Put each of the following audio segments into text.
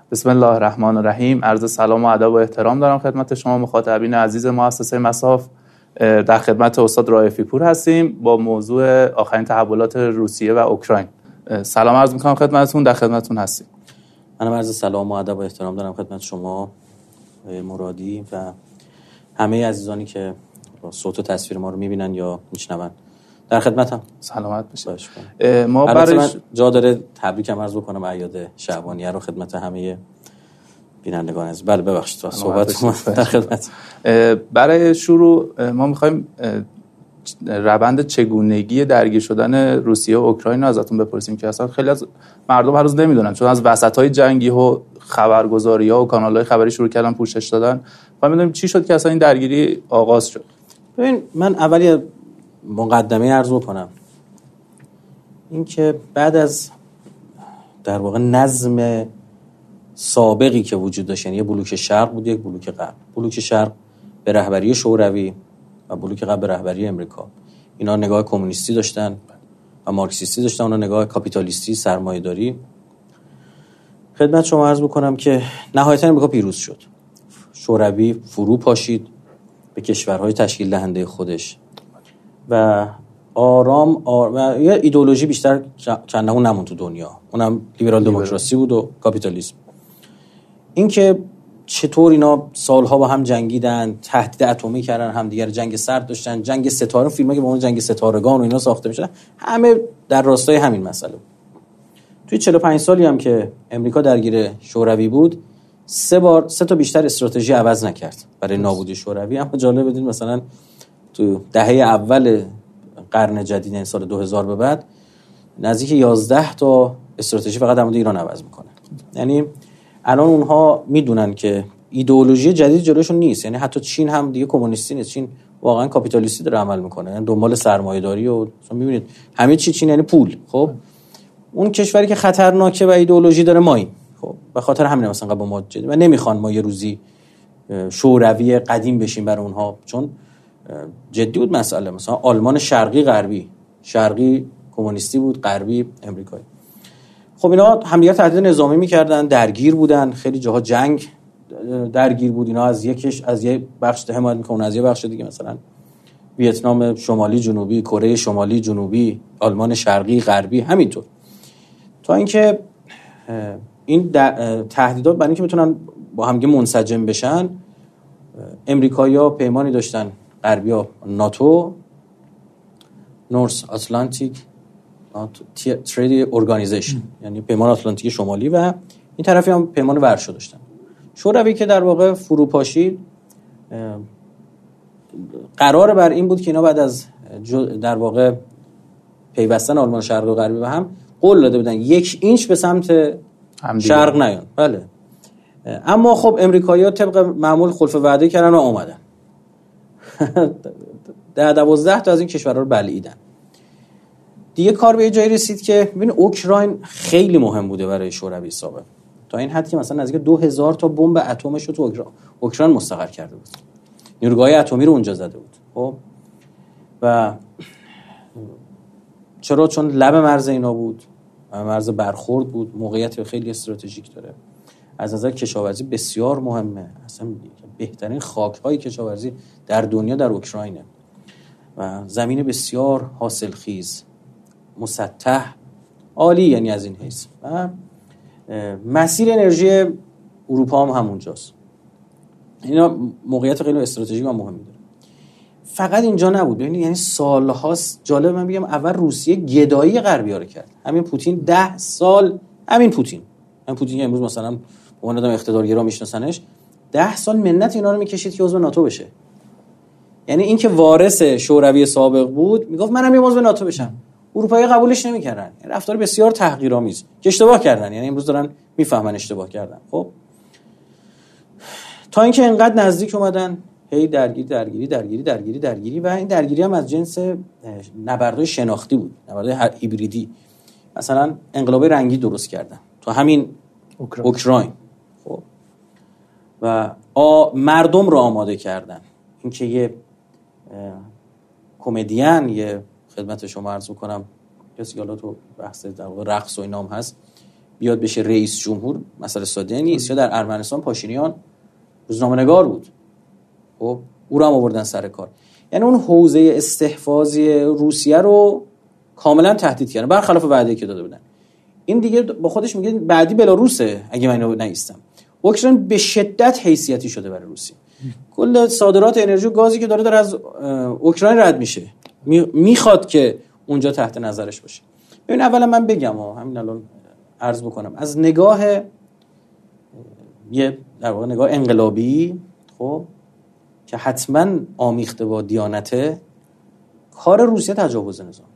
بسم الله الرحمن الرحیم. عرض سلام و ادب و احترام دارم خدمت شما مخاطبین عزیز مؤسسه مصاف. در خدمت استاد رائفی پور هستیم با موضوع آخرین تحولات روسیه و اوکراین. سلام عرض می‌کنم خدمتتون، در خدمتتون هستیم. منم عرض سلام و ادب و احترام دارم خدمت شما مرادی و همه عزیزانی که صوت و تصویر ما رو می‌بینن یا میشنون. در خدمتم. سلامت باشید. ما برای جا داره تبریکم عرض بکنم اعیاد شعبانیه رو خدمت همه بینندگان عزیز. بله ببخشید صحبت در خدمت. برای شروع ما می‌خوایم روند چگونگی درگیر شدن روسیه و اوکراین رو ازتون بپرسیم که اصلا خیلی از مردم هنوز نمیدونن، چون از وسط‌های جنگی و خبرگزاری‌ها و کانال‌های خبری شروع کردن پوشش دادن. ما می‌دونیم چی شد که اصلا این درگیری آغاز شد. ببین من اولی مقدمه عرض بکنم این که بعد از در واقع نظم سابقی که وجود داشت، یعنی یه بلوک شرق بود یک بلوک غرب، بلوک شرق به رهبری شوروی و بلوک غرب به رهبری امریکا، اینا نگاه کمونیستی داشتن و مارکسیستی داشتن، اونا نگاه کاپیتالیستی سرمایه‌داری. خدمت شما عرض بکنم که نهایتاً امریکا پیروز شد، شوروی فرو پاشید به کشورهای تشکیل دهنده خودش و آرام و یه ایدئولوژی بیشتر کنه نمون تو دنیا، اونم لیبرال دموکراسی بود و کاپیتالیسم. این که چطور اینا سالها با هم جنگیدن، تهدید اتمی کردن، هم دیگر جنگ سرد داشتن، جنگ ستاره، فیلمایی که با اون جنگ ستارگان و اینا ساخته میشه، همه در راستای همین مسئله بود. توی 45 سالی هم که امریکا درگیر شوروی بود، سه تا بیشتر استراتژی عوض نکرد برای نابودی شوروی. اما جالب بدین مثلا تو دهه اول قرن جدید، این سال 2000 به بعد، نزدیک 11 تا استراتژی فقط در مورد ایران عوض میکنن. یعنی الان اونها میدونن که ایدئولوژی جدید جلوشون نیست، یعنی حتی چین هم دیگه کمونیستی نیست، چین واقعا کاپیتالیستی داره عمل میکنه، یعنی دنبال سرمایه‌داری و میبینید همه چی چین یعنی پول. خب اون کشوری که خطرناکه و ایدئولوژی داره ماییم، خب به خاطر همین مثلا با ما جدی و نمیخوان ما یه روزی شوروی قدیم بشیم برای اونها، چون جدی بود مسئله. مثلا آلمان شرقی غربی، شرقی کمونیستی بود، غربی امریکایی. خب اینا همدیگر تهدید نظامی میکردن، درگیر بودن، خیلی جاها جنگ درگیر بود. اینا از یه بخش حمایت میکنن، از یه بخش دیگه مثلا ویتنام شمالی جنوبی، کره شمالی جنوبی، آلمان شرقی غربی، همینطور. تا اینکه این تهدیدات برای اینکه بتونن با هم منسجم بشن، امریکایی‌ها پیمانی داشتن، غربی‌ها ناتو، نورث آتلانتیک ترید ارگانیزیشن، یعنی پیمان آتلانتیک شمالی، و این طرفی هم پیمان ورشو داشتن. شوروی که در واقع فروپاشید، قرار بر این بود که اینا بعد از در واقع پیوستن آلمان شرقی و غربی به هم قول داده بودن 1 اینچ به سمت شرق نیان. بله. اما خب امریکایی‌ها طبق معمول خلف وعده کردن و اومدن 12 تا از این کشورها رو بلعیدن. دیگه کار به یه جایی رسید که ببین اوکراین خیلی مهم بوده برای شوروی سابق، تا این حد که مثلا نزدیک 2000 تا بمب اتمش رو تو اوکراین مستقر کرده بود، نیروگاه اتمی رو اونجا زده بود. خب و چرا؟ چون لب مرز اینا بود، مرز برخورد بود، موقعیت خیلی استراتژیک داره، از نظر کشاورزی بسیار مهمه، اصلا بهترین خاک‌های کشاورزی در دنیا در اوکراینه و زمین بسیار حاصلخیز، مسطح، عالی، یعنی از این حیث. و مسیر انرژی اروپا هم همونجاست. اینا موقعیت خیلی استراتژیک و مهمی داره. فقط اینجا نبود، ببینید یعنی سال‌هاست. جالب من بگم اول روسیه گدایی غربی‌ها رو کرد. همین پوتین 10 سال، همین پوتین که امروز مثلا اون آدم اقتدارگرا میشناسنش، 10 سال منت اینا رو میکشید که عضو ناتو بشه. یعنی این که وارث شوروی سابق بود میگفت منم یه عضو ناتو بشم، اروپایی قبولش نمی‌کردن. یعنی رفتار بسیار تحقیرآمیز که اشتباه کردن، یعنی امروز دارن میفهمن اشتباه کردن. خب تا اینکه اینقدر نزدیک اومدن، هی درگیری و این درگیری هم از جنس نبردهای شناختی بود، نبردهای هیبریدی. مثلا انقلاب رنگی درست کردن تو همین اوکراین. خب و مردم رو آماده کردن. اینکه یه کمدین، یه خدمت شما عرض می‌کنم کسی حالا تو بحث در واقع رقص و اینام هست، بیاد بشه رئیس جمهور مسئله ساده نیست. یا در ارمنستان پاشینیان روزنامه‌نگار بود، خب او رو هم آوردن سر کار. یعنی اون حوزه استحفاظی روسیه رو کاملا تهدید کردن برخلاف وعده که داده بودن. این دیگه با خودش میگه بعدی بلاروسه اگه من اینو نیستم. اوکراین به شدت حیثیتی شده برای روسیه. کل صادرات انرژی و گازی که داره از اوکراین رد میشه، میخواد که اونجا تحت نظرش باشه. ببین اولا من بگم همین الان عرض بکنم از نگاه یه در واقع نگاه انقلابی، خب که حتما آمیخته با دیانته، کار روسیه تجاوز نظامی.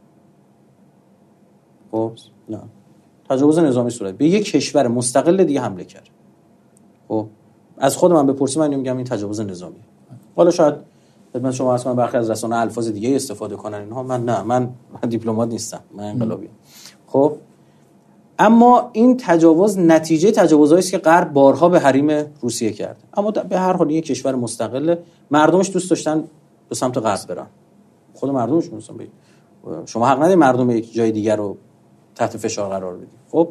خب نه، تجاوز نظامی صورت به یک کشور مستقل دیگه حمله کرد. خب از خود من بپرسید من میگم این تجاوز نظامی. حالا شاید خدمت شما اصلا برخی از رسانه‌ها الفاظ دیگه استفاده کنن اینها، من دیپلمات نیستم، من انقلابیام. خب اما این تجاوز نتیجه تجاوزایی است که غرب بارها به حریم روسیه کرد. اما به هر حال یک کشور مستقل، مردمش دوست داشتن به سمت غرب برن، خود مردمش دوست داشتن. شما حق ندارید مردم یک جای دیگر رو تحت فشار قرار بدید. خب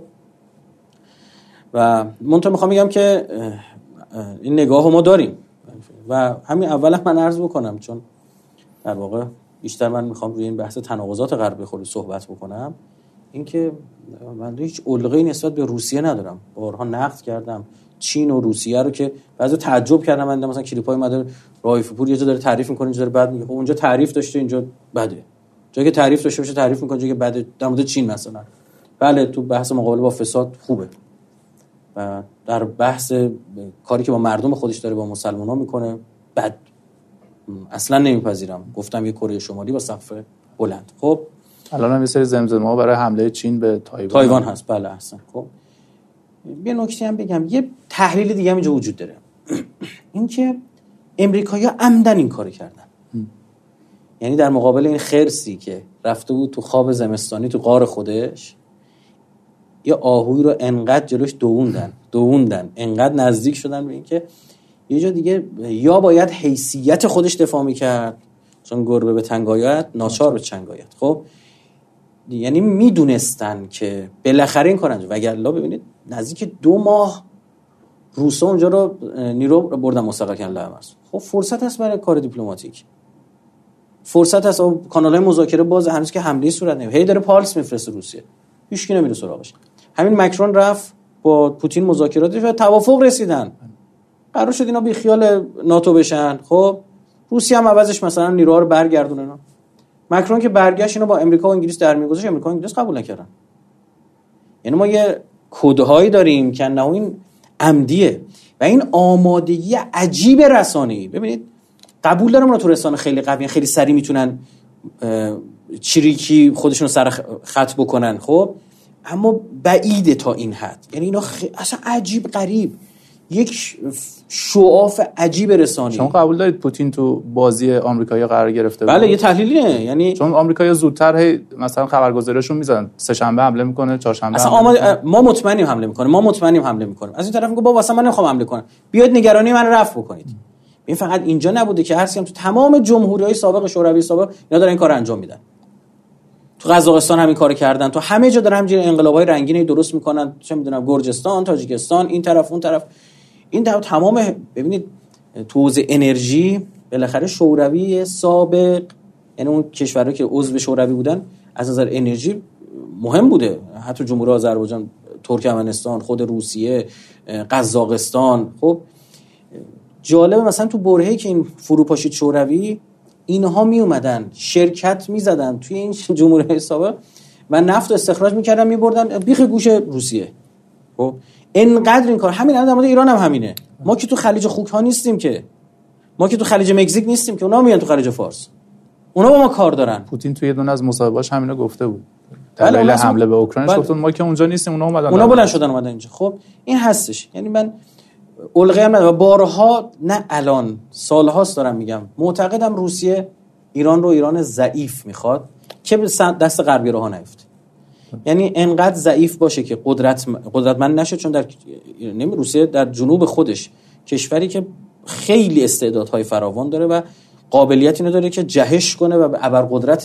و منتها میخوام بگم که این نگاهو ما داریم و همین اولا من عرض بکنم، چون در واقع بیشتر من میخوام روی این بحث تناقضات غربی خود صحبت بکنم. اینکه من هیچ علقه‌ای نسبت به روسیه ندارم، بارها نقد کردم چین و روسیه رو که بعضی تعجب کردم. من مثلا کلیپای اومده رایف پور یه جا داره تعریف میکنه، اینجا داره بعد میگه خب اونجا تعریف داشته اینجا بده، جایی که تعریف داشته باشه تعریف میکنه، جایی که بده. در مورد چین مثلا بله تو بحث مقابله با فساد خوبه و در بحث کاری که با مردم خودش داره با مسلمان‌ها میکنه بد، اصلا نمیپذیرم. گفتم یه کره شمالی با سقف بلند. خب الان هم یه سری زمزمه‌ها برای حمله چین به تایوان هست. بله اصلا. خب یه نکته هم بگم، یه تحلیل دیگه هم اینجا وجود داره. این که امریکایی‌ها عمدن این کارو کردن. یعنی در مقابل این خرسی که رفته بود تو خواب زمستانی تو غار خودش، یه آهوی رو انقدر جلوش دووندن انقدر نزدیک شدن به این که یه جا دیگه یا باید حیثیت خودش دفاع میکرد، چون گربه به تنگ آید ناچار به چنگ آید. خب یعنی میدونستن که بالاخره این کار انجام، وگرنه ببینید نزدیک 2 ماه روسا اونجا رو نیرو بردن مستقل کردن لامرز. خب فرصت هست برای کار دیپلماتیک، فرصت هست. کانال‌های مذاکره باز، هنوز که حمله صورت نمیگیره، هی داره پالس میفرسته روسیه، هیچ کی نمیره سراغش. همین مکرون رفت با پوتین مذاکرات و توافق رسیدن، قرار شد اینا بی خیال ناتو بشن. خب روسیه هم عوضش مثلا نیروها رو برگردونه. اینا مکرون که برگشت اینا با امریکا و انگلیس در میگذاشت، امریکا و انگلیس قبول نکردن. یعنی ما یه کدهایی داریم که نه این عمدیه و این آمادگی عجیب رسانه‌ای. ببینید قبول دارم اونا تو رسانه خیلی قوی، خیلی سریع میتونن چریکی خودشون سر خط بکنن. خب اما بعیده تا این حد. یعنی اینا اصلا عجیب غریب، یک شعاف عجیب رسانه‌ای. شما قبول دارید پوتین تو بازی آمریکایی‌ها قرار گرفته بود؟ بله یه تحلیلیه. یعنی چون آمریکایی‌ها زودتر مثلا خبرگزاریشون میزنن سه شنبه حمله میکنه، چهارشنبه اصلا ما مطمئنیم حمله میکنه، از این طرف میگه بابا اصلا من نمیخوام حمله کنم، بیاید نگرانی من رفع بکنید. این فقط اینجا نبوده که هر تو تمام جمهوری‌های سابق شوروی سابق اینا دارن این کارو انجام میدن. تو قزاقستان همین کارو کردن، تو همه جا دارن همینجوری انقلاب‌های رنگینی درست میکنن، چه میدونم گرجستان، تاجیکستان، این طرف اون طرف. این تمام ببینید تو حوزه انرژی بالاخره شوروی سابق، یعنی اون کشورها که عضو شوروی بودن از نظر انرژی مهم بوده، حتی جمهوری آذربایجان، ترکمنستان، خود روسیه، قزاقستان. خب جالبه مثلا تو برهه‌ای که این فروپاشید شوروی، اینها می اومدن شرکت میزدن توی این جمهوری سابق و نفت استخراج میکردن میبردن بیخ گوش روسیه. خب اینقدر این کار همین در مورد ایران هم همینه. ما که تو خلیج خوک ها نیستیم، که ما که تو خلیج مکزیک نیستیم، که اونا میان تو خلیج فارس، اونا با ما کار دارن. پوتین توی یه دونه از مصاحبه‌هاش همینا گفته بود، دلیل حمله به اوکراین گفتن ما که اونجا نیستیم، اونا بلند شدن اومدن اینجا. خب این هستش. یعنی من الغی هم ندارم، بارها نه الان سالهاست دارم میگم، معتقدم روسیه ایران رو ایران ضعیف میخواد که به دست غربی راه نیفته. یعنی انقدر ضعیف باشه که قدرتمند نشه، چون در روسیه در جنوب خودش کشوری که خیلی استعدادهای فراوان داره و قابلیت اینو داره که جهش کنه و به ابرقدرت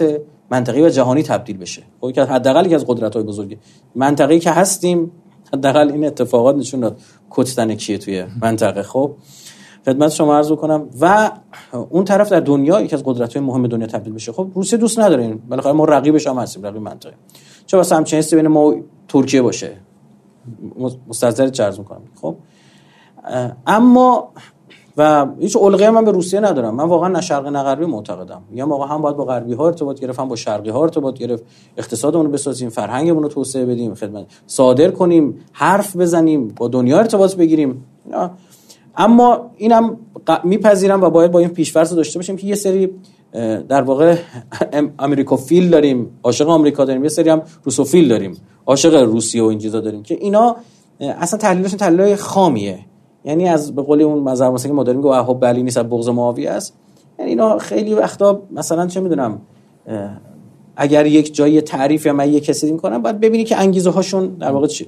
منطقه‌ای و جهانی تبدیل بشه. خب که حداقل یکی از قدرت‌های بزرگی منطقه‌ای که هستیم، حداقل این اتفاقات نشون داد کتتن کیه توی منطقه. خب خدمت شما عرض کنم و اون طرف در دنیا یکی از قدرت‌های مهم دنیا تبدیل بشه. خب روسیه دوست نداره این، بالاخره ما رقیبش هم هستیم، رقیب منطقه. چه واسه همچین حسی بین ما و ترکیه باشه، مستحضر عرض می‌کنم. خب اما و هیچ علقه من به روسیه ندارم. من واقعا نه شرقی نه غربی معتقدم. میگم آقا هم باید با غربی ها ارتباط گرفت، هم با شرقی ها ارتباط گرفت، اقتصادمون رو بسازیم، فرهنگمون رو توسعه بدیم، خدمت صادر کنیم، حرف بزنیم، با دنیا ارتباط بگیریم. اما اینم میپذیرم و باید با این پیش‌فرض داشته باشیم که یه سری در واقع امریکافیل داریم، عاشق آمریکا داریم، یه سری هم روسوفیل داریم، عاشق روسیه و این چیزا داریم که اینا اصلا تحلیلشون تحلیلای خامیه. یعنی از به قول اون مذهب مثلا که ما داریم گفت احب بلی نیست، بغض معاویه است. یعنی اینا خیلی وقتا مثلا چه میدونم اگر یک جایی تعریف یا من یک کسی دین کنم باید ببینی که انگیزه هاشون در واقع چیه.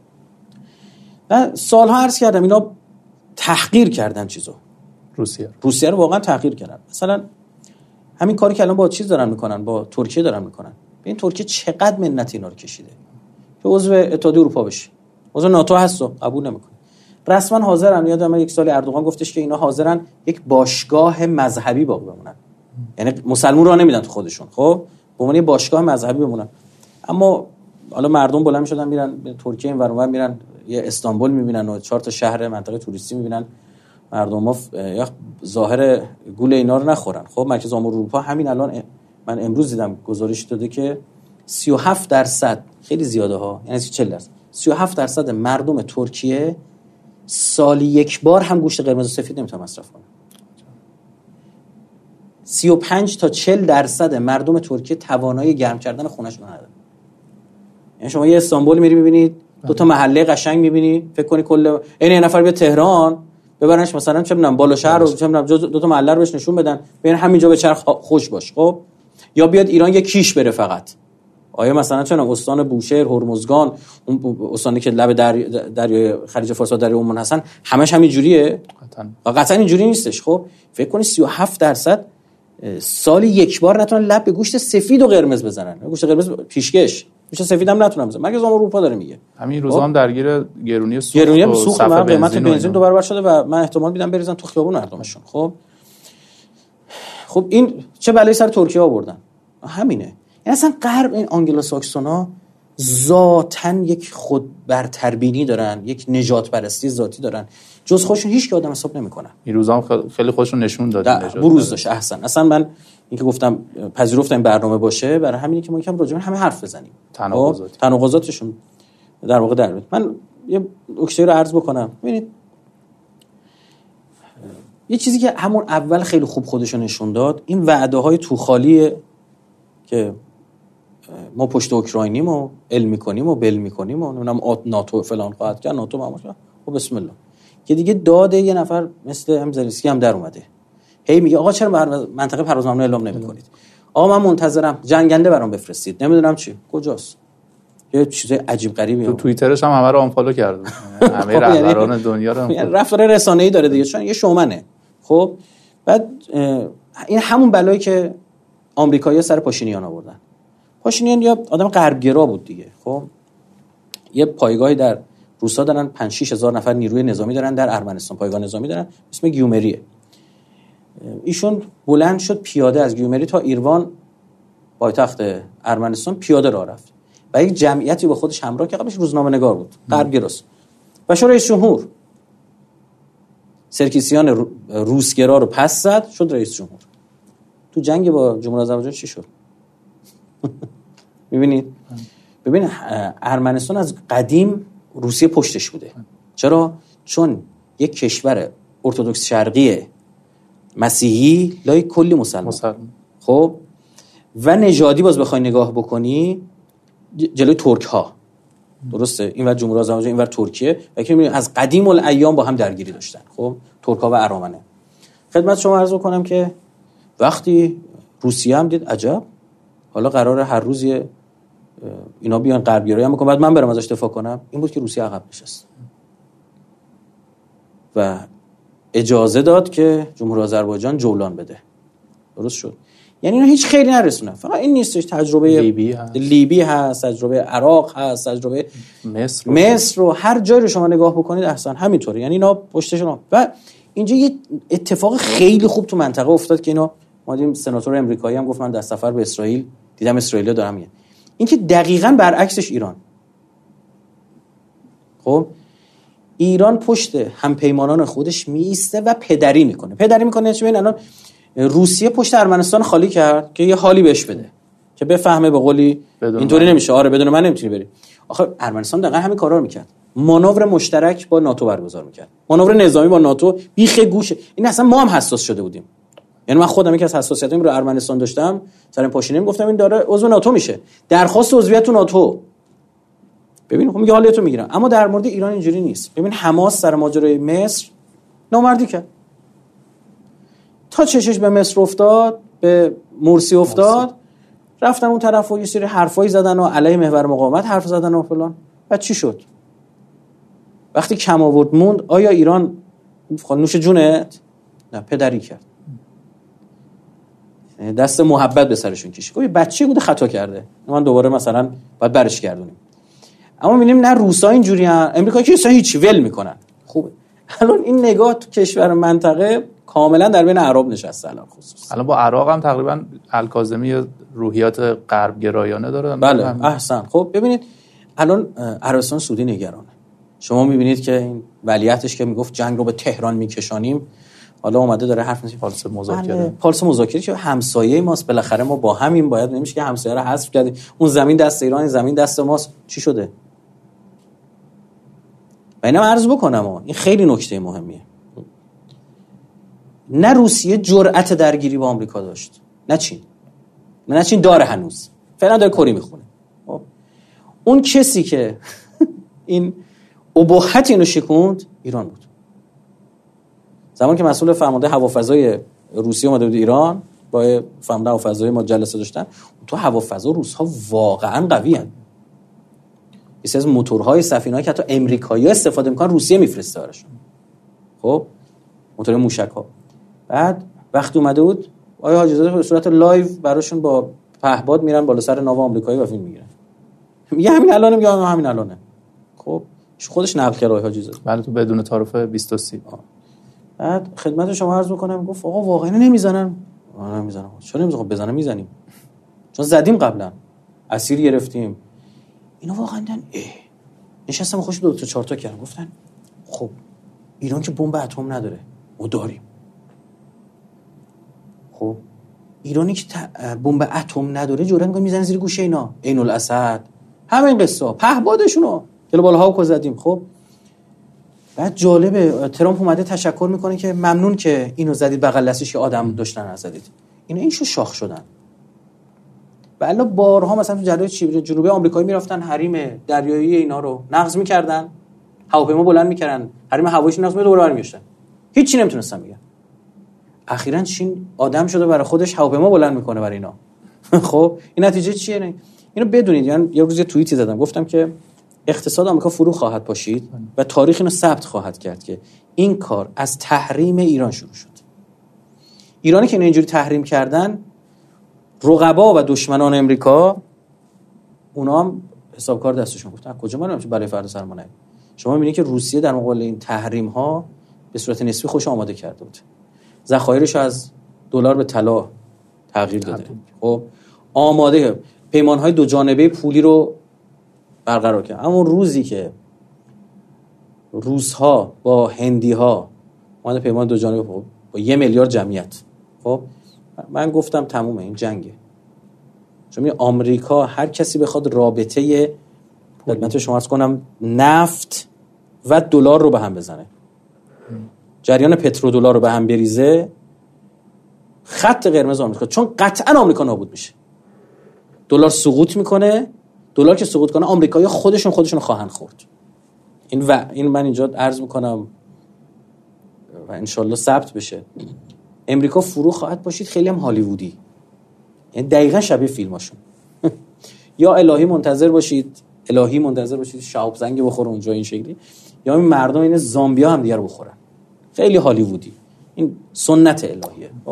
من سالها عرض کردم اینا تحقیر کردن چیزو، روسیه رو واقعا تحقیر کردن. مثلا همین کاری که الان با چیز دارن میکنن، با ترکیه دارن میکنن. ببین ترکیه چقدر منت اینا رو کشیده که عضو اتحادیه اروپا بشه، عضو ناتو هست و قبول نمیکنه. رسما حاضرن. یادم یک سال اردوغان گفتش که اینا حاضرن یک باشگاه مذهبی باقی بمونن، یعنی مسلمون راه نمیدن تو خودشون، خب به عنوان باشگاه مذهبی بمونن. اما حالا مردم بلند میشدن میرن به ترکیه این ور اون ور، میرن یه استانبول میبینن و 4 تا شهر منطقه توریستی میبینن، مردم یا ظاهر گول اینا رو نخورن. خب مرکز امور اروپا همین الان من امروز دیدم گزارش داده که 37% خیلی زیاده ها، یعنی 40%، 37% مردم ترکیه سالی یک بار هم گوشت قرمز و سفید نمیتونه مصرف کنه. 35 تا 40% مردم ترکیه توانایی گرم کردن خونه‌شون نداره. یعنی شما یه استانبول میری میبینید 2 تا محله قشنگ میبینی، فکر کنی کل این یه نفر به تهران ببرنش مثلا چه میدونم بالا شهر رو چه میدونم 2 تا محله رو بهش نشون بدن، ببین همینجا به چرخ خوش باش. خب یا بیاد ایران یه کیش بره فقط. آیا مثلا چون استان بوشهر، هرمزگان، اون استانی که لب دریای خلیج فارس و دریای عمان هستن همش همین جوریه؟ قطعا اینجوری نیستش. خب فکر کنی 37% سالی یک بار نتونن لب به گوشت سفید و قرمز بزنن. گوشت قرمز پیشکش، گوشت سفید هم نتونن بزنن. مرکز امور اروپا داره میگه همین روزا هم درگیر گرونی سوخت و قیمت بنزین 2 برابر شده و من احتمال میدم بریزن تو خیابون مردمشون. خب این چه بلایی سر ترکیه آوردن؟ همینه. یعنی اصلا غرب این آنگلو ساکسونا ذاتاً یک خود برتربینی دارن، یک نجات پرستی ذاتی دارن، جز خودشون هیچ کی آدم حساب نمیکنن. این روزا هم خیلی خودشون نشون دادن نجات بروز داشت. احسن. اصلا من اینکه گفتم پذیرفتم این برنامه باشه برای همینه که ما یکم راجع به همه حرف بزنیم، تناقضاتشون در واقع در بیاد. من یه نکته رو عرض بکنم. ببینید یه چیزی که همون اول خیلی خوب خودشو نشون داد، این وعده‌های توخالیه که ما پشت اوکراینیم و علم می‌کنیم و بل می‌کنیم و نمیدونم ناتو فلان خواهد کرد، ناتو معمول کرد. خب بسم الله. که دیگه داده یه نفر مثل هم زلنسکی هم در اومده. هی میگه آقا چرا منطقه پرواز ممنوع اعلام نمی‌کنید؟ آقا من منتظرم جنگنده برام بفرستید. نمیدونم چی کجاست. یه چیز عجیب غریبی تو توییترش هم همه رو آنفالو کرد. همه رهبران دنیا رو رفتار رسانه‌ای داره دیگه، چون یه شومنه. خب بعد این همون بلایی که آمریکایی‌ها سر پاشینیان آوردن. پاشینیان یا آدم غربگرا بود دیگه. خب یه پایگاهی در روسا دارن، 5-6 هزار نفر نیروی نظامی دارن در ارمنستان، پایگاه نظامی دارن، اسم گیومریه. ایشون بلند شد پیاده از گیومری تا ایروان پایتخت ارمنستان پیاده راه رفت و یک جمعیتی با خودش همراه که قبلش روزنامه‌نگار بود، غربگراست. و شورای رئیس جمهور سرکیسیان روسگرا رو پس زد، شد رئیس جمهور. تو جنگ با جمهوری آذربایجان چی شد؟ می‌بینید؟ ببین ارمنستان از قدیم روسیه پشتش بوده. چرا؟ چون یک کشور ارتدوکس شرقی مسیحی لای کلی مسلمان. خب و نژادی باز بخوای نگاه بکنی جلوی ترک ها، درسته؟ اینور جمهوری آذربایجان اینور ترکیه، و که می‌بینید از قدیم الایام با هم درگیری داشتن. خب ترک ها و ارامنه. خدمت شما عرض کنم که وقتی روسیه هم دید عجب حالا قراره هر روز اینا بیان غربگرایی هم بکنن بعد من برم ازش دفاع کنم، این بود که روسیه عقب نشست و اجازه داد که جمهوری آذربایجان جولان بده. درست شد. یعنی اینا هیچ خیلی نرسونن. فقط این نیستش، تجربه لیبی هست، تجربه عراق هست، تجربه مصر رو هر جایی رو شما نگاه بکنید احسن همینطوره. یعنی اینا پشتشون. و اینجا یه اتفاق خیلی خوب تو منطقه افتاد که اینا ما دیدیم سناتور امریکایی هم گفت من در سفر به اسرائیل دیدم اسرائیلی‌ها دارن میگن. این که دقیقاً برعکسش ایران. خب ایران پشت همپیمانان خودش میسته و پدری میکنه. چه ببین الان روسیه پشت ارمنستان خالی کرد که یه حالی بهش بده که بفهمه به قولی اینطوری نمیشه، آره بدون من نمیتونی بری. آخه ارمنستان دقیقاً همین کارا رو میکرد، مانور مشترک با ناتو برگزار میکرد، مانور نظامی با ناتو بیخ گوشه. این اصلا ما هم حساس شده بودیم. یعنی من خودم یکی از حساسیتام رو ارمنستان داشتم، سر پاشینه میگفتم این داره عضو ناتو میشه، درخواست عضویت تو ناتو. ببین خب میگه حالیتو میگیرم. اما در مورد ایران اینجوری نیست. ببین حماس سر ماجرای مصر نامردی کرد، تا چشش به مصر افتاد، به مرسی افتاد، رفتن اون طرف و یه سری حرفایی زدن و علیه محور مقاومت حرف زدن و فلان. بعد چی شد؟ وقتی کم آورد موند، آیا ایران نوش جونت؟ نه، پدری کرد، دست محبت به سرشون کشید. یه بچه بوده خطا کرده، من دوباره مثلا باید برش گردونیم. اما می‌بینیم نه روسا اینجوری ان، امریکا که اصلا هیچ ول میکنن. خوبه الان این نگاه تو کشور منطقه کاملا در بین عرب نشسته. الان خصوصا الان با عراق هم تقریبا الکاظمی روحیات غرب گرایانه داره. بله احسن. خب ببینید الان عربستان سعودی نگرانه. شما می‌بینید که این ولیعتش که میگفت جنگ رو به تهران میکشانیم، حالا اومده داره حرف میزنه پالس مذاکره که همسایه ماست، بالاخره ما با همین باید نمیشه که همسایه رو حذف کردیم، اون زمین دست ایران، زمین دست ماست. چی شده؟ و اینم عرض بکنم این خیلی نکته مهمیه. نه روسیه جرأت درگیری با آمریکا داشت، نه چین داره هنوز، فعلا داره کری میخونه. اون کسی که این اباحت اینو شکوند ایران بود. زمان که مسئول فرمانده هوافضای روسیه اومده بود ایران، با فرمانده هوافضای ما جلسه داشتن، تو هوافضا روس‌ها واقعا قوی ان. یه از موتورهای سفینه‌ای که حتی امریکایی‌ها استفاده می‌کنن روسیه میفرسته براشون. خب موتور موشک‌ها. بعد وقتی اومده بود آیا حاجی زاده به صورت لایو براشون با پهپاد میرن بالا سر ناو آمریکایی و فیلم میگیرن. میگه همین الانه، میگه همین الانه. خب خودش نقل کرده حاجی زاده. بله تو بدون تعارف 2030. بعد خدمت شما عرض می‌کنم، گفت آقا واقعا نمیزنن. نمیزنن. چرا نمیزنن؟ بزنن میزنیم. چون زدیم قبلا. اسیر گرفتیم. اینا واقعا نشستم خوش 2 تا 4 تا کردن. گفتن خب ایران که بمب اتم نداره، ما داریم. خب ایرانی که بمب اتم نداره جوره میگه میزنه زیر گوشه اینا، عین الاسد، همین قصه پهپادشونو گلوبال هاوک زدیم. خب بعد جالبه ترامپ اومده تشکر میکنه که ممنون که اینو زدید بغل دستش که آدم داشتن نزدید. این شو شاخ شدن. والا بارها مثلا تو جلوی جنوبی آمریکایی میرفتن حریم دریایی اینا رو نقض میکردن، هواپیما بلند میکردن، حریم هواییش نقض می دوباره برمیگشتن، هیچ چی نمیتونستن بگن. اخیراً چین آدم شده برای خودش هواپیما بلند میکنه برای اینا. خب این نتیجه چیه؟ نه اینو بدونید. یعنی یه روز یه توییتی زدم گفتم که اقتصاد آمریکا فرو خواهد پاشید و تاریخ اینو ثبت خواهد کرد که این کار از تحریم ایران شروع شد. ایرانی که اینجوری تحریم کردن، رقبا و دشمنان امریکا، اونا هم حسابکار دستشون گفتن کجا ما نمیشه برای فردا سرمایه. شما میبینید که روسیه در مقابل این تحریم ها به صورت نسبی خوش آماده کرده بود، ذخایرش از دلار به طلا تغییر داده. خب آماده پیمان های دو جانبه پولی رو برقرار کرد. اما روزی که روس ها با هندی ها اومده پیمان دو جانبه با 1 میلیارد جمعیت، خب من گفتم تمومه این جنگه. چون آمریکا هر کسی بخواد رابطه خدمت شما عرض کنم نفت و دلار رو به هم بزنه، جریان پترودلار رو به هم بریزه، خط قرمز آمریکا، چون قطعا آمریکا نابود میشه. دلار سقوط میکنه، دلار که سقوط کنه آمریکایی‌ها خودشون خواهند خورد. این من اینجا عرض میکنم و انشالله ثبت بشه. امریکا فرو خواهد باشید، خیلی هم هالیوودی، یعنی دقیقاً شبیه فیلماشون. یا الهی منتظر باشید شهاب زنگ بخوره اونجا این شکلی، یا این مردم این زامبیا هم دیگه رو بخورن. خیلی هالیوودی، این سنت الهیه.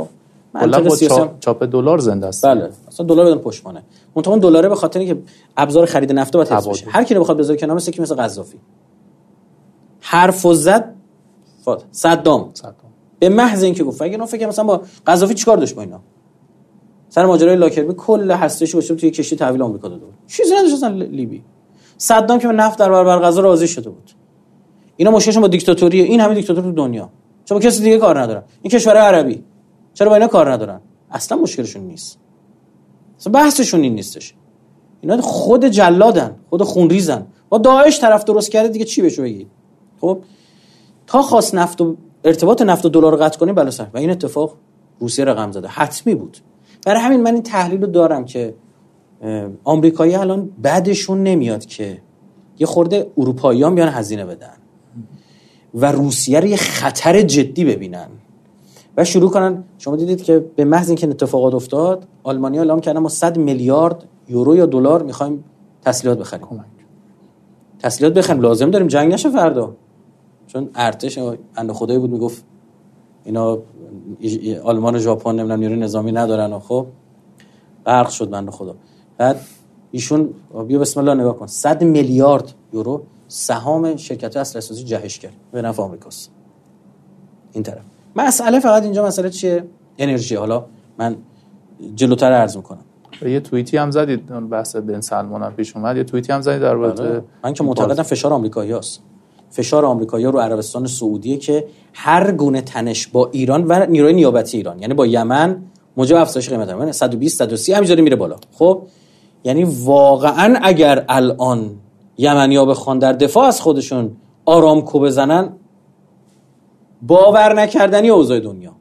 کلا با چاپ دلار زنده است. بله اصلا دلار بدون پشتوانه. منتها اون دلاره به خاطر اینکه ابزار خرید نفت باید حفظ بشه. هر کی رو بخواد بذاره کنار مثل قذافی. حرف زد صدام به محض اینکه گفت اگه فکر مثلا با قذافی چیکار داشت با اینا سر ماجرای لاکربی کل هسته‌اش گذاشته توی کشتی تحویل آمریکا داده بود. چیزی نداشت اصلا لیبی. صدام که به نفت در برابر غزه راضی شده بود. اینا مشکلشون با دیکتاتوریه. این همه دیکتاتور تو دنیا. چرا با کسی دیگه کار ندارن؟ این کشورهای عربی چرا با اینا کار ندارن؟ اصلا مشکلشون نیست. اصلا بحثشون این نیستش. اینا خود جلادن، خود خونریزن. با داعش طرف درست کرده دیگه چی بهشو بگی؟ خب تا خواست نفت و ارتباط نفت و دلار رو قطع کنیم بلا سر و این اتفاق روسیه رقم زده. حتمی بود. برای همین من این تحلیل رو دارم که آمریکایی الان بعدشون نمیاد که یه خورده اروپاییان بیان هزینه بدن و روسیه رو یه خطر جدی ببینن و شروع کنن. شما دیدید که به محض اینکه اتفاقات افتاد آلمانیا اعلام کردن ما 100 میلیارد یورو یا دلار میخوایم تسلیحات بخریم. تسلیحات بخریم لازم داریم جنگ نشه فردا. چون ارتش بنده خدایی بود میگفت اینا آلمان و ژاپن نمیدونم نیروی نظامی ندارن و خب غرق شد بنده خدا. بعد ایشون بیا بسم الله نگاه کن 100 میلیارد یورو سهام شرکت اسلحه‌سازی جهش کرد به نفع آمریکاست. این طرف مسئله فقط اینجا مسئله چیه؟ انرژی. حالا من جلوتر عرض میکنم. یه توییتی هم زدید اون بحث بن سلمان هم پیش اومد. یه توییتی هم زدید در مورد من که معتقدم فشار آمریکاییاست. فشار آمریکایی‌ها رو عربستان سعودیه که هر گونه تنش با ایران و نیروی نیابتی ایران یعنی با یمن موجب افزایش قیمت یعنی 120 130 همینجوری میره بالا. خب یعنی واقعا اگر الان یمنی‌ها بخوان در دفاع از خودشون آرامکو بزنن باور نکردنی اوضاع دنیا.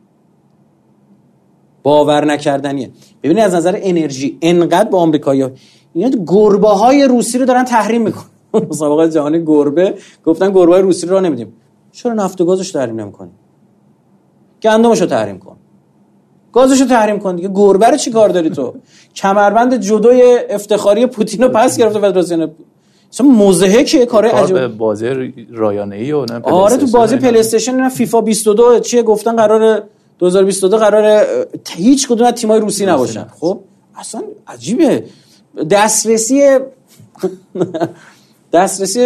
باور نکردنیه. ببینید از نظر انرژی انقدر با آمریکایی‌ها اینا گربه‌های روسی رو دارن تحریم میکنن. مسابقات جهانی گربه گفتن گربه‌های روسی رو نمیدیم. چرا نفت و گازش تحریم نمی‌کنی؟ گندمشو تحریم کن. گازشو تحریم کن دیگه. گربه رو چی کار داری تو؟ کمربند جودوی افتخاری پوتین رو پس گرفته فدراسیون. اصلا مضحکه کار عجیب. بازی رایانه‌ای و نه آره تو بازی پلی استیشن نه فیفا 22 چیه گفتن قراره 2022 قراره هیچ کدوم از تیم‌های روسی نباشن. خب اصلا عجیبه. دسترسی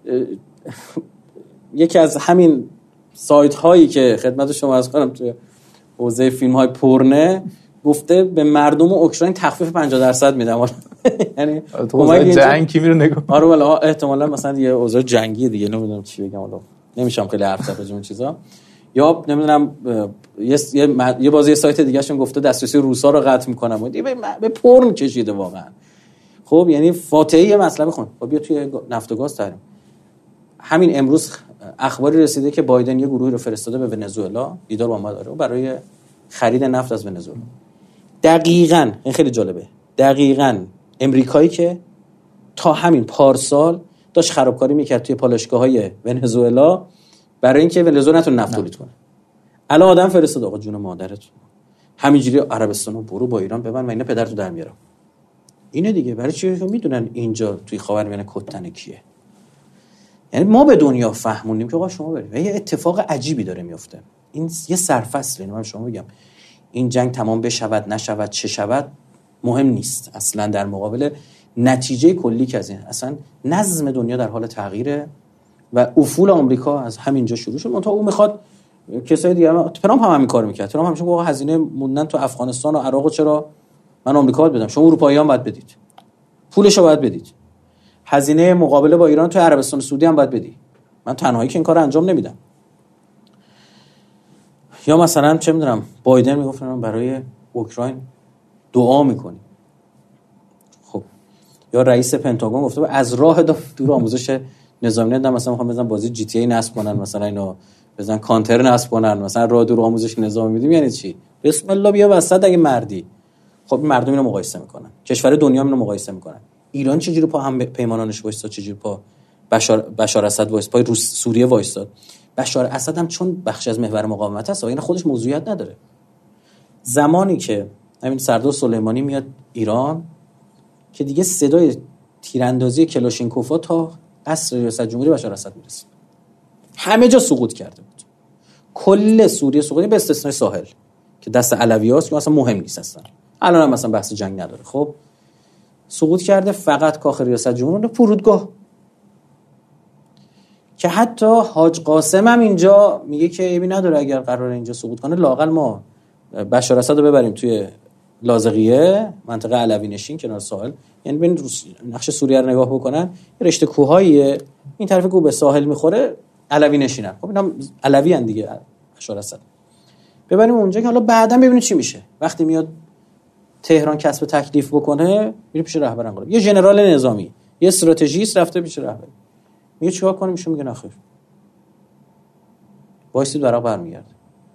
یکی از همین سایت هایی که خدمت شما عرض کنم توی حوزه فیلم های پورنه گفته به مردم اوکراین تخفیف 50% میدم. یعنی تو جنگ کی میره نگاه. آره والا احتمالاً مثلا یه اوضاع جنگی دیگه نمیدونم چی بگم والا نمیشم خیلی حرف زد این چیزا. یا نمیدونم یه بازی سایت دیگه شون گفته دسترسی روسا رو قطع میکنم و به پورن کشیده واقعا. خب یعنی فاتحه مسئله بخون. خب بیا توی نفت و گاز تحریم. همین امروز اخباری رسیده که بایدن یه گروهی رو فرستاده به ونزوئلا دیدار با ما داره برای خرید نفت از ونزوئلا. دقیقاً این خیلی جالبه. دقیقاً امریکایی که تا همین پارسال داشت خرابکاری میکرد توی پالایشگاه‌های ونزوئلا برای اینکه ونزوئلا نتونه نفت تولید کنه. الان آدم فرستاد آقا جون مادرت همینجوری عربستانو برو با ایران ببند من اینا پدرتو در میارم. اینه دیگه. برای چی میدونن اینجا توی خاورمیانه کتن کیه؟ یعنی ما به دنیا فهمونیم که آقا شما برید. یه اتفاق عجیبی داره میفته. این یه سرفصله. من شما بگم این جنگ تمام بشود نشود چه شود مهم نیست. اصلا در مقابل نتیجه کلی که از این اصلا نظم دنیا در حال تغییره و افول آمریکا از همینجا شروع شد. منتها اون میخواد کسای دیگه ترامپ هم همین کارو میکرد. ترامپ همیشه گفت هزینه موندن تو افغانستان و عراق چرا من آمریکا باید بدم؟ شما اروپاییان باید بدید. پولشو باید بدید. هزینه مقابله با ایران تو عربستان سعودی هم باید بدی. من تنهایی که این کارو انجام نمیدم. یا مثلا چه میدونم بایدن میگفت من برای اوکراین دعا میکنیم. خب یا رئیس پنتاگون گفته از راه دور آموزش نظامی ندارم مثلا میخوام بزنن بازی جی تی ای نصب کنن مثلا اینو بزنن کانتر نصب کنن مثلا راه دور آموزش نظامی میدیم یعنی چی؟ بسم الله بیا وسط اگه مردی. خب مردم اینو مقایسه میکنن. کشور دنیا اینو مقایسه میکنن. ایران چجوری پا هم پیمانانش وایساد چجوری پا بشار اسد وایس پای سوریه وایساد. بشار اسد هم چون بخش از محور مقاومت است یعنی خودش موضوعیت نداره. زمانی که همین سردار سلیمانی میاد ایران که دیگه صدای تیراندازی کلاشینکوفا تا قصر ریاست جمهوری بشار اسد میرسه. همه جا سقوط کرده بود. کل سوریه سقوط به استثنای ساحل که دست علویاست که اصلا مهم نیست اصلا. الان هم مثلا بحث جنگ نداره. خب سقوط کرده فقط کاخ ریاست جمهوری، فرودگاه که حتی حاج قاسم هم اینجا میگه که ایبی نداره اگر قراره اینجا سقوط کنه لااقل ما بشار اسد رو ببریم توی لاذقیه، منطقه علوی نشین کنار ساحل، یعنی ببین نقش سوریه رو نگاه بکنن، یه رشته کوهاییه این طرف کوه به ساحل میخوره، علوی نشینن. خب اینا علوی ان دیگه، بشار اسد ببریم اونجا که حالا بعداً ببینیم چی میشه. وقتی میاد تهران کسب تکلیف بکنه میره پیش رهبر انقلاب، یه ژنرال نظامی، یه استراتژیست رفته پیش رهبر، میگه چیکار کنیم؟ ایشون میگه نخیر، وایسید ورق برمیگرده.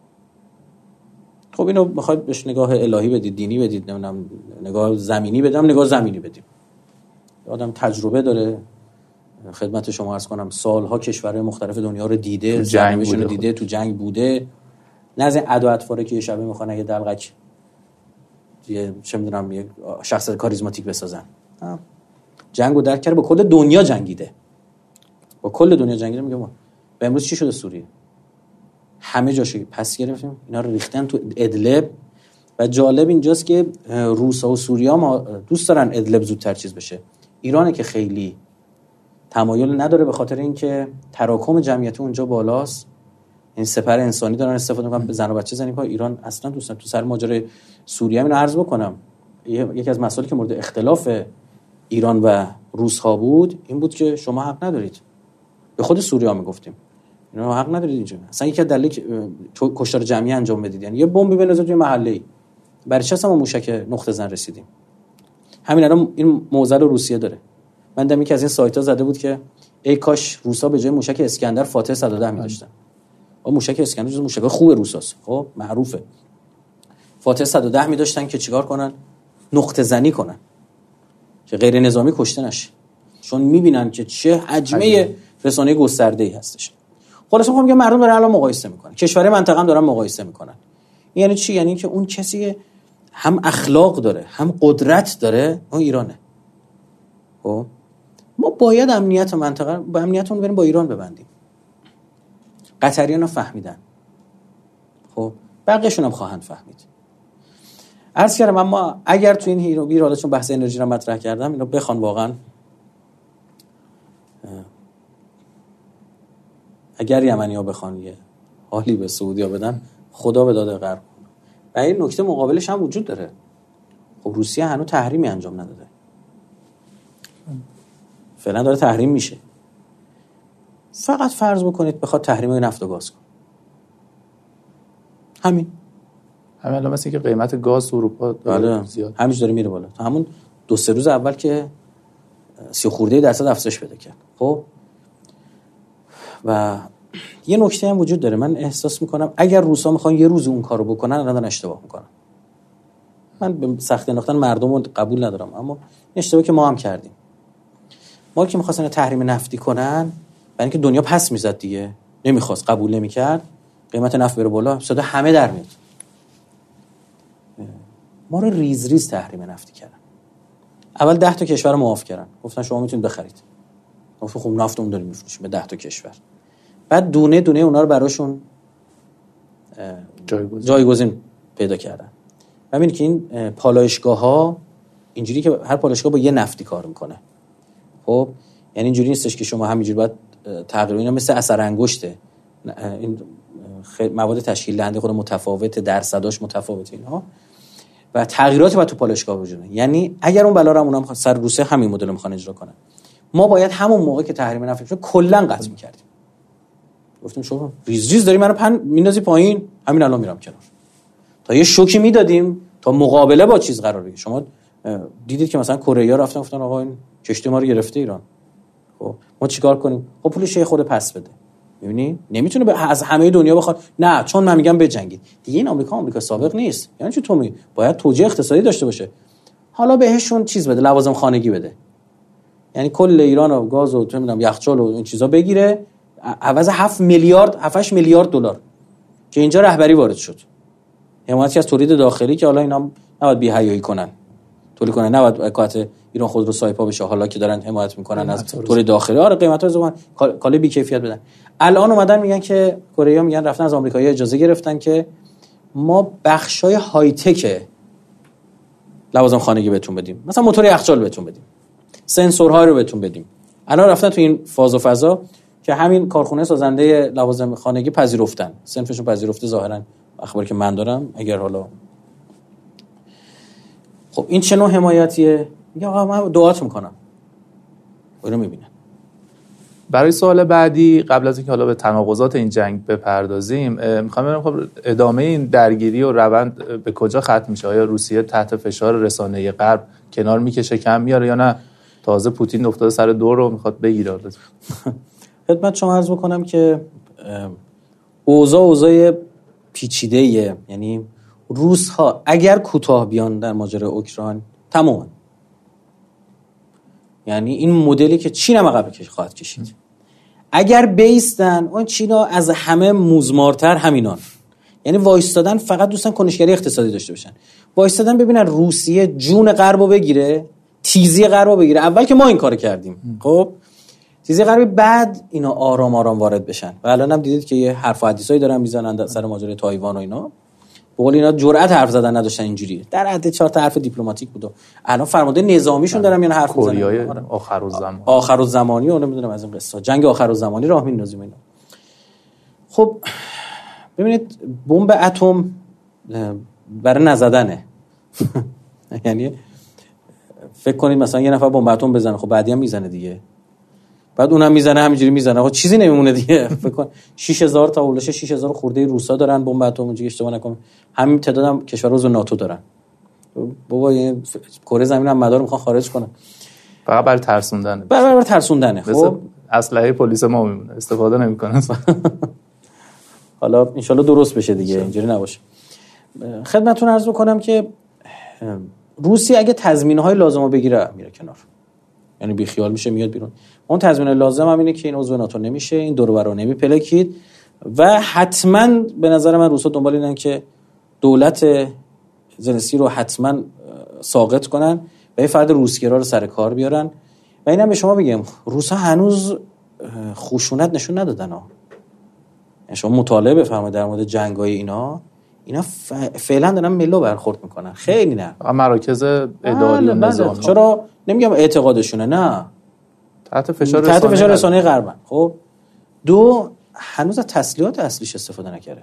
خب اینو میخواید بهش نگاه الهی بدید، دینی بدید، نمیدونم نگاه زمینی بدم، نگاه زمینی بدیم. آدم تجربه داره، خدمت شما عرض کنم سالها کشورهای مختلف دنیا رو دیده، جنگشون رو دیده، تو جنگ بوده. نه از این ادا و اطواره که یه شبه میخوان یه دلقک یه چه میدونم یه شخصیت کاریزماتیک بسازن. جنگو درک کرده، با کل دنیا جنگیده، با کل دنیا جنگیده. میگه ما به امروز چی شده سوریه؟ همه جاشو پس گرفتیم، اینا رو ریختن تو ادلب. و جالب اینجاست که روسا و سوریا ما دوست دارن ادلب زودتر چیز بشه. ایرانه که خیلی تمایل نداره، به خاطر اینکه تراکم جمعیت اونجا بالاست، این سپر انسانی دارن استفاده میکنن، به زن و بچه زنی که ایران اصلا دوست نداره. تو سر ماجرای سوریه اینو عرض بکنم، یکی از مسائلی که مورد اختلاف ایران و روس ها بود این بود که شما حق ندارید، به خود سوریا میگفتیم اینا حق ندارید اینجا، اصلا یکی از دلایل کشتار جمعی انجام بدید، یعنی یه بمبی بندازید توی محله‌ای، برای چه اصلا ما موشک نقطه زن رسیدیم. همین الان این معضل روسیه داره. من دیدم یکی از این سایت‌ها زده بود که ای کاش روسا به جای موشک اسکندر فاتح 110 می‌داشتن. اون موشک اسکندر جز موشک خوب روساست، خب معروفه. فاتح 110 می‌داشتن که چیکار کنن؟ نقطه زنی کنن که غیر نظامی کشته نشه، چون می‌بینن که چه حجمه رسانه‌ای گسترده‌ای هستش. خلاص میگم مردم دارن الان مقایسه میکنن، کشورهای منطقه هم دارن مقایسه میکنن. یعنی چی؟ یعنی که اون کسی هم اخلاق داره هم قدرت داره، اون ایرانه. خب ما باید امنیت منطقه با امنیتمون بریم با ایران ببندیم. قطریان فهمیدن، خب بقیه‌شون هم خواهند فهمید. عرض کردم اما اگر تو این هیروگیر حالا چون بحث انرژی رو مطرح کردم، اینو بخوان واقعا اگر یمنی‌ها بخوان یه حالی به سعودی‌ها بدن، خدا به داد غرب. و این نکته مقابلش هم وجود داره. خب روسیه هنوز تحریمی انجام نداده، فعلا داره تحریم میشه. فقط فرض بکنید بخواد تحریم نفت و گاز کنه، همین الان مثلا که قیمت گاز اروپا زیاد همینش داره میره بالا. تا همون 2-3 روز اول که 30% افزایش پیدا کرد. خب و یه نکته هم وجود داره، من احساس میکنم اگر روسا میخوان یه روز اون کارو بکنن الان اشتباه میکنن. من به سختی انداختن مردم رو قبول ندارم، اما اشتباهی که ما هم کردیم. ما که می‌خواستن تحریم نفتی کنن، برای اینکه دنیا پس میزد دیگه، نمیخواست، قبول نمیکرد، قیمت نفت بره بالا، صدا همه در میاد. ما رو ریز ریز تحریم نفتی کردن. اول 10 تا کشور رو معاف کردن، گفتن شما میتونید بخرید. گفتم خب نفتمون داریم میفروشیم به 10 تا کشور. بعد دونه دونه اونا رو براشون جایگزین پیدا کردن. ببینید که این پالایشگاه‌ها اینجوری که هر پالایشگاه با یه نفتی کار میکنه. خب یعنی اینجوری نیستش که شما همینجوری باید تقریبا اینا مثل اثر انگشته، این مواد تشکیل دهنده خود متفاوته، درصداش متفاوته اینها و تغییراتی باید تو پالایشگاه وجود داره. یعنی اگر اون بلا رو اونم سر روسیه همین مدل میخوان اجرا کنن، ما باید همون موقع که تحریم نفت شد کلا قطع می‌کردیم. گفتیم شما ریز ریز داری منو میندازی پایین، همین الان میرم کنار. تا یه شوکی میدادیم تا مقابله با چیز قرار بگیره. شما دیدید که مثلا کره رفتن گفتن آقا این کشتی ما رو گرفته ایران، خب ما چیکار کنیم؟ خب پولش یه خود پس بده. می‌بینی نمیتونه از همه دنیا بخواد، نه چون من میگم بجنگید دیگه. این آمریکا سابق نیست، یعنی چی تو باید توجیه اقتصادی داشته باشه. حالا بهشون چیز بده، لوازم خانگی بده، یعنی کل ایران و گاز و نمیدونم یخچال و این چیزا بگیره، عوض 7 میلیارد 8 میلیارد دلار که اینجا رهبری وارد شد، حمایتی از تولید داخلی که حالا اینا نباید بی‌حیایی کنن، تولید کنن، نباید وکالت ایران خودرو سایپا بشه، حالا که دارن حمایت میکنن از تولید داخلی. آره قیمتا زمان کالا بی کیفیت بدن. الان اومدن میگن که کره‌ها میگن رفتن از آمریکایی‌ها اجازه گرفتن که ما بخشای های تک لوازم خانگی بهتون بدیم، مثلا موتور یخچال بهتون بدیم، سنسورها رو بهتون بدیم. الان رفتن تو این فاز و فضا که همین کارخونه سازنده لوازم خانگی پذیرفتن، صنفشون پذیرفته ظاهرا، اخباری که من دارم. اگر حالا خب این چه نوع حمایتیه؟ میگه آقا من دعات میکنم، اینو میبینن. برای سوال بعدی قبل از اینکه حالا به تناقضات این جنگ بپردازیم، میخوام ببینم خب ادامه این درگیری و روند به کجا ختم میشه؟ آیا روسیه تحت فشار رسانه غرب کنار میکشه، کم میاره، یا نه تازه پوتین افتاده سر دور رو میخواد بگیره؟ خدمت شما عرض بکنم که اوضاع پیچیده‌ایه. یعنی روس ها اگر کوتاه بیان در ماجرای اوکراین تمام، یعنی این مدلی که چین هم عقب خواهد کشید. اگر بیستن اون چینا از همه موزمارتر همینان، یعنی وایستادن فقط دوستان کنشگری اقتصادی داشته باشن، وایستادن ببینن روسیه جون غربو بگیره، تیزی غربو بگیره. اول که ما این کارو کردیم، خب تیزی غربی، بعد اینا آرام آرام وارد بشن. و الان هم دیدید که یه حرف و حدیثایی دارن میزنن سر ماجرای تایوان و اینا. به قول اینا جرأت حرف زدن نداشتن، اینجوریه. در حد 4 تا حرف دیپلماتیک بود. الان فرمانده نظامیشون دارن میان حرف میزنن. کوریای آخرالزمان، آخرالزمانی و نمیدونم از این قصه، جنگ آخرالزمانی راه میندازیم اینا. خب ببینید بمب اتم برای نزدنه. یعنی فکر کنید مثلا یه نفر بمب اتم بزنه، خب بعدی هم میزنه دیگه، بعد اونم میزنه، همینجوری میزنه، خب چیزی نمیمونه دیگه. فکر کن 6000 تا اولش 6000 خورده روسا دارن بمب اتم، اونجوری اشتباه نکنم همین تعدادم کشور عضو ناتو دارن. بابا این کره زمین هم مدار میخوان خارج کنن، فقط برای ترسوندنه، برای ترسوندنه. خب اسلحه پلیس ما میمونه، استفاده نمیکنن. حالا انشالله درست بشه دیگه، اینجوری نباشه. خدمتتون عرض بکنم که روسیه اگه تضمین‌های لازمو بگیره میره کنار، یعنی بی خیال میشه میاد بیرون. اون تضمین لازم هم اینه که این عضو ناتو نمیشه، این دور و بر رو نمیپلکید و حتما به نظر من روسا دنبال اینن که دولت زلنسکی رو حتما ساقط کنن و یه فرد روسگرا رو سر کار بیارن. و اینم به شما بگم روسا هنوز خشونت نشون ندادن ها. یعنی شما مطالعه بفرمایید در مورد جنگای اینا فعلا دارن ملو برخورد میکنن، خیلی نه مراکز اداری و نظامی. چرا نمیگم اعتقادشونه، نه تحت فشار رسانه غربن. خب دو، هنوز از تسلیحات اصلیش استفاده نکرده.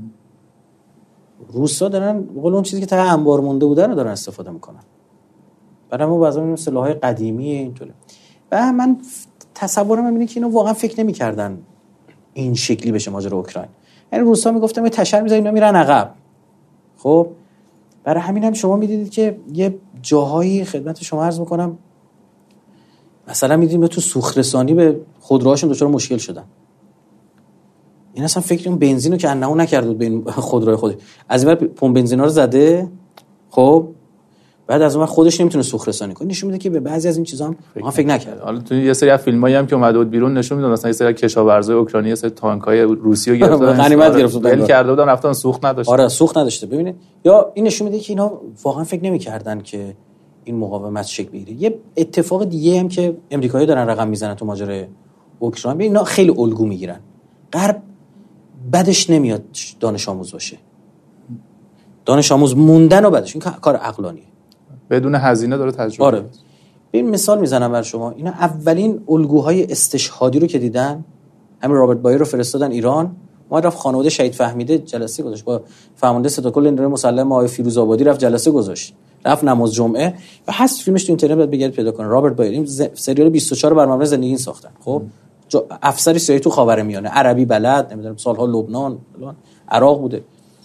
روسا دارن بقول اون چیزی که تا انبار مونده بوده رو دارن استفاده میکنن. برای ما بعضا میبینیم سلاح‌های قدیمی اینطوره. و من تصورم اینه که اینا واقعا فکر نمی‌کردن این شکلی بشه ماجرا اوکراین. یعنی روسا میگفتن یه تشر می‌ذاریم اینا میرن عقب. خب برای همین هم شما می‌دیدید که یه جاهایی خدمت شما عرض می‌کنم مثلا می‌دیدیم تو سوخت‌رسانی به خودروهاشون دچار مشکل شدن. این اصلا فکر اون بنزینو که انهو نکرده بود به این خودروی خودش، از این ور پمپ بنزینا رو زده، خب بعد از اون خودش نمیتونه سوخت رسانی کنه. نشون میده که به بعضی از این چیزا هم فکر نکرده. حالا تو یه سری از فیلمایی هم که اومده بود بیرون نشون میداد مثلا یه سری کشاورزای اوکراینی، یه سری تانکای روسی رو گرفتن، غنیمت گرفتن، ول کرده بودن، رفتن سوخت نداشت. آره سوخت نداشته. ببینید یا این نشون میده که اینا واقعا فکر نمیکردن که این مقاومت شکل بگیره. یه اتفاق دیگه هم که امریکایی‌ها دارن رقم میزنن تو ماجرای اوکراین، ببین اینا خیلی الگو میگیرن. غرب بعدش نمیاد دانش آموز باشه، دانش آموز موندن و بعدش این کار عقلانیه، بدون هزینه داره تجربه. آره ببین مثال میزنم بر شما، اینا اولین الگوهای استشهادی رو که دیدن، همین رابرت بایر رو فرستادن ایران، ما رفت خانواده شهید فهمیده جلسه گذاشت، با فرمانده ستادکل نیروی مسلح آقای فیروزآبادی رفت جلسه گذاشت، رفت نماز جمعه و هست فیلمش تو اینترنت باید بگید پیدا کنن. رابرت بایر این سریال 24 بر مبنای زندگی این ساختن. خب افسری سیاسی تو خاورمیانه، عربی بلد، نمیدونم سالها لبنان عراق بوده.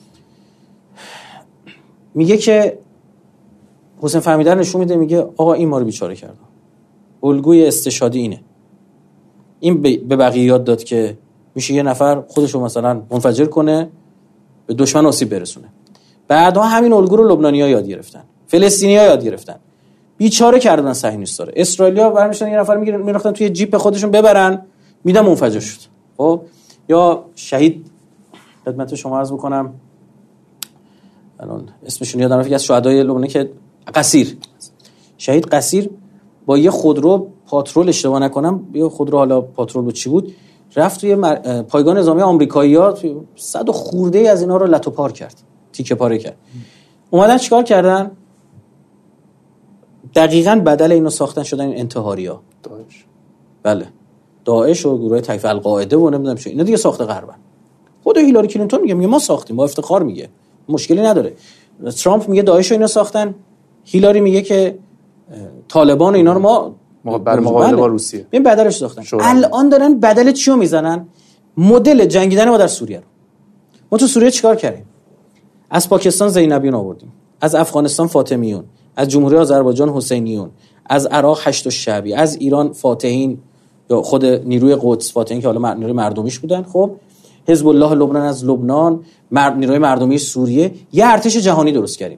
میگه که حسین فهمیدن نشون میده، میگه آقا این ما رو بیچاره کرد. الگوی استشهادی اینه. این به بقیه یاد داد که میشه یه نفر خودشو مثلا منفجر کنه به دشمن آسیب برسونه. بعدا همین الگو رو لبنانی‌ها یاد گرفتن، فلسطینی‌ها یاد گرفتن، بیچاره کردن صهیونیست‌ها. اسرائیلی‌ها برمی‌شدن یه نفر می‌ریختن توی جیپ خودشون ببرن، میدن منفجر شد. خب یا شهید خدمت شما عرض بکنم الان اسمشون یادم رفت، از شهدای لبنان که قصیر، شهید قصیر با یه خودرو پاترول اشتباه نکنم، یه خودرو حالا پاترول چی بود، رفت توی پایگاه نظامی آمریکایی‌ها 100 خورده از اینا رو لتو پار کرد. تیکه پاره کرد. اومدن چیکار کردن؟ دقیقاً بدل اینو ساختن شدن این انتحاری‌ها. داعش. بله. داعش و گروه تکفیر القاعده و نمیدونم چه، اینا دیگه ساخته غربن. خود هیلاری کلینتون میگه ما ساختیم، با افتخار میگه، مشکلی نداره. ترامپ میگه داعش و اینا ساختن، هیلاری میگه که طالبان و اینا رو ما برای مقابله با روسیه این بدلش ساختن. الان دارن بدل چیو میزنن؟ مدل جنگیدن ما در سوریه رو. ما تو سوریه چیکار کردیم؟ از پاکستان زینبیون آوردیم، از افغانستان فاطمیون، از جمهوری آذربایجان حسینیون، از عراق هشت الشعبی، از ایران فاتحین یا خود نیروی قدس فاتحین که حالا نیروی مردمیش بودن، خب حزب الله لبنان از لبنان، نیروی مردمی سوریه، یه ارتش جهانی درست کردیم.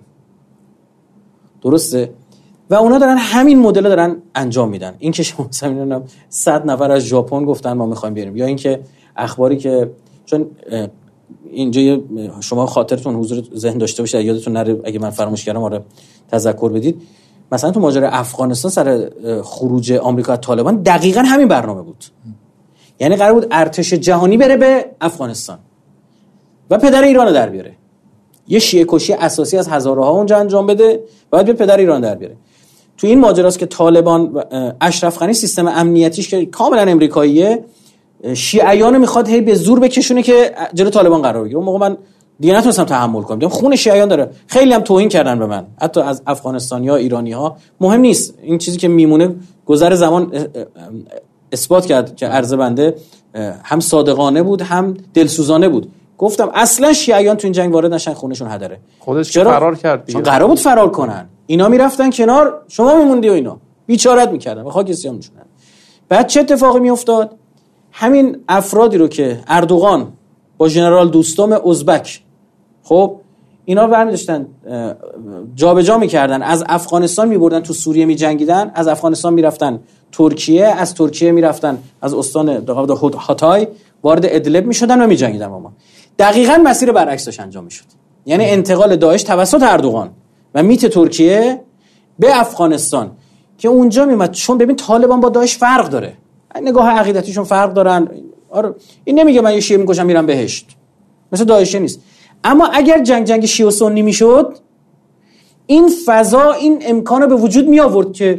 درسته؟ و اونا دارن همین مدل دارن انجام میدن. این که شما مثلا 100 نفر از ژاپن گفتن ما میخوایم بریم، یا اینکه اخباری که چون اینجا شما خاطرتون حضور ذهن داشته باشید، یادتون نره اگه من فراموش کردم آره تذکر بدید، مثلا تو ماجرای افغانستان سر خروج آمریکا از طالبان دقیقاً همین برنامه بود. یعنی قرار بود ارتش جهانی بره به افغانستان و پدر ایران رو در بیاره، یه شیعه کشی اساسی از هزارها اونجا انجام بده، بعد به پدر ایران در بیاره. تو این ماجراست که طالبان اشرف غنی سیستم امنیتیش که کاملا امریکاییه، شیعیان میخواد هی به زور بکشونه که جلو طالبان قرار بگیره. اون موقع من دیگه نتونستم تحمل کنم، دیدم خون شیعیان داره. خیلی هم توهین کردن به من، حتی از افغانستانی‌ها، ایرانی‌ها. مهم نیست، این چیزی که میمونه گذر زمان اثبات کرد که عرض بنده هم صادقانه بود هم دلسوزانه بود. گفتم اصلا شیعیان تو این جنگ وارد نشن، خونشون هدره. خودش که فرار کرد دیگه، چون قرار بود فرار کنن، اینا میرفتن کنار، شما میموندی و اینا بیچارت میکردن و خاک سیاه میشدن. بعد چه اتفاقی میافتاد؟ همین افرادی رو که اردوغان با ژنرال دوستم ازبک، خب اینا برمی‌داشتن جابجا میکردن، از افغانستان میبردن تو سوریه میجنگیدن، از افغانستان میرفتن ترکیه، از ترکیه میرفتن از استان هاتای وارد ادلب میشدن و میجنگیدن. ما دقیقاً مسیر برعکس داشت انجام میشد. یعنی انتقال داعش توسط اردوغان و میت ترکیه به افغانستان که اونجا میومد. چون ببین طالبان با داعش فرق داره، نگاه عقیدتیشون فرق دارن. آره این نمیگه من یه شیعه میکشم میرم بهشت، مثل داعشه نیست. اما اگر جنگ شیعه و سنی میشد، این فضا این امکان رو به وجود می آورد که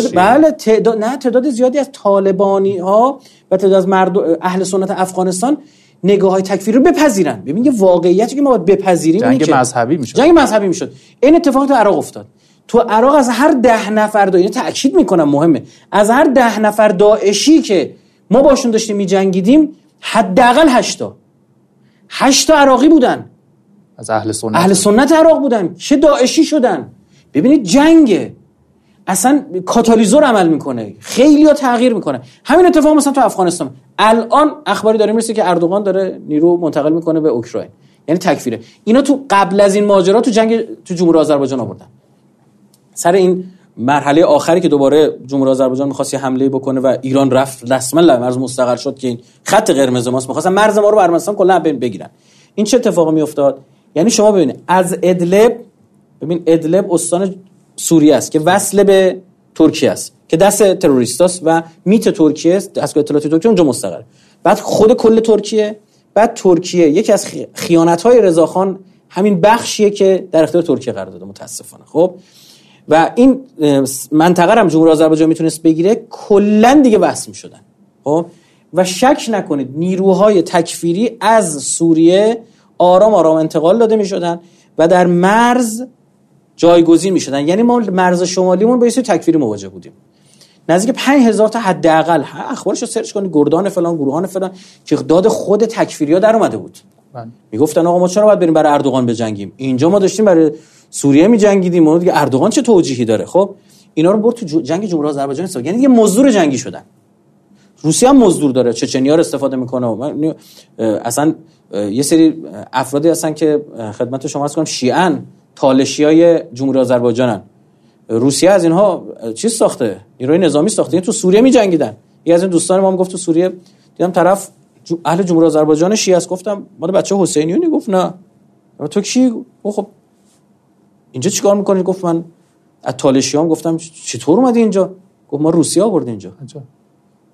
تعداد زیادی از طالبانی ها و تعداد از اهل سنت افغانستان نگاه های تکفیری رو بپذیرن. ببین یه واقعیتی که ما باید بپذیریم، جنگ مذهبی میشد. جنگ مذهبی میشد. این اتفاق تو عراق افتاد. تو عراق از هر 10 نفر اینو تاکید میکنم مهمه، از هر 10 نفر داعشی که ما باشون داشتیم میجنگیدیم، حداقل 8 عراقی بودن، از اهل سنت عراق بودن که داعشی شدن. ببینید جنگ اصلا کاتالیزور عمل میکنه، خیلی‌ها تغییر میکنه. همین اتفاق مثلا تو افغانستان الان اخباری داره میرسه که اردوغان داره نیرو منتقل میکنه به اوکراین، یعنی تکفیره. اینا تو قبل از این ماجرا تو جنگ تو جمهوری آذربایجان آوردن. سر این مرحله آخری که دوباره جمهوری آذربایجان می‌خواست یه حمله بکنه و ایران رفت رسما مرز مستقر شد که این خط قرمز ماست، می‌خواستن مرز ما رو ارمنستان کلا بگیرن. این چه اتفاقی میافتاد؟ یعنی شما ببینید از ادلب، ببین ادلب استان سوریه است که وصل به ترکیه است که دست تروریستاست و میت ترکیه است، دستگاه اطلاعاتی ترکیه اونجا مستقر. بعد خود کل ترکیه، بعد ترکیه یکی از خیانت‌های رضاخان همین بخشیه که در اختیار ترکیه قرار داده متاسفانه. خب و این منطقه هم جمهوری آذربایجان میتونست بگیره، کلا دیگه وصل میشدن. خب و شک نکنید نیروهای تکفیری از سوریه آرام آرام انتقال داده میشدن و در مرز جایگزین میشدن. یعنی ما مرز شمالیمون با یه سری تکفیری مواجه بودیم، نزدیک 5000 تا حداقل. اخبارش رو سرچ کنید، گردان فلان، گروهان فلان، که داد خود تکفیریا در اومده بود. میگفتن آقا ما چرا باید بریم برای اردوغان بجنگیم؟ اینجا ما داشتیم برای سوریه میجنگیدیم، اون دیگه اردوغان چه توجیهی داره؟ خب اینا رو برد تو جنگ جمهوری آذربایجان استفاده، یعنی یه مزدور جنگی شدن. روسیه هم مزدور داره، چچنیا رو استفاده میکنه. اصلا یه سری افرادی هستن که خدمت شما عرض کنم شیعن، تالشیای جمهوری آذربایجانن. روسیه از اینها چیز ساخته، نیروی نظامی ساخته، یعنی تو سوریه میجنگیدن. یکی از این دوستان ما گفت تو سوریه دیدم طرف اهل جمهوری آذربایجان شیعه است. گفتم ما بچه حسینیونی؟ گفت نه. تو کی؟ خب اینجا چیکار میکنی؟ گفت من از تالشیام. گفتم چطور اومدی اینجا؟ گفت ما روسیه آوردیم اینجا.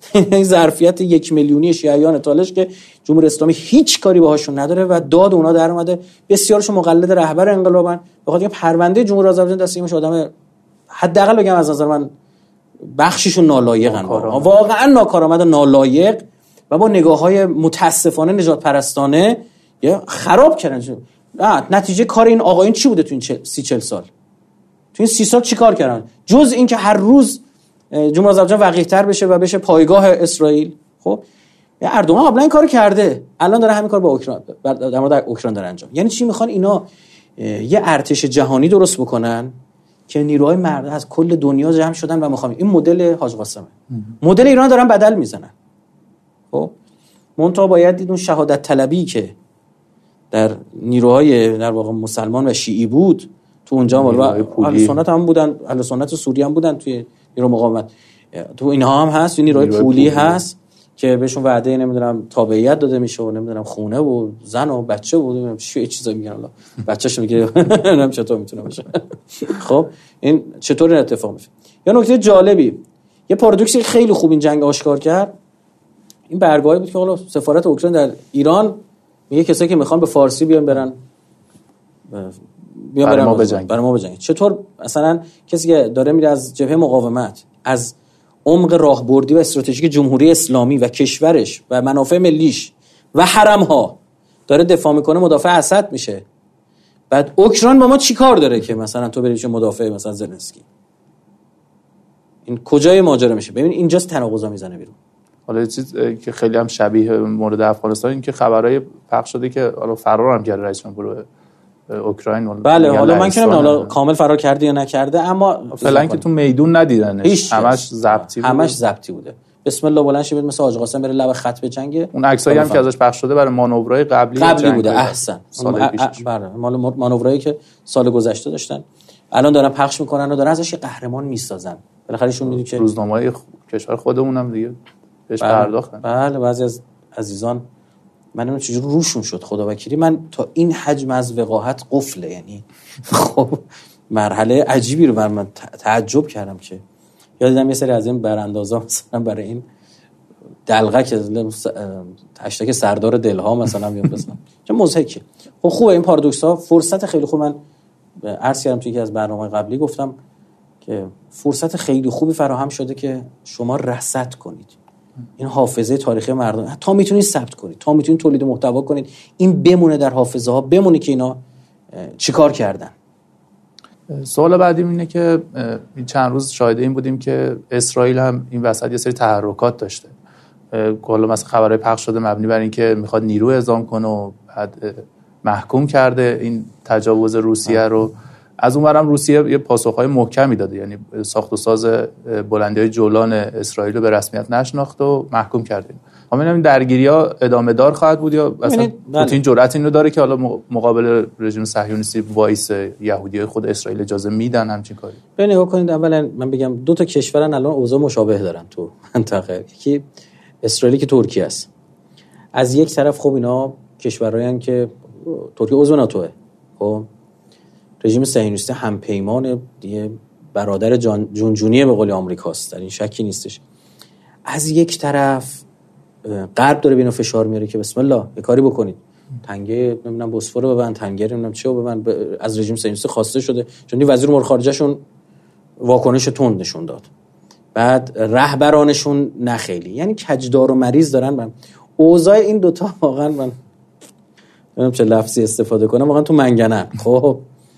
این ظرفیت 1 میلیونی شیعیان تالش که جمهوری اسلامی هیچ کاری باهاشون نداره و داد اونا در اومده. بسیارشون مقلد رهبر انقلابن، بخاطر اینکه پرونده جمهوری آذربایجان دست ایمش آدم حداقل بگم از نظر من بخششون نالایقن، واقعا ناکارآمد و نالایق و با نگاه‌های متاسفانه نجات پرستانه خراب کردن. نتیجه کار این آقایون چی بوده تو این 30-40 سال؟ تو این 30 سال چی کار کردن جز این که هر روز جمهوری آذربایجان وقیح‌تر بشه و بشه پایگاه اسرائیل؟ خب اردوغان قبلا این کارو کرده، الان داره همین کار با اوکراین در مورد اوکراین داره انجام. یعنی چی میخوان اینا؟ یه ارتش جهانی درست بکنن که نیروهای مردم از کل دنیا جمع شدن و میخوام این مدل حاج قاسمه. مدل ایران دارن بدل میزنن. خب منتها باید دید اون شهادت طلبی که در نیروهای در واقع مسلمان و شیعی بود تو اونجا، و اهل سنت هم بودن، اهل سنت سوریه هم بودن توی نیرو مقاومت، تو اینها هم هست، نیروهای پولی هست که بهشون وعده نمیدونم تابعیت داده میشه و نمیدونم خونه و زن و بچه و نمیدونم چه چیزایی میگن، الله بچه‌ش میگه نمیدونم چطور میتونه باشه. خب این چطور اتفاق میفته؟ یا نکته جالبی، یه پارادوکسی خیلی خوب این جنگ آشکار کرد، این برگاهی بود که حالا سفارت اوکراین در ایران میگه کسایی که میخوان به فارسی بیان برن برای ما بجنگن. چطور مثلا کسی که داره میره از جبهه مقاومت، از عمق راهبردی و استراتژیک جمهوری اسلامی و کشورش و منافع ملیش و حرم‌ها داره دفاع میکنه، مدافع اسد میشه، بعد اوکراین با ما چی کار داره که مثلا تو بری مدافع مثلا زلنسکی؟ این کجای ماجرا میشه؟ ببین اینجاست تناقضا میزنه بیرون. حالا یه چیز که خیلی هم شبیه مورد افغانستان این که خبرای پخش شده که حالا فرار هم کرده رئیس جمهور اوکراین. بله حالا من کنم حالا کامل فرار کرده یا نکرده، اما فعلا که تو میدون ندیدنش، همش ضبطی بوده. بسم الله بلند شه مثل حاج قاسم بره لب خط بجنگه. اون عکسایی هم که ازش پخش شده برای مانورهای قبلی بوده. احسن. بله مانورایی که سال گذشته داشتن الان دارن پخش میکنن و دارن ازش قهرمان میسازن. بالاخره ایشون میدونی که روزنامه‌های کشور خودمون هم دیگه بهش پرداختن. بله بعضی از عزیزان من نمیدونم چجوری روشون شد، خدا وکیلی من تا این حجم از وقاحت قفله، یعنی خب مرحله عجیبی رو من تعجب کردم که یادم یه سری از این براندازا مثلا برای این دلغک هشتگ سردار دلها مثلا میاد بزنم چه مضحکه. خب خوبه این پارادوکس ها فرصت خیلی خوب. من عرض کردم توی یکی از برنامه‌های قبلی گفتم که فرصت خیلی خوبی فراهم شده که شما رصد کنید این حافظه تاریخی مردم، تا میتونید ثبت کنید، تا میتونید تولید محتوا کنید، این بمونه در حافظه ها، بمونه که اینا چیکار کردن. سوال بعدی اینه که این چند روز شاهد این بودیم که اسرائیل هم این وسط یه سری تحرکات داشته، کلا مثلا خبرهای پخش شده مبنی بر اینکه میخواد نیرو اعزام کنه و بعد محکوم کرده این تجاوز روسیه رو. از اونورم روسیه یه پاسخهای محکمی داده، یعنی ساخت و ساز بلندی‌های جولان اسرائیل رو به رسمیت نشناخت و محکوم کرده. همین این درگیری‌ها ادامه دار خواهد بود یا مثلا پوتین جرأت اینو داره که حالا مقابل رژیم صهیونیستی وایس یهودیای خود اسرائیل اجازه میدن همچین کاری؟ نگاه کنید، اولا من بگم دو تا کشورن الان اوضاع مشابه دارن تو منطقه، یکی اسرائیل که ترکیه است. از یک طرف خب اینا کشورایین که ترکیه عضو ناتوئه، خب رژیم صهیونیستی همپیمان دیگه برادر جونجونی به قول آمریکاست، در این شکی نیستش. از یک طرف غرب داره بینو فشار میاره که بسم الله یه کاری بکنید، تنگه نمیدونم بوسفور رو ببند، تنگه نمیدونم چه رو ببند، از رژیم صهیونیستی خواسته شده، چون وزیر امور خارجه شون واکنش تند نشون داد، بعد رهبرانشون نه خیلی، یعنی کجدار و مریض دارن. اوضاع این دوتا واقعا من نمیدونم چه لفظی استفاده کنم، واقعا تو منگنن. خب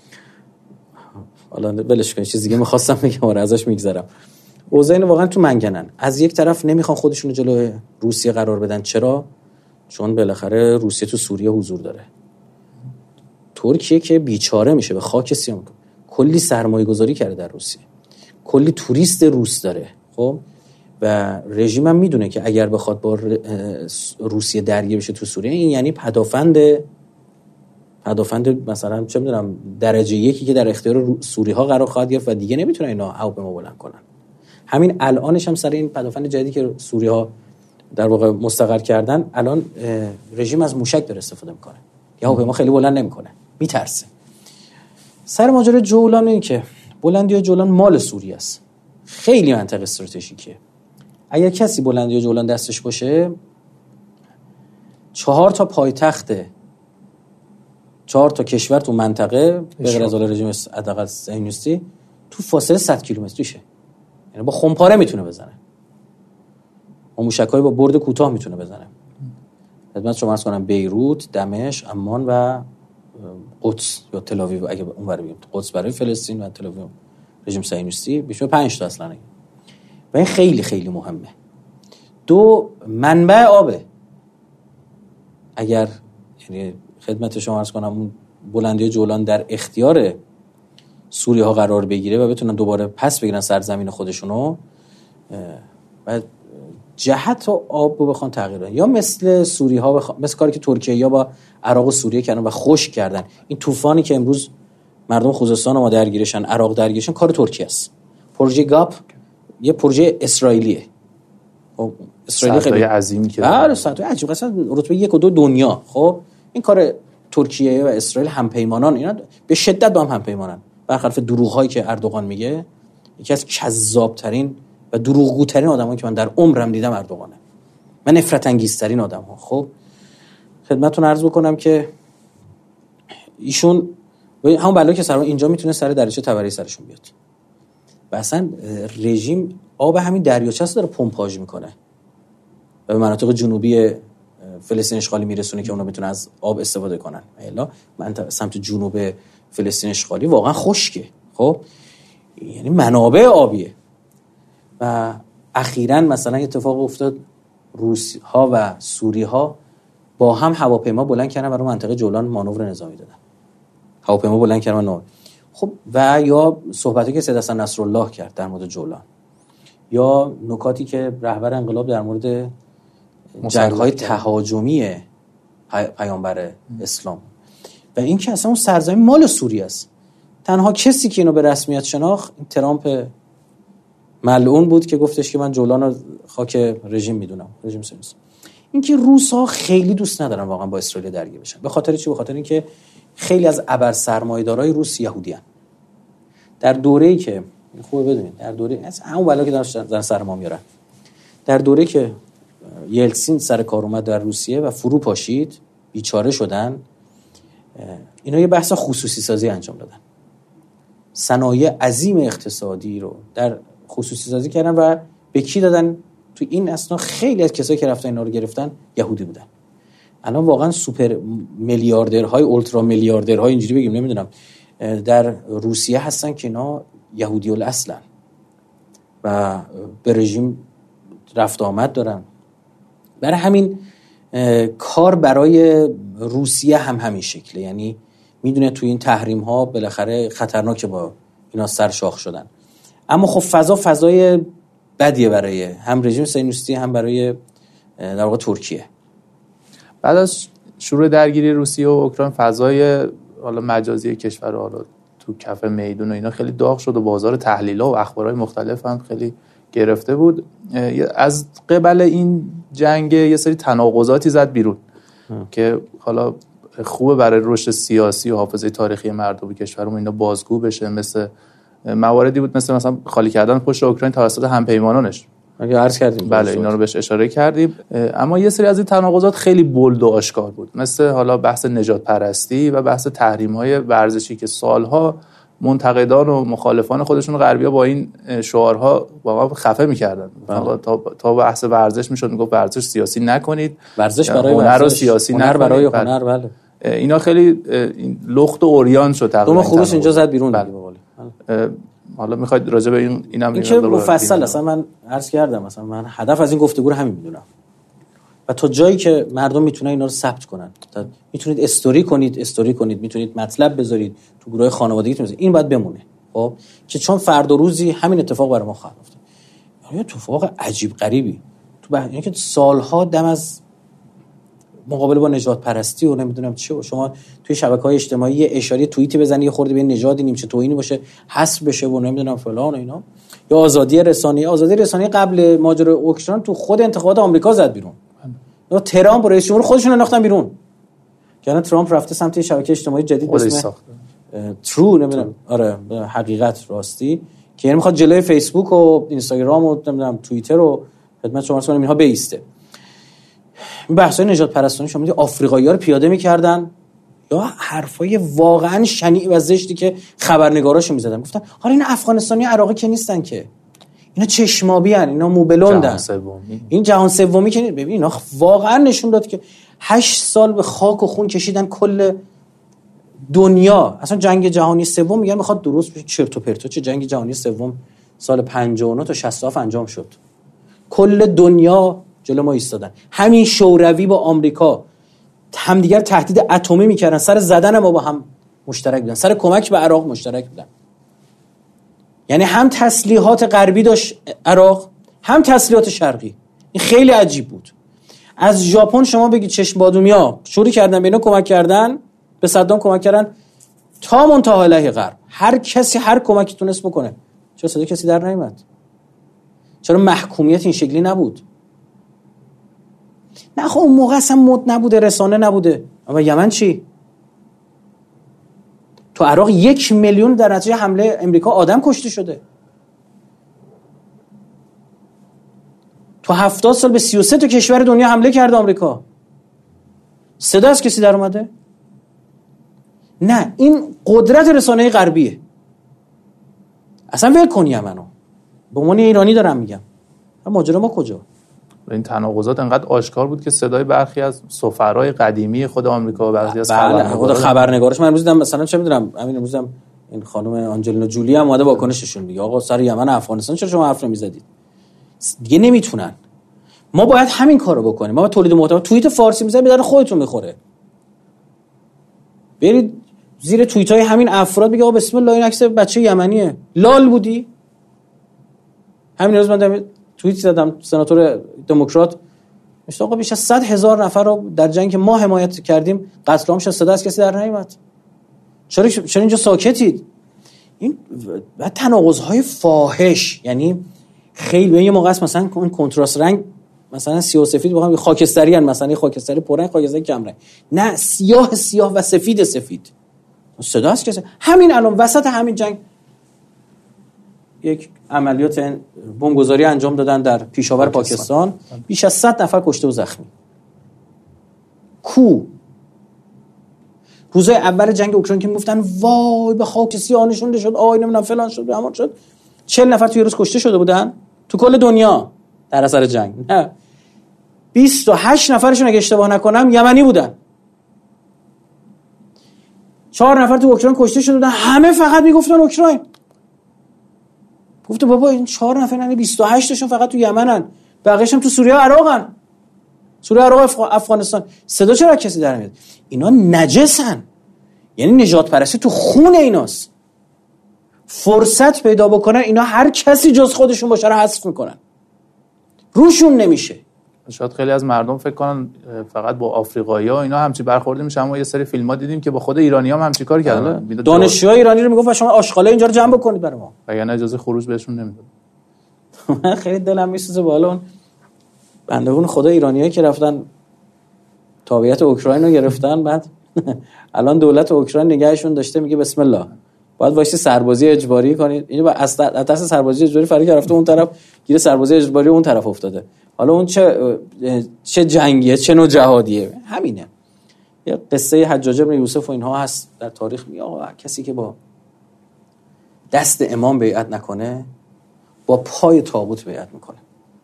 حالا ولش کن، چیز دیگه می‌خواستم بگم آره ازش میگذرم. اوضاع این واقعا تو منگنن. از یک طرف نمیخوان خودشونو جلوی روسیه قرار بدن، چرا؟ چون بالاخره روسیه تو سوریه حضور داره. ترکیه که بیچاره میشه، به خاک سیاه میکنه، کلی سرمایه گذاری کرده در روسیه، کلی توریست روس داره. خب و رژیم هم میدونه که اگر بخواد با روسیه درگیر بشه تو سوریه، این یعنی پدافند مثلا چه میدونم درجه یکی که در اختیار سوری ها قرار خواهد گرفت و دیگه نمیتونه اینا هواپیما بلند کنن. همین الانش هم سر این پدافند جدیدی که سوری ها در واقع مستقر کردن، الان رژیم از موشک داره استفاده میکنه، یا هواپیما خیلی بلند نمیکنه، میترسه. سر ماجرا جولان این که بلندی جولان مال سوریه است، خیلی منطقه استراتژیکیه. اگر کسی بلندی و جولان دستش باشه 4 تا پایتخت 4 تا کشور تو منطقه به غیر از رژیم حداقل صهیونیستی تو فاصله 100 کیلومتریشه. یعنی با خمپاره میتونه بزنه، با موشک‌های با برد کوتاه میتونه بزنه. خدمت شما عرض کنم بیروت، دمشق، عمان و قدس یا تل آویو، اگه اونور بگیم قدس برای فلسطین و تل آویو رژیم صهیونیستی، بیشتر 5 تا اصلا. و این خیلی خیلی مهمه. 2 منبع آبه. اگر یعنی خدمت شما عرض کنم اون بلندی جولان در اختیار سوری ها قرار بگیره و بتونن دوباره پس بگیرن سرزمین خودشونو و جهت و آب رو بخوان تغییر بدن، یا مثل سوری ها مثل کاری که ترکیه یا با عراق و سوریه کردن و خشک کردن. این طوفانی که امروز مردم خوزستان ما درگیرشن، عراق درگیرشن، کار ترکیه است. پروژه گاپ یه پروژه اسرائیلیه. اسرائیل خیلی عظیمی که بله سطح عجیب، اصلا رتبه 1 و 2 دنیا. خب این کار ترکیه و اسرائیل همپیمانان، اینا به شدت با هم همپیمانن. برخلاف دروغ‌هایی که اردوغان میگه، یکی از کذاب‌ترین و دروغگوترین آدمایی که من در عمرم دیدم اردوغانه. من نفرت انگیزترین آدم‌ها. خب خدمتتون عرض بکنم که ایشون همون بلایی که سر اینجا میتونه سر دریاچه طبری سرشون بیاد. و اصلا رژیم آب همین دریاچه است داره پمپاژ میکنه و به مناطق جنوبی فلسطین اشغالی میرسونه که اونا بتونن از آب استفاده کنن. الا سمت جنوب فلسطین اشغالی واقعا خشکه. خب یعنی منابع آبیه. و اخیراً مثلا اتفاق افتاد، روسی ها و سوری ها با هم هواپیما بلند کردن برای منطقه جولان مانور نظامی دادن. هواپیما بلند کردن. خب و یا صحبتی که سید حسن نصرالله کرد در مورد جولان، یا نکاتی که رهبر انقلاب در مورد جنگ‌های تهاجمی پیامبر اسلام و این که اصلا اون سرزمین مال سوریه است. تنها کسی که اینو به رسمیت شناخت این ترامپ ملعون بود که گفتش که من جولان رو خاک رژیم میدونم، رژیم صهیونیست. این که روس‌ها خیلی دوست ندارن واقعا با اسرائیل درگیر بشن. به خاطر چی؟ به خاطر اینکه خیلی از ابر سرمایه‌دارای روس یهودیان. در دوره‌ای که خوبه بدونید، در دوره از همون بلا که در سر ما میارن، در دوره که یلتسین سر کار اومد در روسیه و فرو پاشید، بیچاره شدن، اینا یه بحث خصوصی سازی انجام دادن. صنایع عظیم اقتصادی رو در خصوصی سازی کردن و به کی دادن؟ تو این اثنا خیلی از کسایی که رفتن اینا رو گرفتن یهودی بودن. الان واقعا سوپر میلیاردرهای، اولترا میلیاردرهای، اینجوری بگیم نمیدونم، در روسیه هستن که اینا یهودی الاصلن و به رژیم رفت آمد دارن. برای همین کار برای روسیه هم همین شکله، یعنی میدونه توی این تحریم ها بالاخره خطرناکه با اینا سرشاخ شدن. اما خب فضای بدیه برای هم رژیم صهیونیستی هم برای در واقع ترکیه. بعد از شروع درگیری روسیه و اوکراین فضای حالا مجازی کشور حالا تو کف میدون و اینا خیلی داغ شد و بازار تحلیل‌ها و اخبارهای مختلف هم خیلی گرفته بود. از قبل این جنگ یه سری تناقضاتی زد بیرون که حالا خوبه برای رشد سیاسی و حافظه تاریخی مردم کشورمون اینا بازگو بشه. مثل مواردی بود مثلا خالی کردن پشت اوکراین توسط همپیمانانش، اگه عرض کردیم بله اینا رو بهش اشاره کردیم. اما یه سری از این تناقضات خیلی بولد و آشکار بود، مثل حالا بحث نجات پرستی و بحث تحریم‌های ورزشی که سالها منتقدان و مخالفان خودشون غربی‌ها با این شعارها واقعا خفه می‌کردن. تا بحث ورزش میشد میگفت ورزش سیاسی نکنید، ورزش برای هنر رو سیاسی نکنید، هنر برای هنر. بله اینا خیلی لخت و اوریان شد تقریبا. دو خروس اینجا زد بیرون. بله. حالا میخواید راجع به اینم که مفصل اصلا من عرض کردم، مثلا من هدف از این گفتگو رو همین میدونم و تا جایی که مردم میتونن اینا رو ثبت کنن، میتونید استوری کنید، میتونید مطلب بذارید تو گروه خانوادگیتون، این باید بمونه. خب که چون فردا روزی همین اتفاق برای ما خواهد افتاد. یه اتفاق عجیب غریبی تو یعنی که سالها دم از مقابله با نجات پرستی و نمیدونم چی، و شما توی شبکه‌های اجتماعی یه اشاره توییتی بزنی یه خورده به نژادی نیمچه توهینی باشه حذف بشه و نمیدونم فلان و اینا، یا آزادی رسانه‌ای قبل ماجرای اوکراین تو خود انتخابات آمریکا زد بیرون. یا ترامپ رئیس جمهور خودشون انداختن بیرون. که الان ترامپ رفته سمت شبکه اجتماعی جدید به اسم ترو نمیدونم آره حقیقت راستی که یعنی میخواد جلوی فیسبوک و اینستاگرام و نمیدونم توییتر و خدمت شما عرض کنم اینها بیسته. این بحث‌های نجات پرستانی شما می‌دید آفریقایی‌ها رو پیاده می‌کردن یا حرفای واقعا شنیع و زشتی که خبرنگاراشو می‌زدن، گفتن حالا این افغانستانی عراقی که نیستن که، اینا چشمابی ان، اینا موبلوندن، این جهان سومی که ببین اینا واقعا نشون داد که 8 سال به خاک و خون کشیدن کل دنیا. اصلا جنگ جهانی سوم میگن میخواد درست بشه، چرت و پرتا. چه جنگ جهانی سوم سال 59 تا 67 انجام شد، کل دنیا جلو ما ایستادن. همین شوروی با آمریکا همدیگر تهدید اتمی میکردن، سر زدن ما با هم مشترک بودن، سر کمک به عراق مشترک بودن. یعنی هم تسلیحات غربی داشت عراق، هم تسلیحات شرقی. این خیلی عجیب بود. از ژاپن شما بگید چشم بادومیا شروع کردن به اینا کمک کردن، به صدام کمک کردن تا منتها علیه غرب. هر کسی هر کمکی تونست بکنه. چرا صدا کسی در نیامد؟ چرا محکومیت این شکلی نبود؟ نه خب اون موقع اصلا مد نبوده، رسانه نبوده. اما یمن چی؟ تو عراق 1 میلیون در نتیجه حمله امریکا آدم کشته شده. تو 70 سال به 33 تا کشور دنیا حمله کرده آمریکا. صدا از کسی در اومده؟ نه، این قدرت رسانه غربیه. اصلا ول کن یمنو. به عنوان ایرانی دارم میگم. ماجرا ما کجا؟ این تناقضات انقدر آشکار بود که صدای برخی از سفرای قدیمی خود آمریکا و برخی از خبرنگارش من امروز دیدم، مثلا چه میدونم همین امروز هم این خانم آنجلینا جولی هم اومده واکنششون میگه آقا سر یمن افغانستان چرا شما حرف نمیزدید؟ دیگه نمیتونن. ما باید همین کارو بکنیم. ما باید تولید محتوا توییت فارسی میذاریم به درد خودتون میخوره. برید زیر توییتای همین افراد بگید آقا بسم الله این عکس بچه یمنیه. لال بودی؟ همین روز من توییت زدم، سناتور دموکرات میگه آقا بیش از 100,000 نفر رو در جنگ که ما حمایت کردیم قتل عام شد، صدا از کسی در نیامد. چرا اینجا ساکتید؟ این تناقض‌های فاحش، یعنی خیلی یه موقع است مثلا اون کنتراست رنگ مثلا سیاه و سفید بخوام خاکستری ان، مثلا خاکستری پررنگ خاکستری کم رنگ، نه سیاه و سفید. صدا از کسی. همین الان وسط همین جنگ یک عملیات بمبگذاری انجام دادن در پیشاور پاکستان، بیش از 100 نفر کشته و زخمی. روزای اول جنگ اوکراین که میگفتن وای به خاک سیاه نشونده شد، آی نمیدونم فلان شد همان شد، 40 نفر توی روز کشته شده بودن تو کل دنیا در اثر جنگ. نه 28 نفرشون اگه اشتباه نکنم یمنی بودن. 4 نفر تو اوکراین کشته شده بودن، همه فقط میگفتن اوکراین. گفته بابا این 4 نفر نه 28 تاشون فقط تو یمنن، بقیه‌اش هم تو سوریه و عراقن. سوریه، عراق، افغانستان. صدا چرا کسی در نمیاد؟ اینا نجسن. یعنی نجات پرستی تو خون ایناست. فرصت پیدا بکنن اینا هر کسی جز خودشون باشه رو حذف میکنن. روشون نمیشه. شاید خیلی از مردم فکر کنن فقط با آفریقایی‌ها اینا همچی برخورد میشه، اما یه سری فیلم‌ها دیدیم که با خود ایرانی‌ها هم همچی کار کردن. دانشجوهای ایرانی رو میگفت شما آشغاله اینجا رو جمع بکنید برای ما، وگرنه اجازه خروج بهشون نمیداد. خیلی دلم میسوزه بالا اون بندگون خدا ایرانیایی که رفتن تابعیت اوکراین رو گرفتن، بعد الان دولت اوکراین نگهشون داشته، میگه بسم الله باید واسه سربازی اجباری کنید. اینو از دست سربازی اجباری فراری رفته اون طرف، گیر سربازی اجباری اون طرف افتاده. حالا اون چه جنگیه، چه نوع جهادیه؟ همینه. یه قصه حجاج بن یوسف و اینها هست در تاریخ، میگه آقا کسی که با دست امام بیعت نکنه با پای تابوت بیعت میکنه.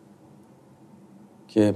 که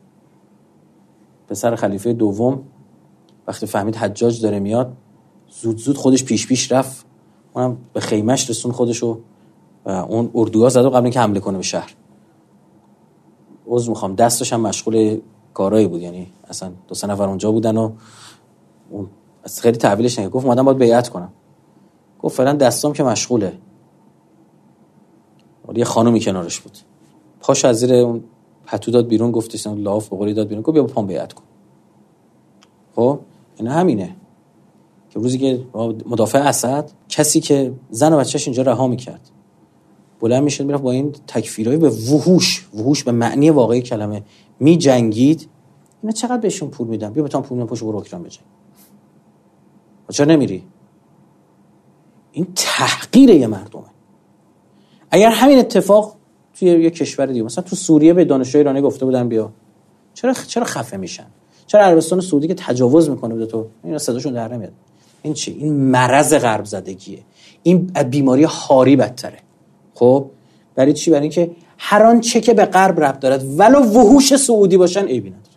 پسر خلیفه دوم وقتی فهمید حجاج داره میاد، زود خودش پیش رفت، اونم به خیمه‌اش رسون خودشو و اون اردوها زد قبل اینکه حمله کنه به شهر. عذر میخوام دستش هم مشغول کارایی بود، یعنی اصلا 2-3 نفر اونجا بودن و اون خیلی تحویلش نگه. گفت اومدم باید بیعت کنم. گفت فعلا دستام که مشغوله. ولی یه خانومی کنارش بود، پاش از زیر اون پتو داد بیرون، گفتش لاف بقولی داد بیرون، گفت بیا با پام بیعت کن. خب این همینه که روزی که مدافع اسد، کسی که زن و بچه‌ش اینجا رها میکرد، بلند میشد میرفت با این تکفیرای به وحوش به معنی واقعی کلمه می جنگید. اینا چقدر بهشون پول میدن؟ بیا بهتون پول میدن پشت برو اوکراین بجنگ. چرا نمیری؟ این تحقیر یه مردمه. اگر همین اتفاق توی یه کشور دیگه، مثلا تو سوریه به دانشجوی ایرانی گفته بودن بیا، چرا خفه میشن؟ چرا عربستان سعودی که تجاوز میکنه به تو اینا صداشون در نمیاد؟ این چی؟ این مرض غرب زدگیه، این بیماری هاری بدتره. خب برای چی؟ برای اینکه هر آن چه که به غرب ربط دارد ولو وحوش سعودی باشن عیبی نداره.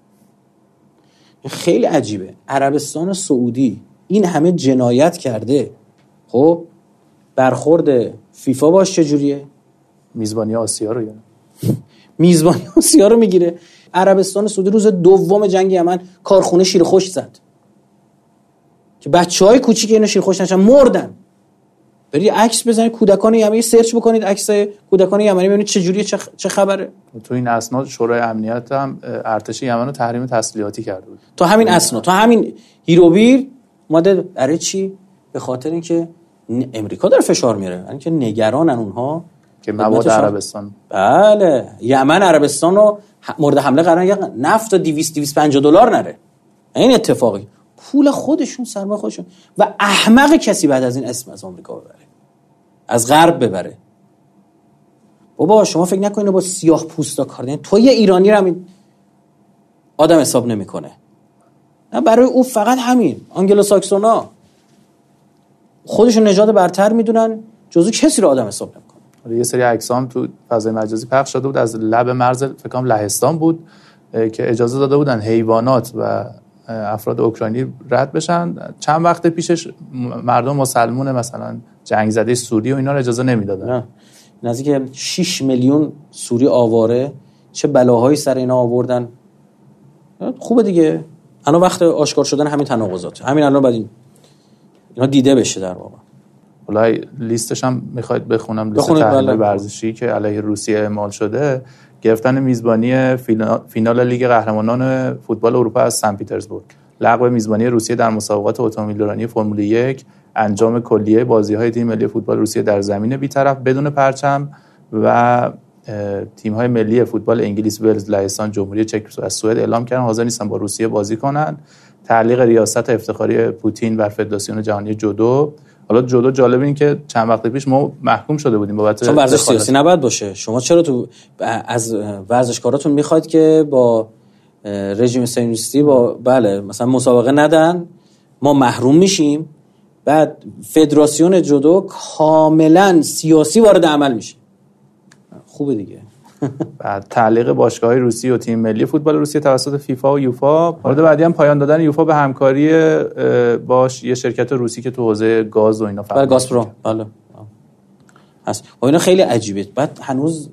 خیلی عجیبه عربستان سعودی این همه جنایت کرده، خب برخورد فیفا باش چجوریه؟ میزبانی آسیا رو میزبانی آسیا رو میگیره. عربستان سعودی روز دوم جنگ یمن کارخونه شیرخشک زد که بچهای کوچیک اینو شیرخشک نشن مردن. برید عکس بزنید کودکان یمنی، سرچ بکنید عکس کودکان یمنی ببینید چه جوریه، چه خبره. تو این اسناد شورای امنیت هم ارتش یمن رو تحریم تسلیحاتی کرده بود. تو همین اسناد، تو همین هیروبیر اومده. برای چی؟ به خاطر اینکه امریکا داره فشار میاره، اینکه نگرانن اونها که مواد عربستان، بله یمن عربستان رو مورد حمله قرار نگه، نفت تا 200-250 دلار نره. این اتفاقی پول خودشون، سرمایه خودشون. و احمق کسی بعد از این اسم از آمریکا ببره، از غرب ببره. بابا شما فکر نکنید با سیاه پوستا کار دارین. تو یه ایرانی رو همین آدم حساب نمیکنه. نه برای او فقط همین آنگلو ساکسونا خودشون نژاد برتر میدونن، جزو کسی رو آدم حساب نمیکنه. یه سری عکسام تو فضای مجازی پخش شده بود از لب مرز فکر کنم لهستان بود که اجازه داده بودن حیوانات و افراد اوکراینی رد بشن. چند وقت پیشش مردم مسلمون مثلا جنگ زده سوری و اینا رو اجازه نمیدادن. نزدیک 6 میلیون سوری آواره، چه بلاهایی سر اینا آوردن. خوبه دیگه، الان وقت آشکار شدن همین تناقضات، همین الان بعد اینا دیده بشه در واقع. والله لیستش هم میخواید بخونم، لیست تحریم ورزشی که علیه روسیه اعمال شده. گرفتن میزبانی فینال لیگ قهرمانان فوتبال اروپا از سن پیترزبورگ، لغو میزبانی روسیه در مسابقات اتومبیلرانی فرمول 1، انجام کلیه بازی‌های تیم ملی فوتبال روسیه در زمین بی‌طرف بدون پرچم و تیم‌های ملی فوتبال انگلیس، ولز، لهستان، جمهوری چک و سوئد اعلام کردن حاضر نیستن با روسیه بازی کنن. تعلیق ریاست افتخاری پوتین بر فدراسیون جهانی جودو. حالا جودو جالب این که چند وقت پیش ما محکوم شده بودیم بابت چون ورزش سیاسی نباید باشه. شما چرا تو از ورزشکاراتون میخواید که با رژیم صهیونیستی با بله مثلا مسابقه ندن، ما محروم میشیم، بعد فدراسیون جودو کاملا سیاسی وارد عمل میشه. خوبه دیگه. بعد تعلیق باشگاه‌های روسی و تیم ملی فوتبال روسیه توسط فیفا و یوفا. مورد بعدی هم پایان دادن یوفا به همکاری باش یه شرکت روسی که تو حوزه گاز و اینا فعالیت گازپروم بله هست. و اینا خیلی عجیبه. بعد هنوز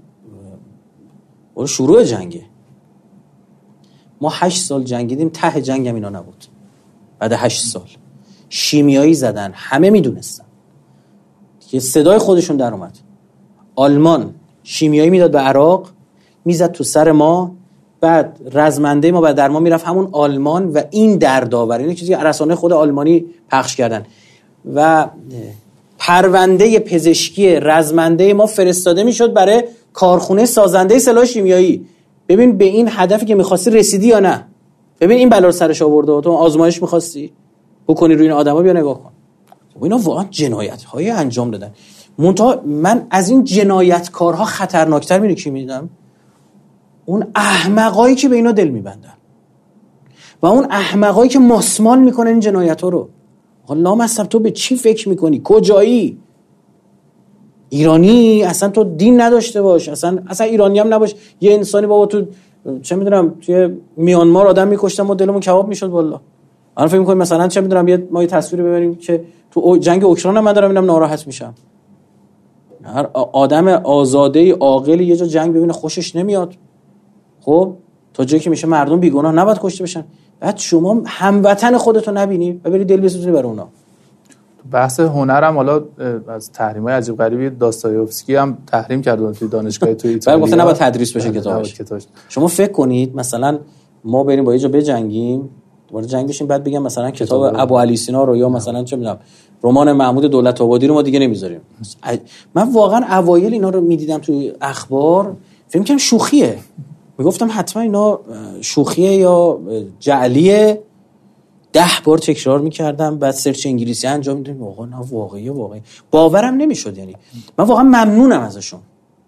شروع جنگه. ما 8 سال جنگیدیم، ته جنگ هم اینا نبود. بعد 8 سال شیمیایی زدن، همه میدونستن که صدای خودشون در اومد. آلمان شیمیایی میداد به عراق، میزد تو سر ما، بعد رزمنده ما بعد در ما میرفت همون آلمان و این دردآور. این چیزی رسانه خود آلمانی پخش کردن و پرونده پزشکی رزمنده ما فرستاده میشد برای کارخونه سازنده سلاح شیمیایی. ببین به این هدفی که می‌خواستی رسیدی یا نه. ببین این بلا رو سرش آورده. تو آزمایش می‌خواستی بکنی روی این آدما، بیا نگاه کن. اینا واقعا جنایت‌های انجام دادن. منتها من از این جنایتکارها خطرناکتر می‌دونی کی می‌دیدم؟ اون احمقایی که به اینا دل می‌بندن و اون احمقایی که ماسمال می‌کنن این جنایت‌ها رو. حالا لامصب تو به چی فکر می‌کنی؟ کجایی؟ ایرانی اصلا تو دین نداشته باش، اصلا ایرانی هم نباش، یه انسانی بابا تو چه می‌دونم توی میانمار آدم می‌کشتن ما دلمون کباب می‌شد والله. الان فکر می‌کنم مثلا چه می‌دونم ما یه تصویری ببریم که تو جنگ اوکراین من دارم اینم ناراحت میشم. هر آدم آزاده عاقلی یه جا جنگ ببینه خوشش نمیاد. خب تا جایی که میشه مردم بیگناه نباید کشته بشن. بعد شما هموطن خودتو نبینی و بری دل بسوزونی برای اونا. تو بحث هنر هم حالا از تحریم‌های عجیب غریبی داستایوفسکی هم تحریم کردن توی دانشگاه توی ایتالیا. بعد گفتن نباید تدریس بشه کتابش. شما فکر کنید مثلا ما بریم با یه جا بجنگیم، دوباره جنگ بشیم، بعد بگم مثلا کتاب ابو علی سینا رو یا مثلا چه می‌دونم رمان محمود دولت آبادی رو ما دیگه نمیذاریم. من واقعا اوایل اینا رو میدیدم توی اخبار فکر می‌کردم شوخیه. میگفتم حتما اینا شوخیه یا جعلیه. 10 بار تکرار میکردم، بعد سرچ انگلیسی انجام میدادم. واقعا نه واقعی باورم نمیشد. یعنی من واقعا ممنونم ازشون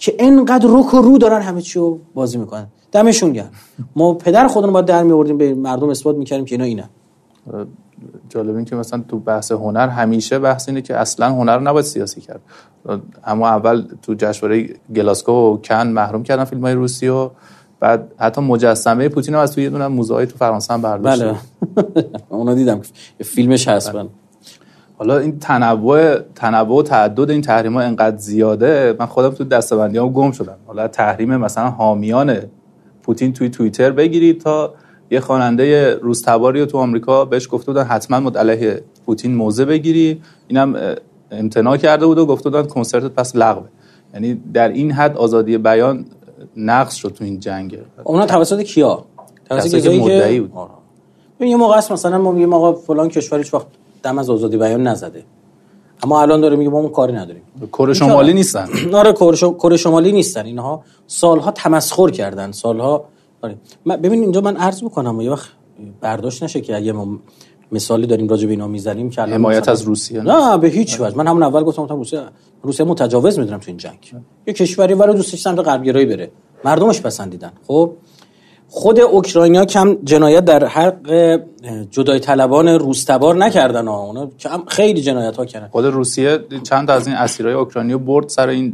که اینقدر رک و رو دارن همه چی رو بازی میکنن. دمشون گرم. ما پدر خودمون باید در میآوردیم به مردم اثبات میکردیم که اینا اینه. جالب این که مثلا تو بحث هنر همیشه بحث اینه که اصلا هنر نباید سیاسی کرد. اما اول تو جشنواره گلاسکو و کن محروم کردن فیلم‌های روسی و بعد حتی مجسمه پوتین رو از توی یه دونه موزه‌ای تو فرانسه هم برداشت. بله. اونو دیدم فیلمش هست. بله. حالا این تنوع و تعدد این تحریم‌ها انقدر زیاده، من خودم تو دسته‌بندیام گم شدم. حالا تحریم مثلا حامیان پوتین توی توییتر بگیرید تا یه خواننده روس‌تباری رو تو آمریکا بهش گفته بودن حتما علیه پوتین موضع بگیری، اینم امتناع کرده بود و گفته بودن کنسرتت پس لغوه. یعنی در این حد آزادی بیان نقض شد تو این جنگ. اونا توسط کیا؟ توسط کسایی که مدعی بود. یه موقع است مثلا ما میگیم آقا فلان کشور هیچ وقت دم از آزادی بیان نزده، اما الان داره میگه ما اون کاری نداریم. کره شمالی نیستن. آره کره شمالی نیستن. اینها سالها تمسخر کردن، سالها. آره ببین اینجا من عرض میکنم یه وقت برداشت نشه که اگه ما مثالی داریم راجع به اینا میزنیم که حمایت از روسیه نه به هیچ وجه. من همون اول گفتم روسیه متجاوز میدونم تو این جنگ. یه کشوری ولی دوستش سمت غربگرایی بره، مردمش پسندیدن. خب خود اوکراینیا کم جنایت در حق جدای طلبان روس‌تبار نکردن ها، اونا خیلی جنایت ها کردن. خود روسیه چند تا از این اسیرای اوکراینی برد سر این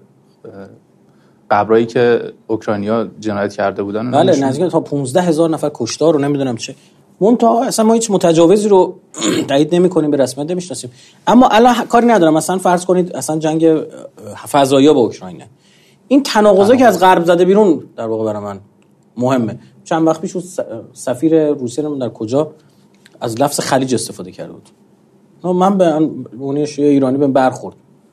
قبرایی که اوکراینیا جنایت کرده بودن. بله نزدیک تا 15,000 نفر کشتار رو نمیدونم چه. منتها اصلا ما هیچ متجاوزی رو تایید نمی‌کنیم، به رسمیت نمی‌شناسیم. اما الان کاری ندارم، مثلا فرض کنید اصلا جنگ فضایی با اوکراین، این تناقضا که از غرب زده بیرون در واقع برای من مهمه. چند وقت پیش سفیر روسیه رو در کجا از لفظ خلیج استفاده کرده بود. من به اونش ایرانی بهم برخورد.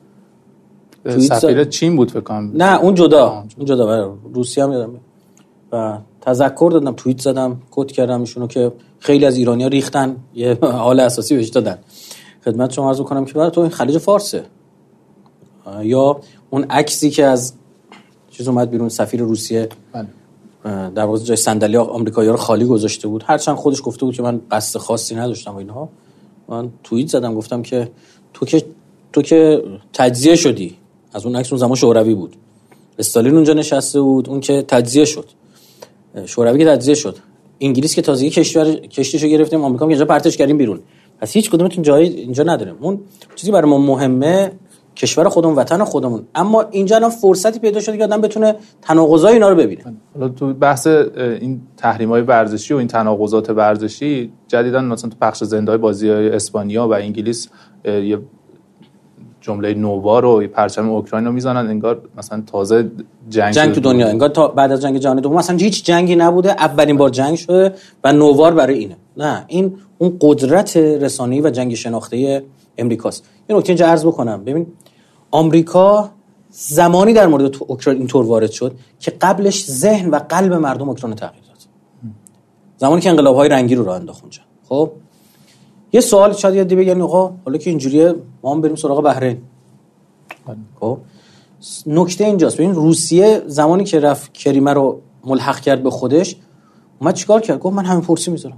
سفیر چین بود فکر کنم. نه اون جدا برای روسیه هم یادم. و تذکر دادم، توییت زدم، کد کردم ایشونو که خیلی از ایرانی‌ها ریختن، یه حال اساسی بهش دادن. خدمت شما عرض کنم که برای تو این خلیج فارسه. یا اون عکسی که از چیز اومد بیرون، سفیر روسیه در واقع جای صندلی آمریکایی‌ها رو خالی گذاشته بود، هرچند خودش گفته بود که من قصد خاصی نداشتم و اینها. من توییت زدم گفتم که تو که تجزیه شدی. از اون عکس اون زمان شوروی بود، استالین اونجا نشسته بود، اون که تجزیه شد، شوروی که تجزیه شد، انگلیس که تازه کشتیشو گرفتیم، آمریکا که اینجا پرتش کردیم بیرون. پس هیچ کدومتون جایی اینجا نداریم. اون چیزی برای ما مهمه کشور خودمون، وطن خودمون. اما اینجا الان فرصتی پیدا شده که آدم بتونه تناقضای اینا رو ببینه. حالا تو بحث این تحریم‌های ورزشی و این تناقضات ورزشی جدیداً مثلا تو پخش زنده‌های بازی‌های اسپانیا و انگلیس یه جمله نووا رو، پرچم اوکراین رو میزنن، انگار مثلا تازه جنگ تو دنیا، انگار تا بعد از جنگ جهانی دوم مثلا هیچ جنگی نبوده، اولین بار جنگ شده و نووار برای اینه. نه، این اون قدرت رسانه‌ای و جنگ شناخته امریکاست. یه نکته اینجا عرض بکنم. ببین آمریکا زمانی در مورد اوکراین اینطور وارد شد که قبلش ذهن و قلب مردم اوکراین تغییر داد. زمانی که انقلاب‌های رنگی رو راه انداخت اونجا. خب یه سوال شاید یادی بگن آقا حالا که اینجوریه ما هم بریم سراغ بحرین. خب نکته اینجاست. ببین روسیه زمانی که رفت کریمه رو ملحق کرد به خودش، اومد چیکار کرد؟ گفت من همه پرسی میذارم.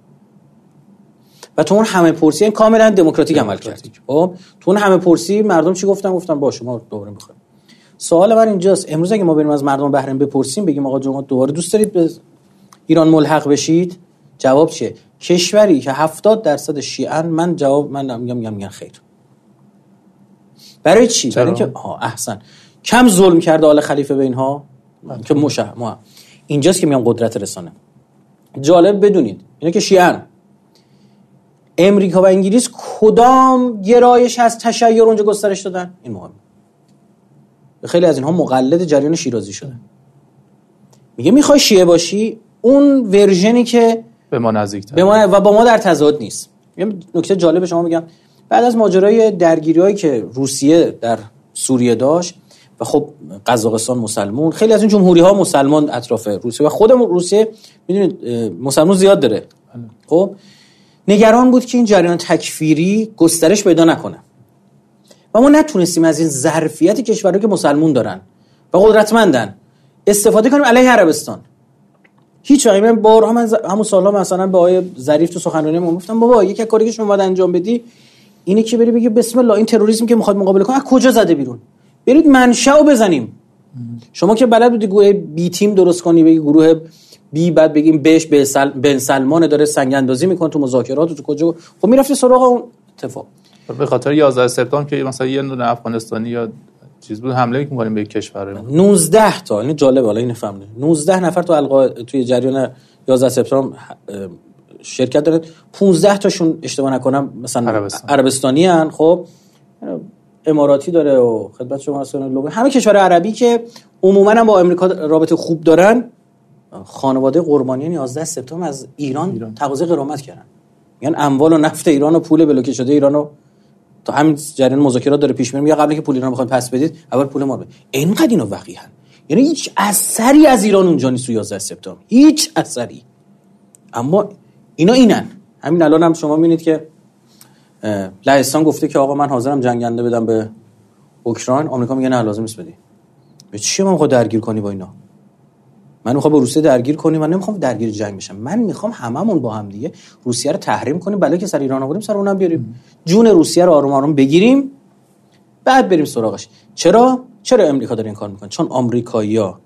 و تو اون همه پرسی این کاملا دموکراتیک عمل کرد. خب تو اون همه پرسی مردم چی گفتن باشه ما دوباره میخوایم. سوال من اینجاست، امروز اگه ما بریم از مردم بحرین بپرسیم بگیم آقا جماعت دوباره دوست دارید به ایران ملحق بشید؟ جواب چیه؟ کشوری که 70% شیعه‌ان من میگم خیر. برای چی؟ برای اینکه احسن کم ظلم کرده آل خلیفه به اینها که ما اینجاست که میگم قدرت رسانه. جالب بدونید اینا که شیعه‌ان، امریکا و انگلیس کدام گرایش از تشیع اونجا گسترش دادن؟ این مهمه. خیلی از اینها مقلد جریان شیرازی شدن. میگه میخوای شیعه باشی، اون ورژنی که به ما نزدیک‌تر و با ما در تضاد نیست. یه نکته جالب شما میگم، بعد از ماجرای درگیری‌هایی که روسیه در سوریه داشت و خب قزاقستان مسلمان، خیلی از این جمهوری‌ها مسلمان اطراف روسیه و خود روسیه میدونید مسلمان زیاد داره. خب نگران بود که این جریان تکفیری گسترش پیدا نکنه و ما نتونستیم از این ظرفیت کشورها که مسلمان دارن و قدرتمندن استفاده کنیم علیه عربستان. هیچ وقت من بارها همون سالا مثلا به آقای ظریف تو سخنرانی من گفتم بابا یک کاری که شما باید انجام بدی اینه که بری بگی بسم الله این تروریسم که میخواد مقابله کنه از کجا زده بیرون، برید منشأ رو بزنیم. شما که بلد بودی گروه بی تیم درست کنی، بگی گروه بی، بعد بگیم بهش بن سلمان داره سنگ اندازی میکنه تو مذاکرات تو کجا، خب میرفتی سراغ اون اتفاق. به خاطر 11 سپتامبر که مثلا یه دونه افغانستانی یا چیز بود حمله می‌کنیم به کشورمون. 19 تا، این جالب، حالا این فهمیدم 19 نفر تو توی جریان 11 سپتامبر شرکت دارن، 15 تاشون اشتباه نکنم مثلا عربستانی ان، خب اماراتی داره و خدمت شما هستن، همه کشور عربی که عموما هم با امریکا رابطه خوب دارن. خانواده قربانیان 11 سپتامبر از ایران تقاضای غرامت کردن، میگن اموال و نفت ایران و پول بلوکه شده ایرانو تا همین جریان مذاکرات داره پیش میره، میگه قبل که پول ایران بخواید پس بدید اول پول ما بدید. اینقدر اینا وقیحن، یعنی هیچ اثری از ایران اونجا نیست تو 11 سپتامبر، هیچ اثری. اما اینا اینن. همین الان هم شما میبینید که لهستان گفته که آقا من حاضرم جنگنده بدم به اوکراین، آمریکا میگه نه لازم نیست بدی. به چی من میخوام درگیر کنی با اینا؟ من میخوام با روسیه درگیر کنی، من نمیخوام درگیر جنگ بشم، من میخوام هممون با هم دیگه روسیه رو تحریم کنیم، بلکه که سر ایران آوردیم سر اونم بیاریم، جون روسیه رو آروم آروم بگیریم، بعد بریم سراغش. چرا امریکا داره این کار میکنه؟ چون آمریکایی‌ها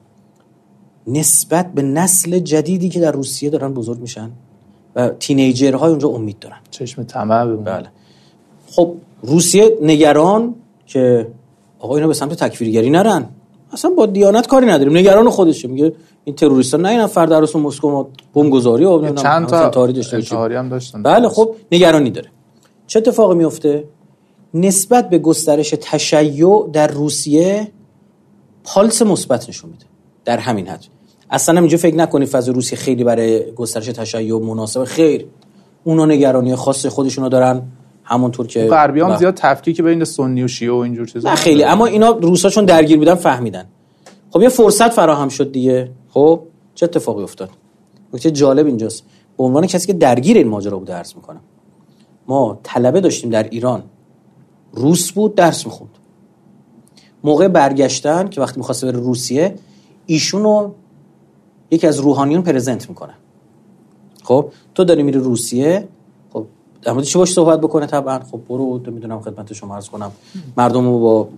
نسبت به نسل جدیدی که در روسیه دارن بزرگ میشن و تینیجرهای اونجا امید دارن، چشم طمع بمونه. بله. خب روسیه نگران که آقا اینا به سمت تکفیرگری نرن، اصلا با دیانت کاری نداریم، نگران خودشه، میگه این تروریستا نه این فرد عروس مسکو ما بمبگذاری و چند تا انتحاری هم داشتن. بله خب نگرانی داره. چه اتفاقی میفته؟ نسبت به گسترش تشیع در روسیه پالس مثبت نشون میده. در همین حد اصلا اینجا فکر نکنید فضای روسیه خیلی برای گسترش تشیع مناسبه، خیر، اونا نگرانی خاص خودشونو دارن، همونطور که غربیام زیاد تفکیک بین سنی و شیعه و اینجور چیزا نه خیلی، اما اینا روسا چون درگیر بودن فهمیدن. خب یه فرصت فراهم شد دیگه. خب چه اتفاقی افتاد؟ نکته جالب اینجاست، به عنوان کسی که درگیر این ماجرا بود عرض میکنم، ما طلبه داشتیم در ایران، روس بود درس میخوند، موقع برگشتن که وقتی میخواسته بره روسیه ایشونو یکی از روحانیون پرزنت میکنه. خب تو داری میری روسیه، خب در مورد چی باش صحبت بکنه؟ طبعا خب برو میدونم خدمت شما عرض کنم مردمو با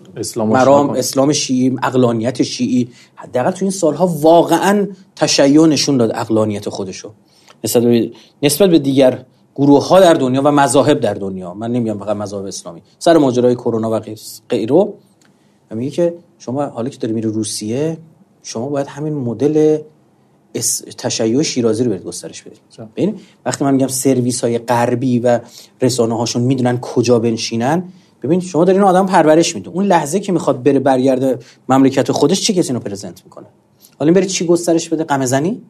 اسلام شیعی، عقلانیت شیعی، حداقل تو این سالها واقعا تشیع نشون داد عقلانیت خودشو نسبت به دیگر گروه‌ها در دنیا و مذاهب در دنیا. من نمیگم فقط مذاهب اسلامی، سر ماجرای کرونا و غیره میگه که شما حالا که داری میری روسیه، شما باید همین مدل تشیع شیرازی رو برید گسترش بدید. ببین وقتی من میگم سرویس‌های غربی و رسانه‌هاشون میدونن کجا بنشینن، ببین شما دارین آدم پرورش میدید، اون لحظه که میخواد بره برگرده مملکت خودش چه کسی اینو پرزنت میکنه؟ حالا برید چی گسترش بده؟ قمه‌زنی؟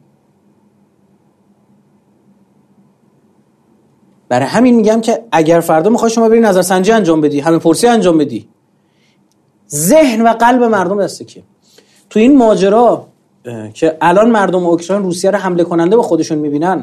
برای همین میگم که اگر فردا میخوای شما بری نظرسنجی انجام بدی، همین پرسی انجام بدی، ذهن و قلب مردم دسته کیه؟ تو این ماجرا که الان مردم اوکراین روسیه رو حمله کننده به خودشون میبینن،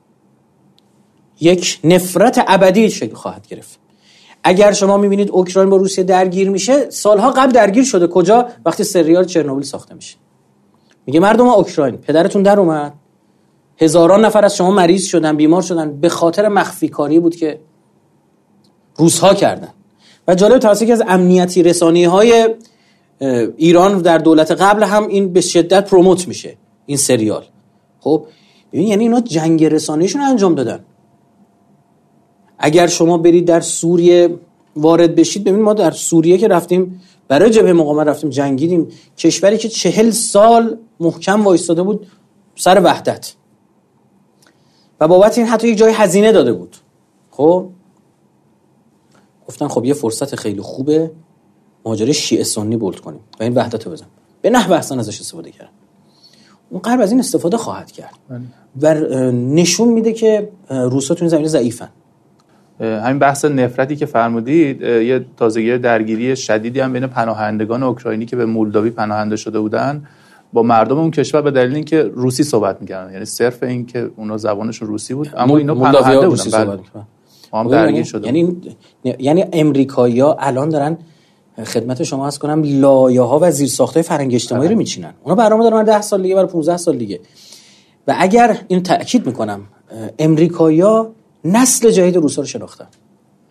یک نفرت ابدی شکل خواهد گرفت. اگر شما میبینید اوکراین با روسیه درگیر میشه، سالها قبل درگیر شده. کجا؟ وقتی سریال چرنوبیل ساخته میشه، میگه مردم اوکراین پدرتون در اومد، هزاران نفر از شما مریض شدن، بیمار شدن، به خاطر مخفی کاری بود که روس‌ها کردن. و جالب توسط یکی از امنیتی رسانه‌های ایران در دولت قبل هم این به شدت پروموت میشه این سریال. خب ببین یعنی اینا جنگ رسانه‌شون انجام دادن. اگر شما برید در سوریه وارد بشید، ببین ما در سوریه که رفتیم برای جبهه مقاومت رفتیم جنگیدیم، کشوری که 40 سال محکم وایستاده بود سر وحدت و بابت این حتی یک جای هزینه داده بود. خب گفتن خب یه فرصت خیلی خوبه ماجرای شیعه سنی بولد کنیم و این وحدت رو بزن، به نحو احسن ازش استفاده کردن. اون غرب از این استفاده خواهد کرد و نشون میده که روس‌ها تو این زمینه ضعیفن. همین بحث نفرتی که فرمودید، یه تازگی درگیری شدیدی هم بین پناهندگان اوکراینی که به مولداوی پناهنده شده بودن با مردم اون کشور به دلیل اینکه روسی صحبت می‌کردن، یعنی صرف این که اونا زبانشون روسی بود اما اینا پناهنده بودن. بله هم درگیر شده. یعنی امریکایی‌ها الان دارن خدمت شما عرض کنم لایه‌ها و زیرساخت‌های فرهنگ اجتماعی رو میچینن. اونا برنامه دارن 10 سال دیگه، برای 15 سال دیگه. و اگر اینو تأکید میکنم، امریکایی‌ها نسل جدید روس‌ها رو شناختن.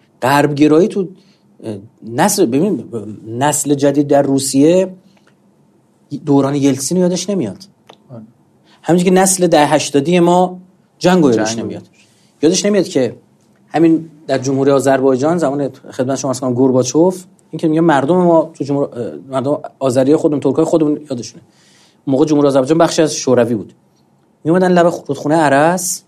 غربگرایی تو نسل، ببین نسل جدید در روسیه دوران یلتسین رو یادش نمیاد. همینجوری که نسل دهه 80 ما جنگو یادش نمیاد. یادش نمیاد که همین در جمهوری آذربایجان زمان خدمت شما عرض کنم گورباچوف، این که میگه مردم ما تو مردم آذری خودمون، ترکای خودمون یادشونه، موقع جمهوری آذربایجان بخشی از شوروی بود، میومدن لب رودخونه ارس،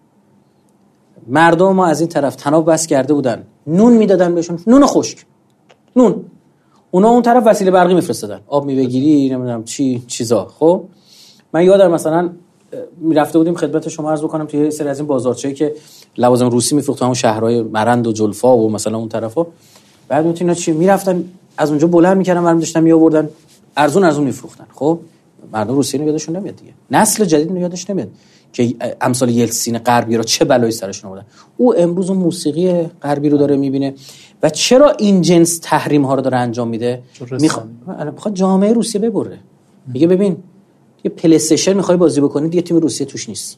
مردم ما از این طرف طناب بس کرده بودن، نون میدادن بهشون، نون خشک، نون، اونا اون طرف وسیله برقی میفرستادن، آب میبگیری نمیدونم چیزا. خب من یادم مثلا میرفته بودیم خدمت شما عرض بکنم توی سری از این بازارچه‌ای که لوازم روسی میفروختن، اون شهرهای مرند و جلفا و مثلا اون طرفا، بعد میتونن چی میرفتن از اونجا بلند میکردن برام داشتن میآوردن ارزون میفروختن. خب مردم روسیه رو یادشون نمیاد دیگه، نسل جدید رو یادش نمیاد که امثال یلتسین غربی رو چه بلایی سرشون آوردن. او امروز اون موسیقی غربی رو داره میبینه و چرا این جنس تحریم ها رو داره انجام میده، میخواد جامعه روسیه ببره. میگه ببین یه پلی استیشن میخوای بازی بکنی، دیگه تیم روسیه توش نیست،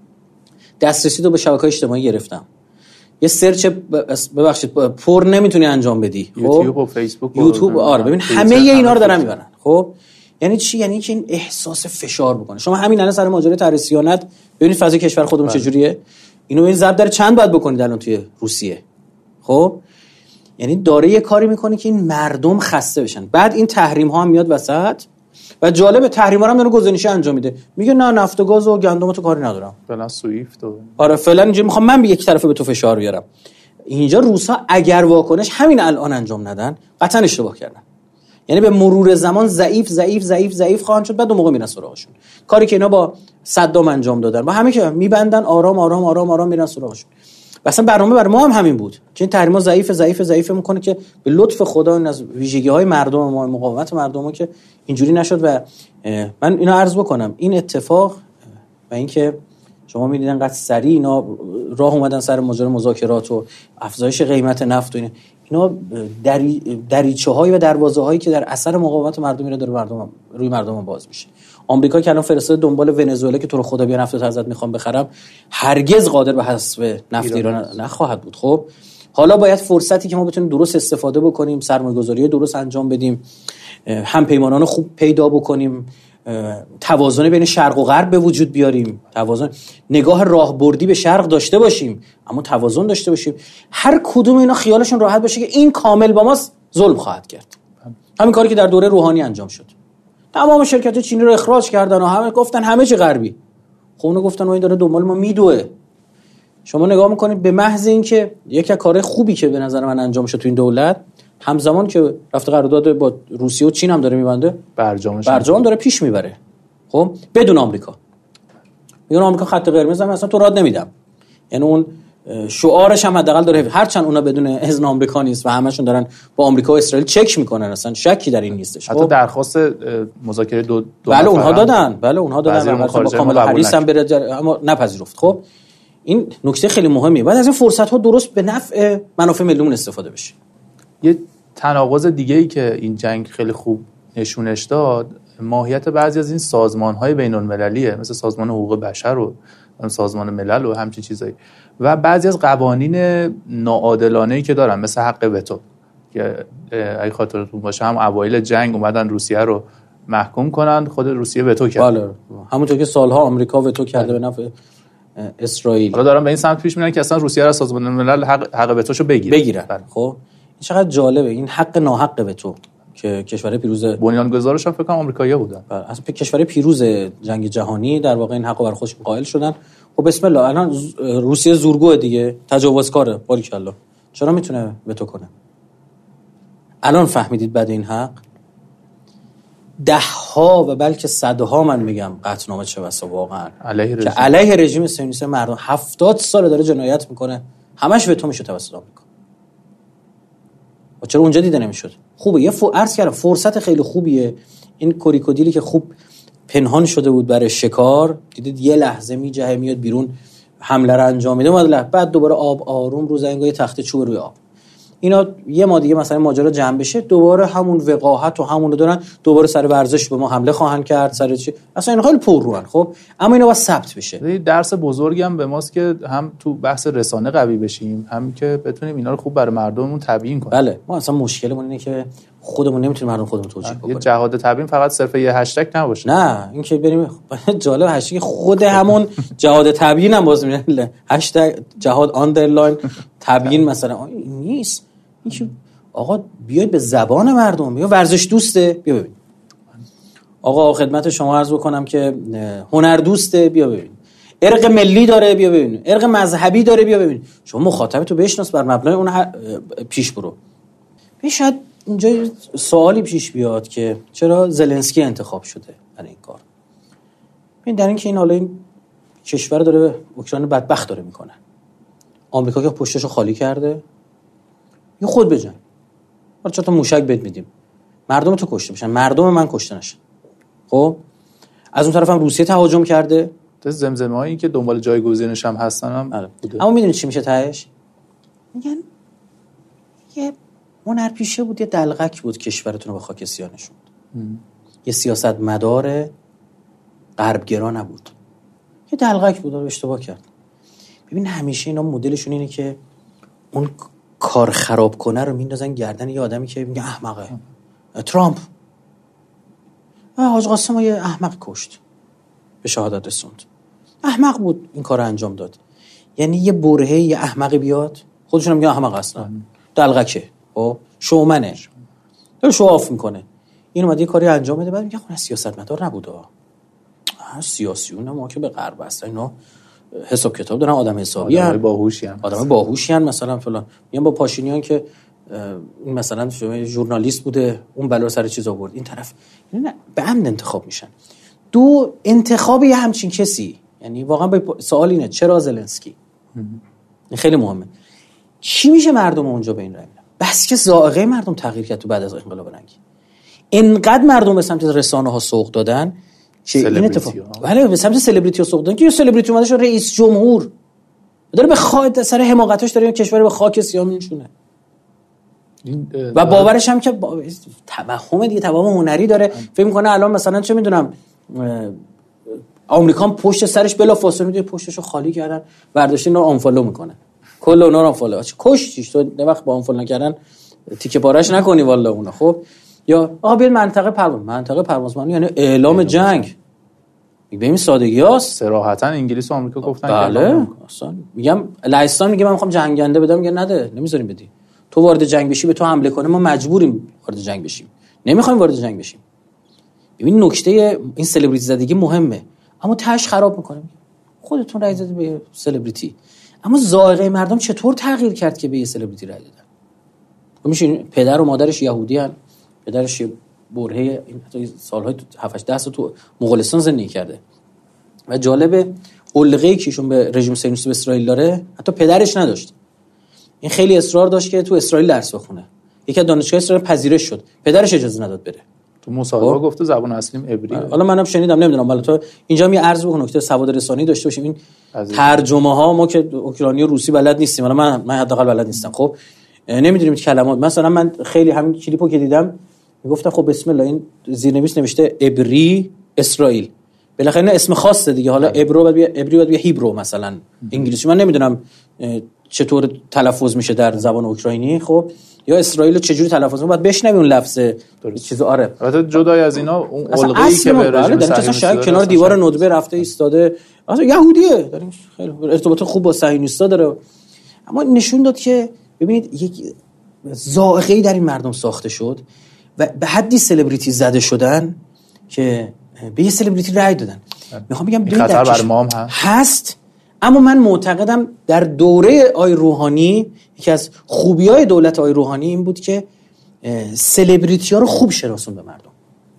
دسترسی تو به شبکه‌های اجتماعی گرفتم، یه سرچ ببخشید پر نمیتونی انجام بدی، یوتیوب و فیسبوک، یوتیوب، آره ببین همه اینا رو دارن میبرن. خب یعنی چی؟ یعنی که این احساس فشار بکنه. شما همین الان سر ماجرای طرح صیانت ببینید فضای کشور خودمون چجوریه، اینو این ضرب در چند باید بکنید الان توی روسیه. خب یعنی داره یه کاری میکنه که این مردم خسته بشن. بعد این تحریم ها هم میاد وسط و جالب تحریم ها هم داره گزینشی انجام میده، میگه نه نفت و گاز و گندم تو کاری ندارم، فعلا سوئیفت و آره فعلا اینجا میخوام من به یک طرفه به تو فشار بیارم. اینجا روسا اگر واکنش همین الان انجام ندن قطعا اشتباه کردن، یعنی به مرور زمان ضعیف خواهند شد، بعد اون موقع میرن سراغشون. کاری که اینا با صدام انجام دادن با همه که میبندن آرام میرن سراغشون. مثلا برنامه برای ما هم همین بود که این تحریما ضعیف میکنه که به لطف خدا این از ویژگی‌های مردم ما، مقاومت مردم ما که اینجوری نشد. و من اینو عرض بکنم این اتفاق و اینکه شما می‌دیدن انقدر سریع اینا راه اومدن سر ماجرای مذاکرات و افزایش قیمت نفت و اینا دریچه‌هایی و دروازه‌هایی که در اثر مقاومت مردم اینا داره روی مردم باز میشه. آمریکا که الان فرستاده دنبال ونزوئلا که تو رو خدا بیا نفت ازت میخوام بخرم، هرگز قادر به حذف نفت ایران نخواهد بود. خب حالا باید فرصتی که ما بتونیم درست استفاده بکنیم، سرمایه‌گذاری درست انجام بدیم، همپیمانان خوب پیدا بکنیم، توازن بین شرق و غرب به وجود بیاریم، توازن، نگاه راهبردی به شرق داشته باشیم اما توازن داشته باشیم. هر کدوم اینا خیالشون راحت باشه که این کامل با ما ظلم خواهد کرد. همین کاری که در دوره روحانی انجام شد، تمام شرکت چینی رو اخراج کردن و همه گفتن همه چی غربی. خب اونو گفتن این داره دنبال ما میدوه. شما نگاه میکنید به محض اینکه یک کار خوبی که به نظر من انجام شد تو این دولت، همزمان که رفته قرارداد با روسیه و چین هم داره میبنده، برجام داره پیش میبره. خب بدون آمریکا، میگن آمریکا خط قرمز هم اصلا تو راد نمیدم. یعنی اون شعارش هم حداقل داره، هرچند اونا بدون اذن آمریکا نیست و همشون دارن با آمریکا و اسرائیل چک میکنن، اصلا شکی در این نیستش. حتی درخواست مذاکره دو بله اونها دادن، با کاملا هریس هم بره اما نپذیرفت. خب این نکته خیلی مهمیه، بعد از این فرصت ها درست به نفع منافع ملیمون استفاده بشه. یه تناقض دیگه‌ای که این جنگ خیلی خوب نشونش داد، ماهیت بعضی از این سازمان‌های بین‌المللیه، مثل سازمان حقوق بشر و سازمان ملل و همچین چیزایی، و بعضی از قوانین ناعادلانه‌ای که دارن، مثل حق وتو که اگه خاطرتون باشه هم اوایل جنگ اومدن روسیه رو محکوم کنن، خود روسیه وتو کرد. بله همونطور که سالها آمریکا وتو کرده به نفع اسرائیل. حالا دارن به این سمت پیش میرن که اصلا روسیه رو از سازمان ملل حق وتوشو بگیرن. خب این چقدر جالبه، این حق ناحق وتو که کشور پیروز بنیانگذارش هم فکر کنم آمریکایی‌ها بودن. اصلا کشور پیروز جنگ جهانی در واقع این حقو بر خودشون قائل شدن. خب بسم الله، الان روسیه زورگوه دیگه، تجاوزکاره، باریکالله، چرا میتونه وتو کنه؟ الان فهمیدید بعد این حق ده‌ها و بلکه صدها من میگم قطعنامه چه بسا واقعا علیه رژیم صهیونیستی مردم 70 سال داره جنایت میکنه، همش وتو میشه توسط آمریکا. و چرا اونجا دیده نمیشد؟ خوبه، یه عرض کردم فرصت خیلی خوبیه. این کوریکودیلی که خوب پنهان شده بود برای شکار، دیدید یه لحظه میجهه میاد بیرون، حمله رو انجام میده، بعد دوباره آب آروم رو زنگای تخت چوب روی آب. اینا یه ما دیگه مثلا ماجرا جمع بشه دوباره همون وقاحت و همونو دارن، دوباره سر ورزش به ما حمله خواهند کرد، سر چی اصلا اینا خیلی پرروان. خب اما اینا باید ثبت بشه. درس بزرگی هم به ماست که هم تو بحث رسانه قوی بشیم، هم که بتونیم اینا رو خوب برای مردممون تبیین کنیم. بله ما اصلا مشکلمون اینه که خودمون نمیتونیم مردم خودمون توجیه بکنیم. یه جهاد تبیین فقط صرف یه هشتگ نباشه. نه این که بریم جالب هشتگ خود همون جهاد تبیین هم باز میگن هشتگ جهاد آندرلاین تبیین مثلا نیست. این که آقا بیاید به زبان مردم، بیا ورزش دوسته بیا ببین. آقا خدمت شما عرض بکنم که هنر دوسته بیا ببین. ارق ملی داره بیا ببین. ارق مذهبی داره بیا ببین. شما مخاطبتو بشناس بر مبنای اون پیش برو. شاید اینجا سوالی پیش بیاد که چرا زلنسکی انتخاب شده برای این کار. ببین در این که این حالا این کشور داره اوکراین بدبخت داره میکنه. آمریکا که پشتشو خالی کرده یا خود بجنگ. حالا چطور موشک بهت میدیم. مردم تو کشته بشن، مردم من کشته نشن. خب از اون طرف هم روسیه تهاجم کرده. زمزمه‌هایی که دنبال جایگزینش هم هستن هم بوده. اما میدونید چی میشه تهش؟ میگن یه هنرپیشه بود، یه دلغک بود کشورتون رو به خاک سیاه نشوند. یه سیاستمدار غربگرا نبود. یه دلغک بود، اشتباه کرد. ببین همیشه اینا مدلشون اینه که اون کار خراب کنه رو میندازن گردن یه آدمی که میگه احمقه. ترامپ حاج قاسم یه احمق کشت، به شهادت رسوند. احمق بود این کار انجام داد. یعنی یه برهه یه احمقی بیاد، خودشون میگن احمق هستن، دلغکه، خب شومنه، داره شو آف میکنه. این اومد یه کاری انجام بده، بعد میگه خب سیاستمدار نبوده. سیاسیون ما که به غرب هستن اینا حساب کتاب دارن، آدم حسابی ان، آدم باهوشی ان مثلا فلان. میگن با پاشینیان که این مثلا ژورنالیست بوده اون بلا سر چیز آورد، این طرف نه به عمد انتخاب میشن. دو انتخاب یه همچین کسی، یعنی واقعا به سوال اینه چرا زلنسکی؟ این خیلی مهمه. چی میشه مردم اونجا به این رای میدن؟ بس که ذائقه مردم تغییر کرد تو بعد از انقلاب رنگی. اینقدر مردم به سمت رسانه ها سوق دادن که این اتفاق بله به سمت سلبریتی ها سوق دادن که یه سلبریتی اومده شد رئیس جمهور داره به خاک سر حماقتاش داره کشور به خاک سیاه میشونه. و باورش هم که توهم دیگه، توهم هنری داره. فکر میکنه الان مثلا چه میدونم آمریکا پشت سرش بلافاصله میاد پشتشو خالی کردن، برداشت اینا رو آنفالو میکنه، کل اونا رو آنفالو. کشتیش تو نه وقت با آنفالو نکردن تیکه پارهش نکنی والله اونا. خب یا آقا بیاد منطقه پروازمانی یعنی اعلام جنگ. به این سادگیاست. صراحتا انگلیس و آمریکا گفتن بله اصلا میگم لهستان میگه من میخوام جنگنده بدم، میگه نده نمیذاریم بدی. تو وارد جنگ بشی به تو حمله کنه ما مجبوریم وارد جنگ بشیم، نمیخوایم وارد جنگ بشیم. ببین نکته این سلبریتی زدگی مهمه اما تاش خراب میکنه. خودتون رای دادید به سلبریتی اما ذائقه مردم چطور تغییر کرد که به یه سلبریتی رای دادن؟ میشه پدر و مادرش یهودی ان، پدرش برهه این سالهای 7-10 سال تو مغولستان زندگی کرده و جالبه علقه‌ای که ایشون به رژیم صهیونیستی به اسرائیل داره حتی پدرش نداشت. این خیلی اصرار داشت که تو اسرائیل درس بخونه. یکی از دانشگاه اسرائیل پذیرش شد، پدرش اجازه نداد بره. تو مصاحبه گفته زبان اصلیم عبریه. حالا منم شنیدم نمیدونم، ولی تو اینجا می عرض بکنم نکته سواد رسانی داشته باشیم. این ترجمه ها ما که اوکراینی و روسی بلد نیستیم، حالا من حداقل بلد نیستم. خب نمیدونیم کلمات. مثلا من خیلی همین کلیپو که دیدم میگفتم خب بسم الله این زیرنویس نوشته عبری اسرائیل، بالاخره این اسم خاصه دیگه. حالا عبرو بعد بیا هیبرو مثلا انگلیسی، من نمیدونم چطور تلفظ میشه در زبان اوکراینی. خب یا اسرائیل چجوری تلفظ میشه باید بشنوی اون لفظ چیز. آره البته جدای از اینا اون الگویی که به رژیم صهیونیستی شاید کنار دیوار ندبه رفته ایستاده، اصلا یهودیه، داریم خیلی ارتباط خوب با صهیونیستا داره. اما نشون داد که ببینید یک ذائقه‌ای در این مردم ساخته شد و به حدی سلبریتی زده شدن که به یه سلبریتی رای دادن. میخوام بگم خطر بر ما هم هست. اما من معتقدم در دوره آی روحانی یکی از خوبی‌های دولت آی روحانی این بود که سلبریتی‌ها رو خوب شناسون به مردم.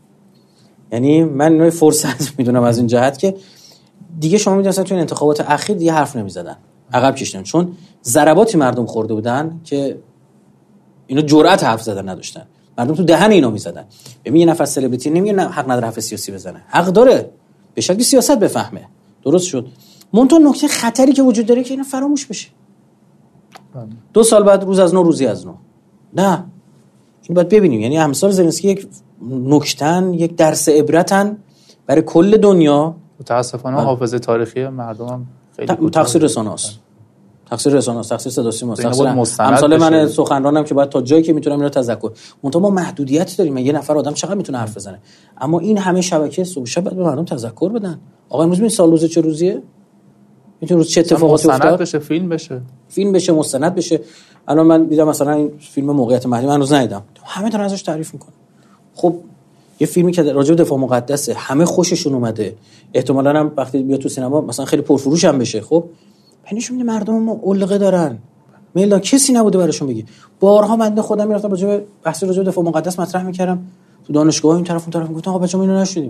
یعنی من نوع فرصت میدونم از این جهت که دیگه شما میدونید تو این انتخابات اخیر دیگه حرف نمیزدن، عقب کشیدن، چون ضرباتی مردم خورده بودن که اینا جرأت حرف زدن نداشتن. مردم تو دهن اینا میزدن. ببین یه نفر سلبریتی نمیگه حق نداره حرف سیاسی بزنه، حق داره به شکلی سیاست بفهمه. درست شد. منتها نکته خطری که وجود داره که اینا فراموش بشه. 2 سال بعد روز از نو روزی از نو نه، این باید ببینیم. یعنی امثال زلنسکی یک نکتن، یک درس عبرتن برای کل دنیا. متاسفانه حافظه تاریخی مردم هم خیلی تقصیر رسانه است. تقصیر صدا سیما است. امثال من سخنرانم که باید تا جایی که میتونم اینا تذکر. منتها ما محدودیت داریم. یه نفر آدم چقدر میتونه حرف بزنه؟ اما این همه شبکه صبح شب باید به مردم تذکر بدن. آقا امروز این سال روز چه روزیه؟ میتونه روز چه اتفاقاتی افتاد بشه، فیلم بشه، مستند بشه. الان من دیدم مثلا این فیلم موقعیت مهدی، من هنوز ندیدم، همه دارن ازش تعریف میکنن. خب یه فیلمی که راجع به دفاع مقدسه، همه خوششون اومده، احتمالاً هم وقتی بیاد تو سینما مثلا خیلی پرفروش هم بشه. خب نشون میده مردم ما علقه دارن، میلا کسی نبوده براشون بگی. بارها بنده خودم میرفتم راجع به بحث راجع به دفاع مقدس مطرح میکردم تو دانشگاه، این طرف اون طرف، گفتم آقا بچه‌ها اینو نشدیم،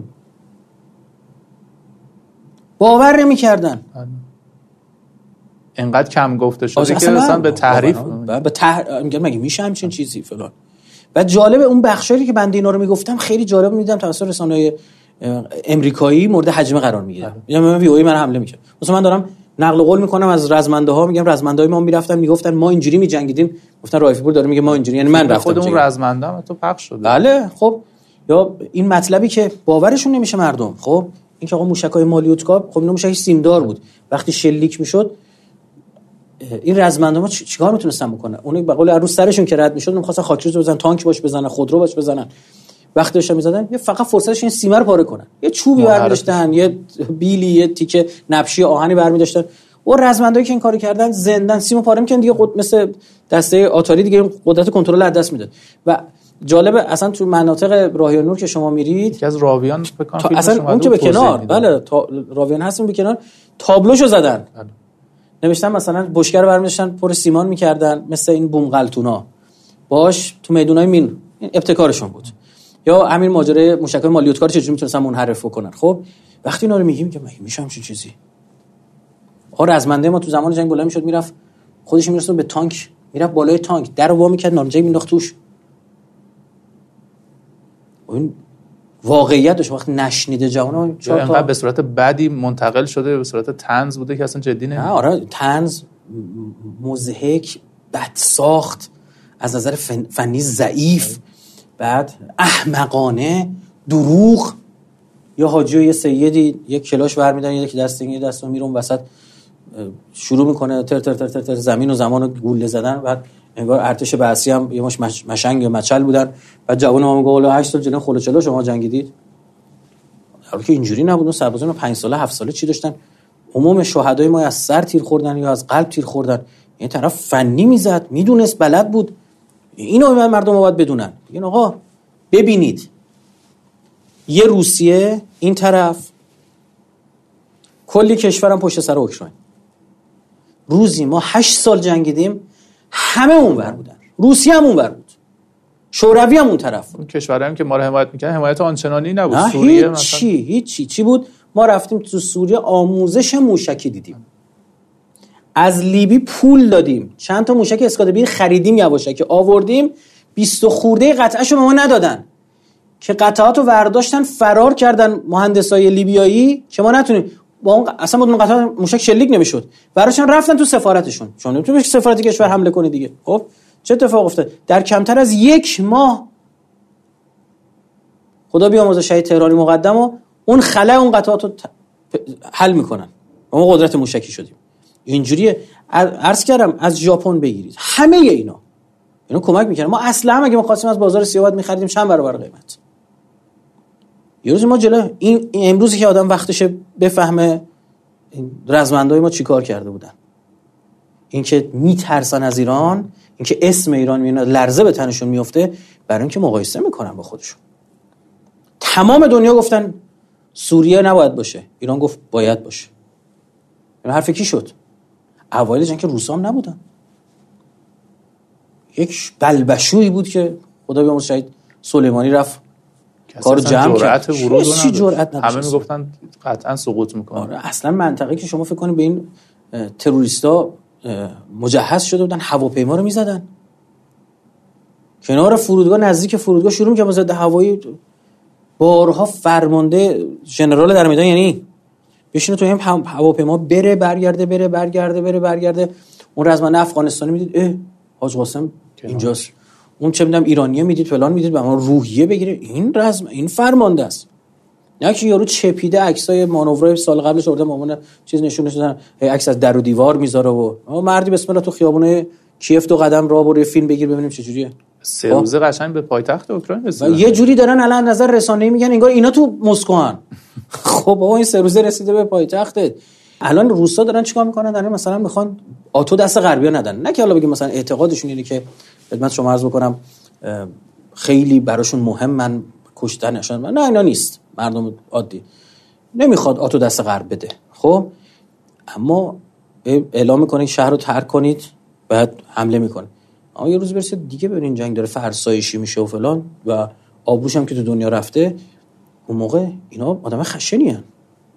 باور نمیکردن. اینقدر کم گفته شده که مثلا به تحریف میگم مگه میشه همچین چیزی فلان. و جالب اون بخشایی که بنده اینا رو میگفتم خیلی جالب میدیدم توسط رسانه‌های امریکایی مورد حجمه قرار میگیره. میگم من وی او ای من حمله میکنه، مثلا من دارم نقل قول میکنم از رزمنده ها، میگم رزمنده های ما میرفتن میگفتن ما اینجوری میجنگیدیم، گفتن رایفی پور داره میگه ما اینجوری، یعنی من رفتم خود اون رزمنده هم تو پخش شده. بله. خب یا این مطلبی که باورشون نمیشه مردم. خب این که آقا موشکای مالیوتکا، خب اینا موشک سیمدار بود، وقتی شلیک میشد این رزمنده ما چیکار میتونستن بکنن؟ اون به قول عروس سرشون که رد میشد می‌خواستن خاکریز بزنن، تانک باش بزنن، خودرو باش بزنن. وقتی داشتن میزدن یه فقط فرصتش این سیمه رو پاره کنن، یه چوبی برمی‌داشتن، یه بیلی، یه تیکه نبشی آهنی برمی‌داشتن. و رزمندایی که این کارو کردن زندان سیمو پاره می‌کردن دیگه، مثل دسته آتاری دیگه قدرت کنترل از دست میداد. و جالبه اصلا تو مناطق راهی نور که شما میرید که از راویان بکنم اصلا اون که به کنار، بله راویان هستن به کنار، تابلوشو زدن. نوشتن مثلا بشکه رو برمی‌داشتن پر سیمان می‌کردن مثل این بوم قلتونا باش تو میدونای مین، این ابتکارشون بود. یا همین ماجرای موشک‌های مالیوتکا چجوری میتونستن منحرف کنن. خب وقتی اینا رو میگیم که میشه همچین چیزی، آقا رزمنده ما تو زمان جنگ بالا میشد، میرفت خودش میرسون به تانک، میرفت بالای تانک درو وا میکرد، نارنجی مینداخت توش. این واقعیتش وقتی نشنیده جوونا چرا انقدر به صورت بدی منتقل شده، به صورت طنز بوده که اصلا جدی نمیگیره. آره طنز، مضحک، بد ساخت، از نظر فنی ضعیف، بعد احمقانه، دروغ. یا حاجی و یه سیدی یک کلاش برمی‌دارن، یکی دستو میرون وسط شروع میکنه تر تر تر تر تر زمین و زمانو گوله زدن. بعد انگار ارتش بعثی هم یه مش مشنگ یا مچل بودن. بعد جوون ما میگه والا 8 سال جلو خلوچلا شما جنگیدید. حالا که اینجوری نبود، سربازان 5 ساله 7 ساله چی داشتن. عموم شهدای ما از سر تیر خوردن یا از قلب تیر خوردن. این طرف فنی میزد، میدونست، بلد بود. اینو مردم باید بدونن. این آقا ببینید یه روسیه این طرف، کلی کشورم پشت سر اوکراین. روزی ما 8 سال جنگیدیم، همه اونور بودن، روسیه هم اونور بود، شوروی هم اون طرف. اون کشورایی که ما رو حمایت می‌کردن حمایت آنچنانی نبود. سوریه مثلا هیچی چی بود؟ ما رفتیم تو سوریه آموزش موشکی دیدیم، از لیبی پول دادیم، چند تا موشک اسکادبیر خریدیم، یواشکی آوردیم، 20 خورده قطعه‌شو به ما ندادن که قطعاتو ورداشتن فرار کردن مهندسای لیبیایی که ما نتونیم با اون اصلا با اون قطعه موشک شلیک نمیشد، براشون رفتن تو سفارتشون، چون نمیتونی به سفارت کشور حمله کنی دیگه. خب چه اتفاق افتاد؟ در کمتر از 1 ماه خدا بیامرزه شهید تهرانی مقدمو اون خلا اون قطعاتو حل میکنن، ما قدرت موشکی شدیم. اینجوریه. عرض کردم از ژاپن بگیرید، همه اینا کمک میکنن. ما اصلا هم اگه می‌خواستیم از بازار سیاه می‌خریدیم چند برابر قیمت. یه روز ما جلو این امروزی که آدم وقتشه بفهمه رزمندای ما چیکار کرده بودن، اینکه میترسن از ایران، اینکه اسم ایران میاد لرزه به تنشون میفته، برای اینکه مقایسه میکنن با خودشون. تمام دنیا گفتن سوریه نباید باشه، ایران گفت باید باشه. این حرف کی شد؟ اوایل جنگ که روسا هم نبودن، یک بلبشویی بود که خدا بیامرز شهید سلیمانی رفت کارو جمع کرد. چی جرأت نداشت؟ همه میگفتن قطعا سقوط میکنه. آره اصلا منطقه که شما فکر کنید به این تروریستا مجهز شده بودن، هواپیما رو میزدن کنار فرودگاه، نزدیک فرودگاه شروع می‌کردن ضد هوایی. بارها فرمانده ژنرال در میدان، یعنی بشینه تو این هواپیما بره برگرده. اون رزمنده افغانستانی میدید حاج قاسم اینجاست، اون چه میدونم ایرانیه میدید فلان میدید به ما روحیه بگیره. این رسم، این فرمانده است. نه که یارو چپیده عکسای مانورای سال قبلش آورده مامان چیز نشونش دادن، عکس از در و دیوار میذاره و مردی بسم الله تو خیابون کیف 2 قدم راه برو فیلم بگیر ببینیم چه جوریه. 3 روزه قشنگ به پایتخت اوکراین رسیدن. یه جوری دارن الان نظر رسانه‌ای میگن انگار اینا تو مسکو ان. خب بابا این 3 روزه رسیده به پایتختت. الان روسا دارن چیکار میکنن؟ دارن مثلا میخوان آتو دست غربیا ندن. نه که حالا بگیم مثلا اعتقادشون اینه که خدمت شما عرض بکنم خیلی براشون مهمن کشتنشون. نه اینا نیست. مردم عادی نمیخواد آتو دست غرب بده. خب اما اعلام میکنه شهر رو ترک کنید، بعد حمله میکنه. اما یه روز برسید دیگه ببینین جنگ داره فرسایشی میشه و فلان و آبروش هم که تو دنیا رفته. اون موقع اینا آدم خشنی هن.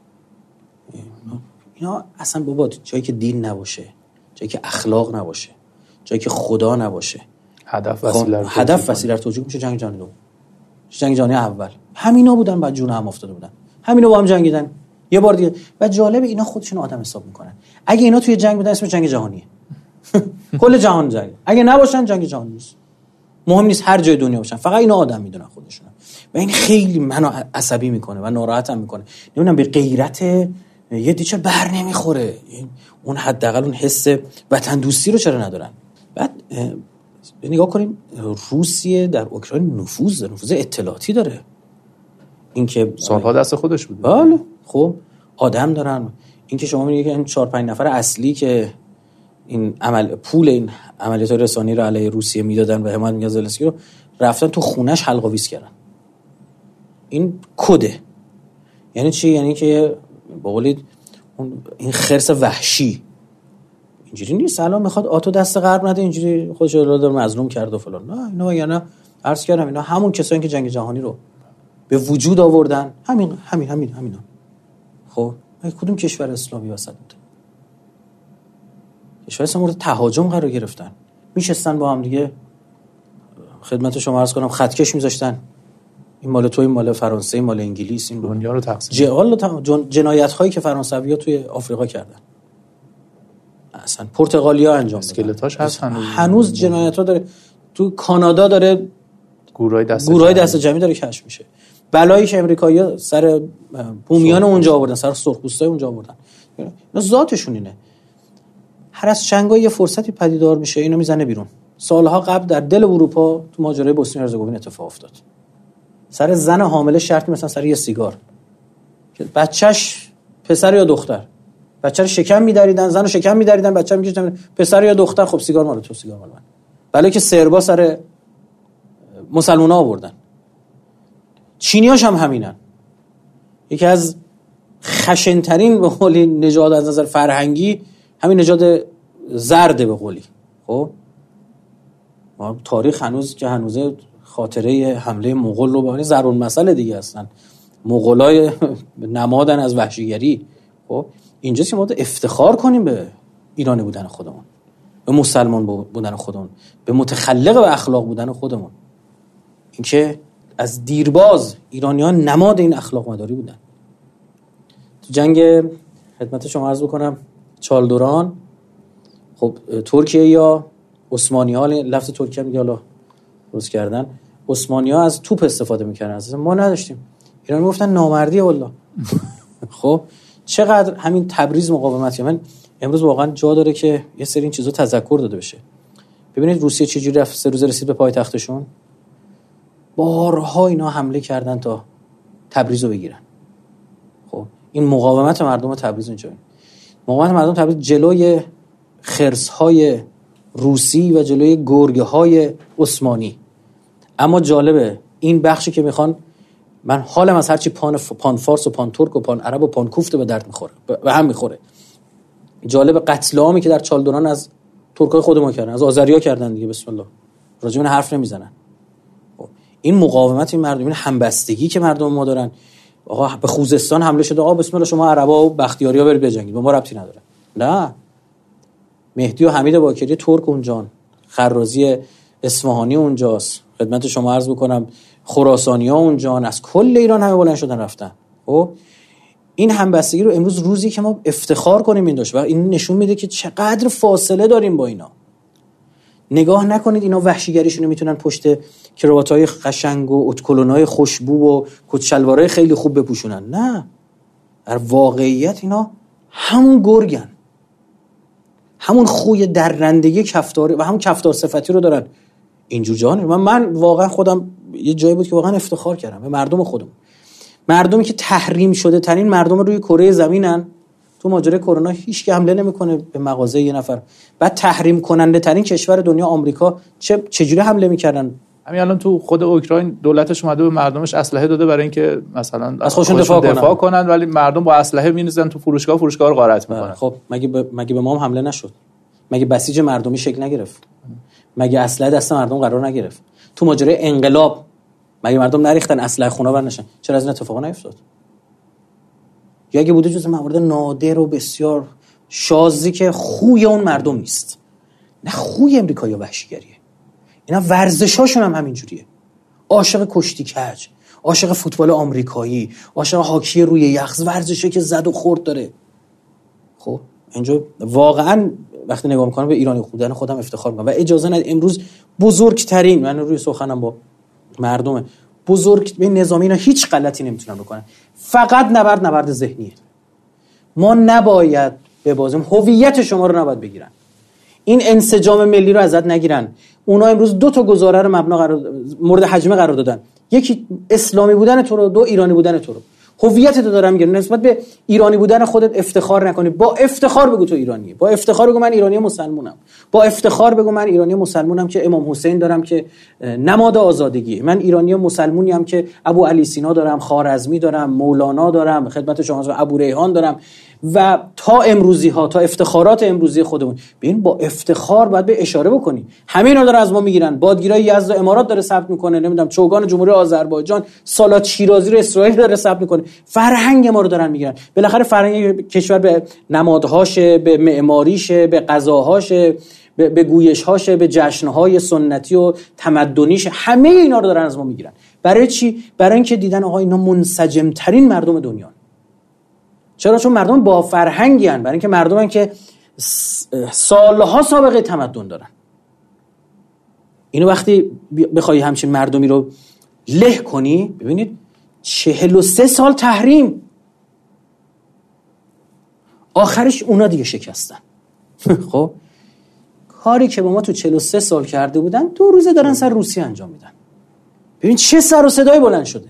اینا اصلا بابا جایی که دین نباشه، جایی که اخلاق نباشه، جایی که خدا نباشه، هدف وسیله توجیه میشه. جنگ جهانی دوم، جنگ جهانی اول همینا بودن، بعد جون هم افتاده بودن، همینا با هم جنگیدن یه بار دیگه. و جالب اینا خودشون آدم حساب میکنن. اگه اینا توی جنگ بودن اسم جنگ جهانیه. کل جهان جنگ. اگه نباشن جنگ جهانی نیست. مهم نیست هر جای دنیا باشن، فقط اینا آدم میدونن خودشون. و این خیلی منو عصبی میکنه و ناراحتم میکنه. نمیدونم به غیرت یه دیچه بر نمیخوره. اون حداقل اون حس وطن دوستی رو چرا ندارن؟ بعد نگاه کنیم روسیه در اوکراین نفوذ اطلاعاتی داره. اینکه سالها دست خودش بوده. بله خب آدم دارن. اینکه شما میگید که این 4-5 نفر اصلی که این پول این عملیات رسانی رو علیه روسیه میدادن و حمایت می‌کردن زلنسکی رو رفتن تو خونش حلق آویز کردن. این کده. یعنی چی؟ یعنی که به قول این خرس وحشی اینجوری نیست الان میخواد آتو دست غرب نده اینجوری خودش رو داره مظلوم کرد و فلان. نه اینا یعنی عرض کردم اینا همون کسایی که جنگ جهانی رو به وجود آوردن. همینا. خب کدوم کشور اسلامی وسط بود؟ کشور اسلامی مورد تهاجم قرار گرفتن. میشستن با هم دیگه خدمت شما عرض کنم خطکش میذاشتن. این مال تو، این مال فرانسه، این مال انگلیس، این دنیا رو تقسیم. جنایت هایی که فرانسوی‌ها توی آفریقا کردن اصلا پرتغالیا انجام دادن. اسکلتاش هست هنوز جنایت‌ها داره. تو کانادا داره گورهای دست جمعی داره کشف میشه. بلایی که امریکایی‌ها سر بومیان اونجا آوردن، سر سرخپوستای اونجا آوردن، اینا ذاتشون اینه. هر از چنگای یه فرصتی پدیدار میشه اینو میزنه بیرون. سالها قبل در دل اروپا تو ماجرای بوسنی و هرزگوین اتفاق افتاد. سر زن حامله شرطی مثلا سر یه سیگار که بچهش پسر یا دختر، بچه رو شکم می‌دریدن، زن رو شکم می‌دریدن، بچه رو می‌کشتن پسر یا دختر. خب سیگار مال تو، سیگار مال من. بلکه که سربا سر مسلمونا آوردن. چینیاش هم همینن. یکی از خشن‌ترین به قولی نژاد از نظر فرهنگی همین نژاد زرده به قولی. خب ما تاریخ هنوز که هنوزه خاطره حمله مغول رو به ضرور مسئله دیگه هستن. مغولای نمادن از وحشیگری. خب اینجاست که ما افتخار کنیم به ایرانی بودن خودمون، به مسلمان بودن خودمون، به متخلق و اخلاق بودن خودمون. اینکه از دیرباز ایرانیان نماد این اخلاق مداری بودن. تو جنگ خدمت شما عرض بکنم چالدوران، خب ترکیه یا عثمانی‌ها، لفظ ترکیه میگه حالا درست کردن، عثمانی‌ها از توپ استفاده می‌کردن، از ما نداشتیم. ایرانی میگفتن نامردیه والله. خب چقدر همین تبریز مقاومت. من امروز واقعا جا داره که یه سری این چیزا تذکر داده بشه. ببینید روسیه چجوری رفت 3 روز رسید به پایتختشون. بارها اینا حمله کردن تا تبریز رو بگیرن. خب این مقاومت مردم تبریز اینجوری. مقاومت مردم تبریز جلوی خرس‌های روسی و جلوی گرگه‌های عثمانی. اما جالبه این بخشی که میخوان، من حالم از هرچی پان فارس و پان ترک و پان عرب و پان کوفت به درد میخوره، به هم میخوره. جالب قتل عامی که در چالدوران از ترکای خود ما کردن، از آذریا کردن دیگه، بسم الله، راجع به حرف نمیزنن. این مقاومت این مردم، این همبستگی که مردم ما دارن. آقا به خوزستان حمله شده، آقا بسم الله شما عربا و بختیاریا برید بجنگید، با ما ربطی نداره. نه، مهدی و حمید باکری ترک اونجان، خرازی اصفهانی اونجاست، خدمت شما عرض بکنم خراسانی‌ها اونجان، از کل ایران همه بلند شدن رفتن. خب این همبستگی رو امروز روزی که ما افتخار کنیم این داشت و این نشون میده که چقدر فاصله داریم با اینا. نگاه نکنید اینا وحشیگریشون رو میتونن پشت کراوات‌های قشنگ و اتکلونای خوشبو و کت-شلوارای خیلی خوب بپوشونن. نه، در واقعیت اینا همون گرگن، همون خوی درندگی کفتار و همون کفتار صفتی رو دارن. اینجور جهان من واقعا خودم یه جایی بود که واقعا افتخار کردم به مردم خودم، مردمی که تحریم شده ترین مردم روی کره زمینن. تو ماجرای کرونا هیچ کی حمله نمیکنه به مغازه یه نفر. بعد تحریم کننده ترین کشور دنیا آمریکا چجوری حمله میکردن؟ همین الان تو خود اوکراین دولتش اومده به مردمش اسلحه داده برای اینکه مثلا از خودشون دفاع کنن، ولی مردم با اسلحه می‌ریزن تو فروشگاه رو غارت میکنن. خب مگه به ما هم حمله نشد؟ مگه بسیج مردمی شکل نگرفت؟ مگه اسلحه دست مردم قرار نگرفت؟ تو ماجرای انقلاب مگه مردم نریختن اسلحه خونه بر نشن؟ چرا از این اتفاقا نیفتاد؟ یا اگه بوده جز موارد نادر و بسیار شاذی که خوی اون مردم نیست، نه خوی امریکایی وحشیگریه. اینا ورزشاشون هم همینجوریه، عاشق کشتی کج، عاشق فوتبال آمریکایی، عاشق هاکی روی یخ، ورزشی که زد و خورد داره. خب اینجا واقعا وقتی نگاه میکنم به ایرانی بودن خودم افتخار میکنم و اجازه ندید. امروز بزرگترین، من روی سخنم با مردم بزرگ به نظامی اینا هیچ غلطی نمیتونن بکنن، فقط نبرد ذهنیه. ما نباید ببازیم، هویت شما رو نباید بگیرن، این انسجام ملی رو ازت نگیرن. اونا امروز 2 تا گزاره رو مورد حجمه قرار دادن، یکی اسلامی بودن تو رو، 2 ایرانی بودن تو رو. هویتت رو دارم میگم، نسبت به ایرانی بودن خودت افتخار نکنی، با افتخار بگو تو ایرانیه، با افتخار بگو من ایرانی مسلمونم، با افتخار بگو من ایرانی مسلمونم که امام حسین دارم که نماد آزادگی، من ایرانی مسلمونی ام که ابو علی سینا دارم، خوارزمی دارم، مولانا دارم، خدمت شما ابو ریحان دارم و تا امروزی ها، تا افتخارات امروزی خودمون. ببین با افتخار باید به اشاره بکنی. همه اینا داره از ما میگیرن. بادگیرای یزد و امارات داره ثبت میکنه، نمیدونم چوگان جمهوری آذربایجان، سالات شیرازی رو اسرائیل داره ثبت میکنه. فرهنگ ما رو دارن میگیرن. بالاخره فرهنگ کشور به نمادهاشه، به معماریشه، به غذاهاشه، به گویش‌هاشه، به جشن‌های سنتی و تمدنیش، همه اینا رو دارن از ما میگیرن. برای چی؟ برای اینکه دیدن آقا اینا منسجم‌ترین مردم دنیا. چرا؟ چون مردم با فرهنگی هن، برای اینکه مردمن که سالها سابقه تمدن دارن. اینو وقتی بخوای همچین مردمی رو له کنی، ببینید 43 سال تحریم، آخرش اونا دیگه شکستن. خب کاری که با ما تو 43 سال کرده بودن 2 روزه دارن سر روسیه انجام میدن. ببین چه سر و صدای بلند شده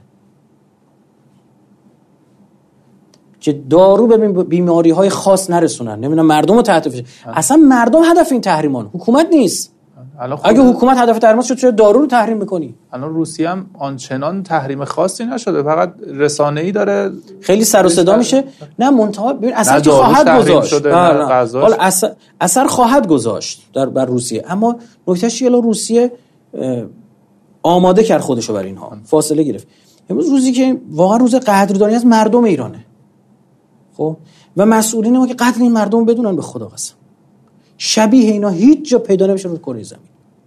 که دارو به بیماری‌های خاص نرسونن، نمیدونم مردم رو تحت فشار. اصلا مردم هدف این تحریمان، حکومت نیست. اگه حکومت هدف تحریم شد چرا دارو رو تحریم می‌کنی؟ الان روسیه هم آنچنان تحریم خاصی نشده، فقط رسانه‌ای داره خیلی سر و صدا میشه. نه منتها ببین اثر که خواهد گذاشت، حالا اثر خواهد گذاشت بر روسیه، اما نکتهش اینه روسیه آماده کرد خودشو برای اینها، فاصله گرفت. امروز روزی که واقعا روز قدردانی از مردم ایرانه، خب و مسئولین ما که قدر این مردم بدونن، به خدا قسم شبیه اینا هیچ جا پیدا نمیشه رو کره زمین.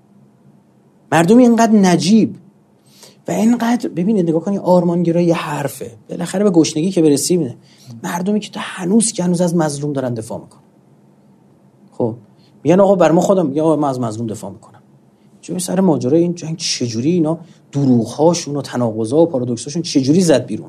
مردمی اینقدر نجیب و اینقدر، ببینید نگاه کنید، آرمانگرایی یه حرفه، بالاخره به گشنگی که برسی میده. مردمی که تا هنوز از مظلوم دارن دفاع میکنن، خب میگن آقا بر ما خودم، میگن آقا من از مظلوم دفاع میکنم. چه سر ماجرای این جنگ چجوری اینا دروغ‌هاشون و تناقض‌ها و پارادوکساشون چجوری زد بیرون.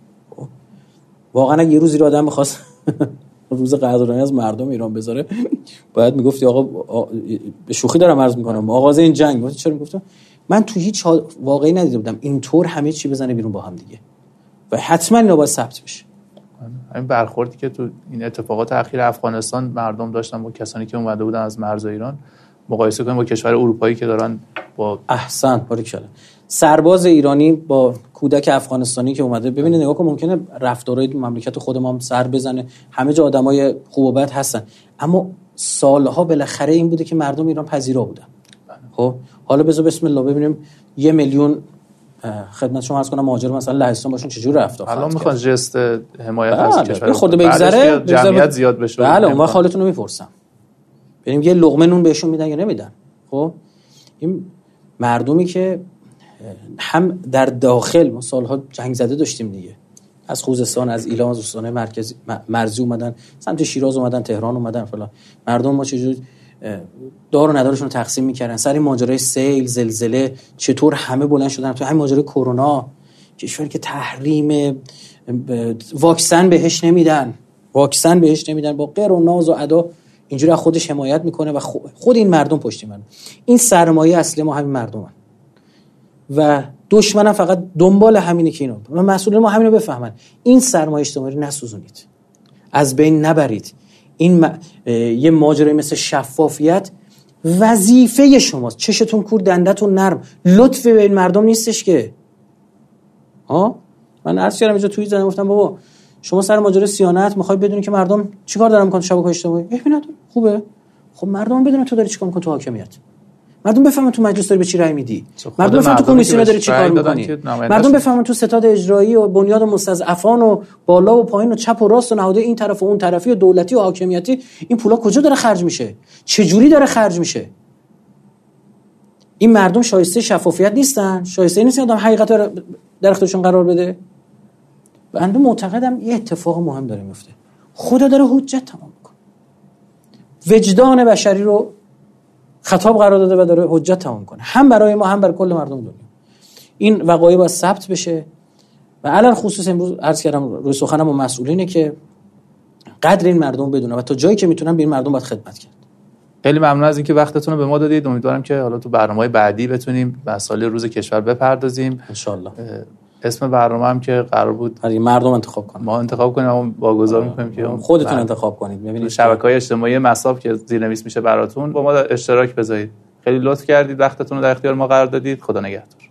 واقعا اگه یه روزی رو آدم می‌خواست روز قدردانی از مردم ایران بذاره، باید میگفتی آقا به شوخی دارم عرض میکنم آغاز این جنگ، چرا میگفتم من تو هیچ واقعی ندیده بودم اینطور همه چی بزنه بیرون با هم دیگه و حتما اینا باید ثبت بشه. همین برخوردی که تو این اتفاقات اخیر افغانستان مردم داشتن با کسانی که اومده بودن از مرز ایران، مقایسه کنیم با کشور اروپایی که دارن با احسن باریکلا سرباز ایرانی با کودک افغانستانی که اومده. ببینید نگاه کن، ممکنه رفتارهای مملکت خودمون سر بزنه، همه جا آدمای خوب و بد هستن، اما سالها بالاخره این بوده که مردم ایران پذیرا بودن. خب حالا بذار بسم الله ببینیم 1 میلیون خدمت شما عرض کنم مهاجر مثلا لهستان باشون چجوری رفتار خواهد کرد. الان میخوان جست حمایت از کشور خود بگذره، جمعیت زیاد بشه. بله اون وقت حالتون رو میپرسم، ببینیم یه لقمه نون بهشون میدن یا نمیدن. خب این مردمی که هم در داخل ما سالها جنگ زده داشتیم دیگه، از خوزستان، از ایلام، از استان‌های مرکزی مرزی اومدن، سمت شیراز اومدن، تهران اومدن فلان. مردم ما چجوری دار و ندارشون رو تقسیم میکردن، سر این ماجرای سیل، زلزله، چطور همه بلند شدن تو همین ماجرای کرونا، کشوری که تحریم واکسن بهش نمیدن با قر و ناز و ادا اینجوری از خودش حمایت میکنه و خود این مردم پشتی من. این سرمایه اصلی ما همین مردمن و دشمنم فقط دنبال همینه که اینو مسئولین ما همینو بفهمن. این سرمایه اجتماعی نسوزونید، از بین نبرید. این یه ماجرای مثل شفافیت وظیفه شماست. چشتون کور، دندتون نرم. لطف به این مردم نیستش که من عرض کردم اینجا توییت زدم گفتم بابا شما سر ماجرای صیانت میخوای بدونی که مردم چیکار دارن میکنن تو شبکه‌های اجتماعی؟ ببینید خوبه. خب مردم بدونن تو داری چیکار میکنی تو حاکمیت. مردم بفهمن تو مجلس داری به چی رأی میدی. مردم بفهمن تو کمیسیون داری چیکار میکنی. مردم بفهمن تو ستاد اجرایی و بنیاد مستضعفان و بالا و پایین و چپ و راست و نهاده این طرف و اون طرفی و دولتی و حاکمیتی این پولا کجا داره خرج میشه؟ چه جوری داره خرج میشه؟ این مردم شایسته شفافیت نیستن، شایسته نیستن آدم حقیقت رو در اختیارشون قرار بده. بنده معتقدم یه اتفاق مهم داره میفته. خدا داره حجت تمام میکنه. وجدان بشری رو خطاب قرار داده و داره حجت تمام میکنه، هم برای ما هم برای کل مردم دنیا. این وقایع باید ثبت بشه و علل خصوص امروز عرض کردم روی سخنم با مسئولینه که قدر این مردم بدونن و تا جایی که میتونن به این مردم باید خدمت کرد. خیلی ممنون از اینکه وقتتون رو به ما دادید. امیدوارم که حالا تو برنامه‌های بعدی بتونیم به مسائل روز کشور بپردازیم ان شاءالله. اسم برنامه هم که قرار بود مردم انتخاب کنن، ما انتخاب کنیم، اما واگذار می‌کنیم که خودتون انتخاب کنید. ببینید شبکه‌های اجتماعی مصاف که زیرنویس میشه براتون با ما اشتراک بذارید. خیلی لطف کردید، وقتتون رو در اختیار ما قرار دادید. خدا نگهدار.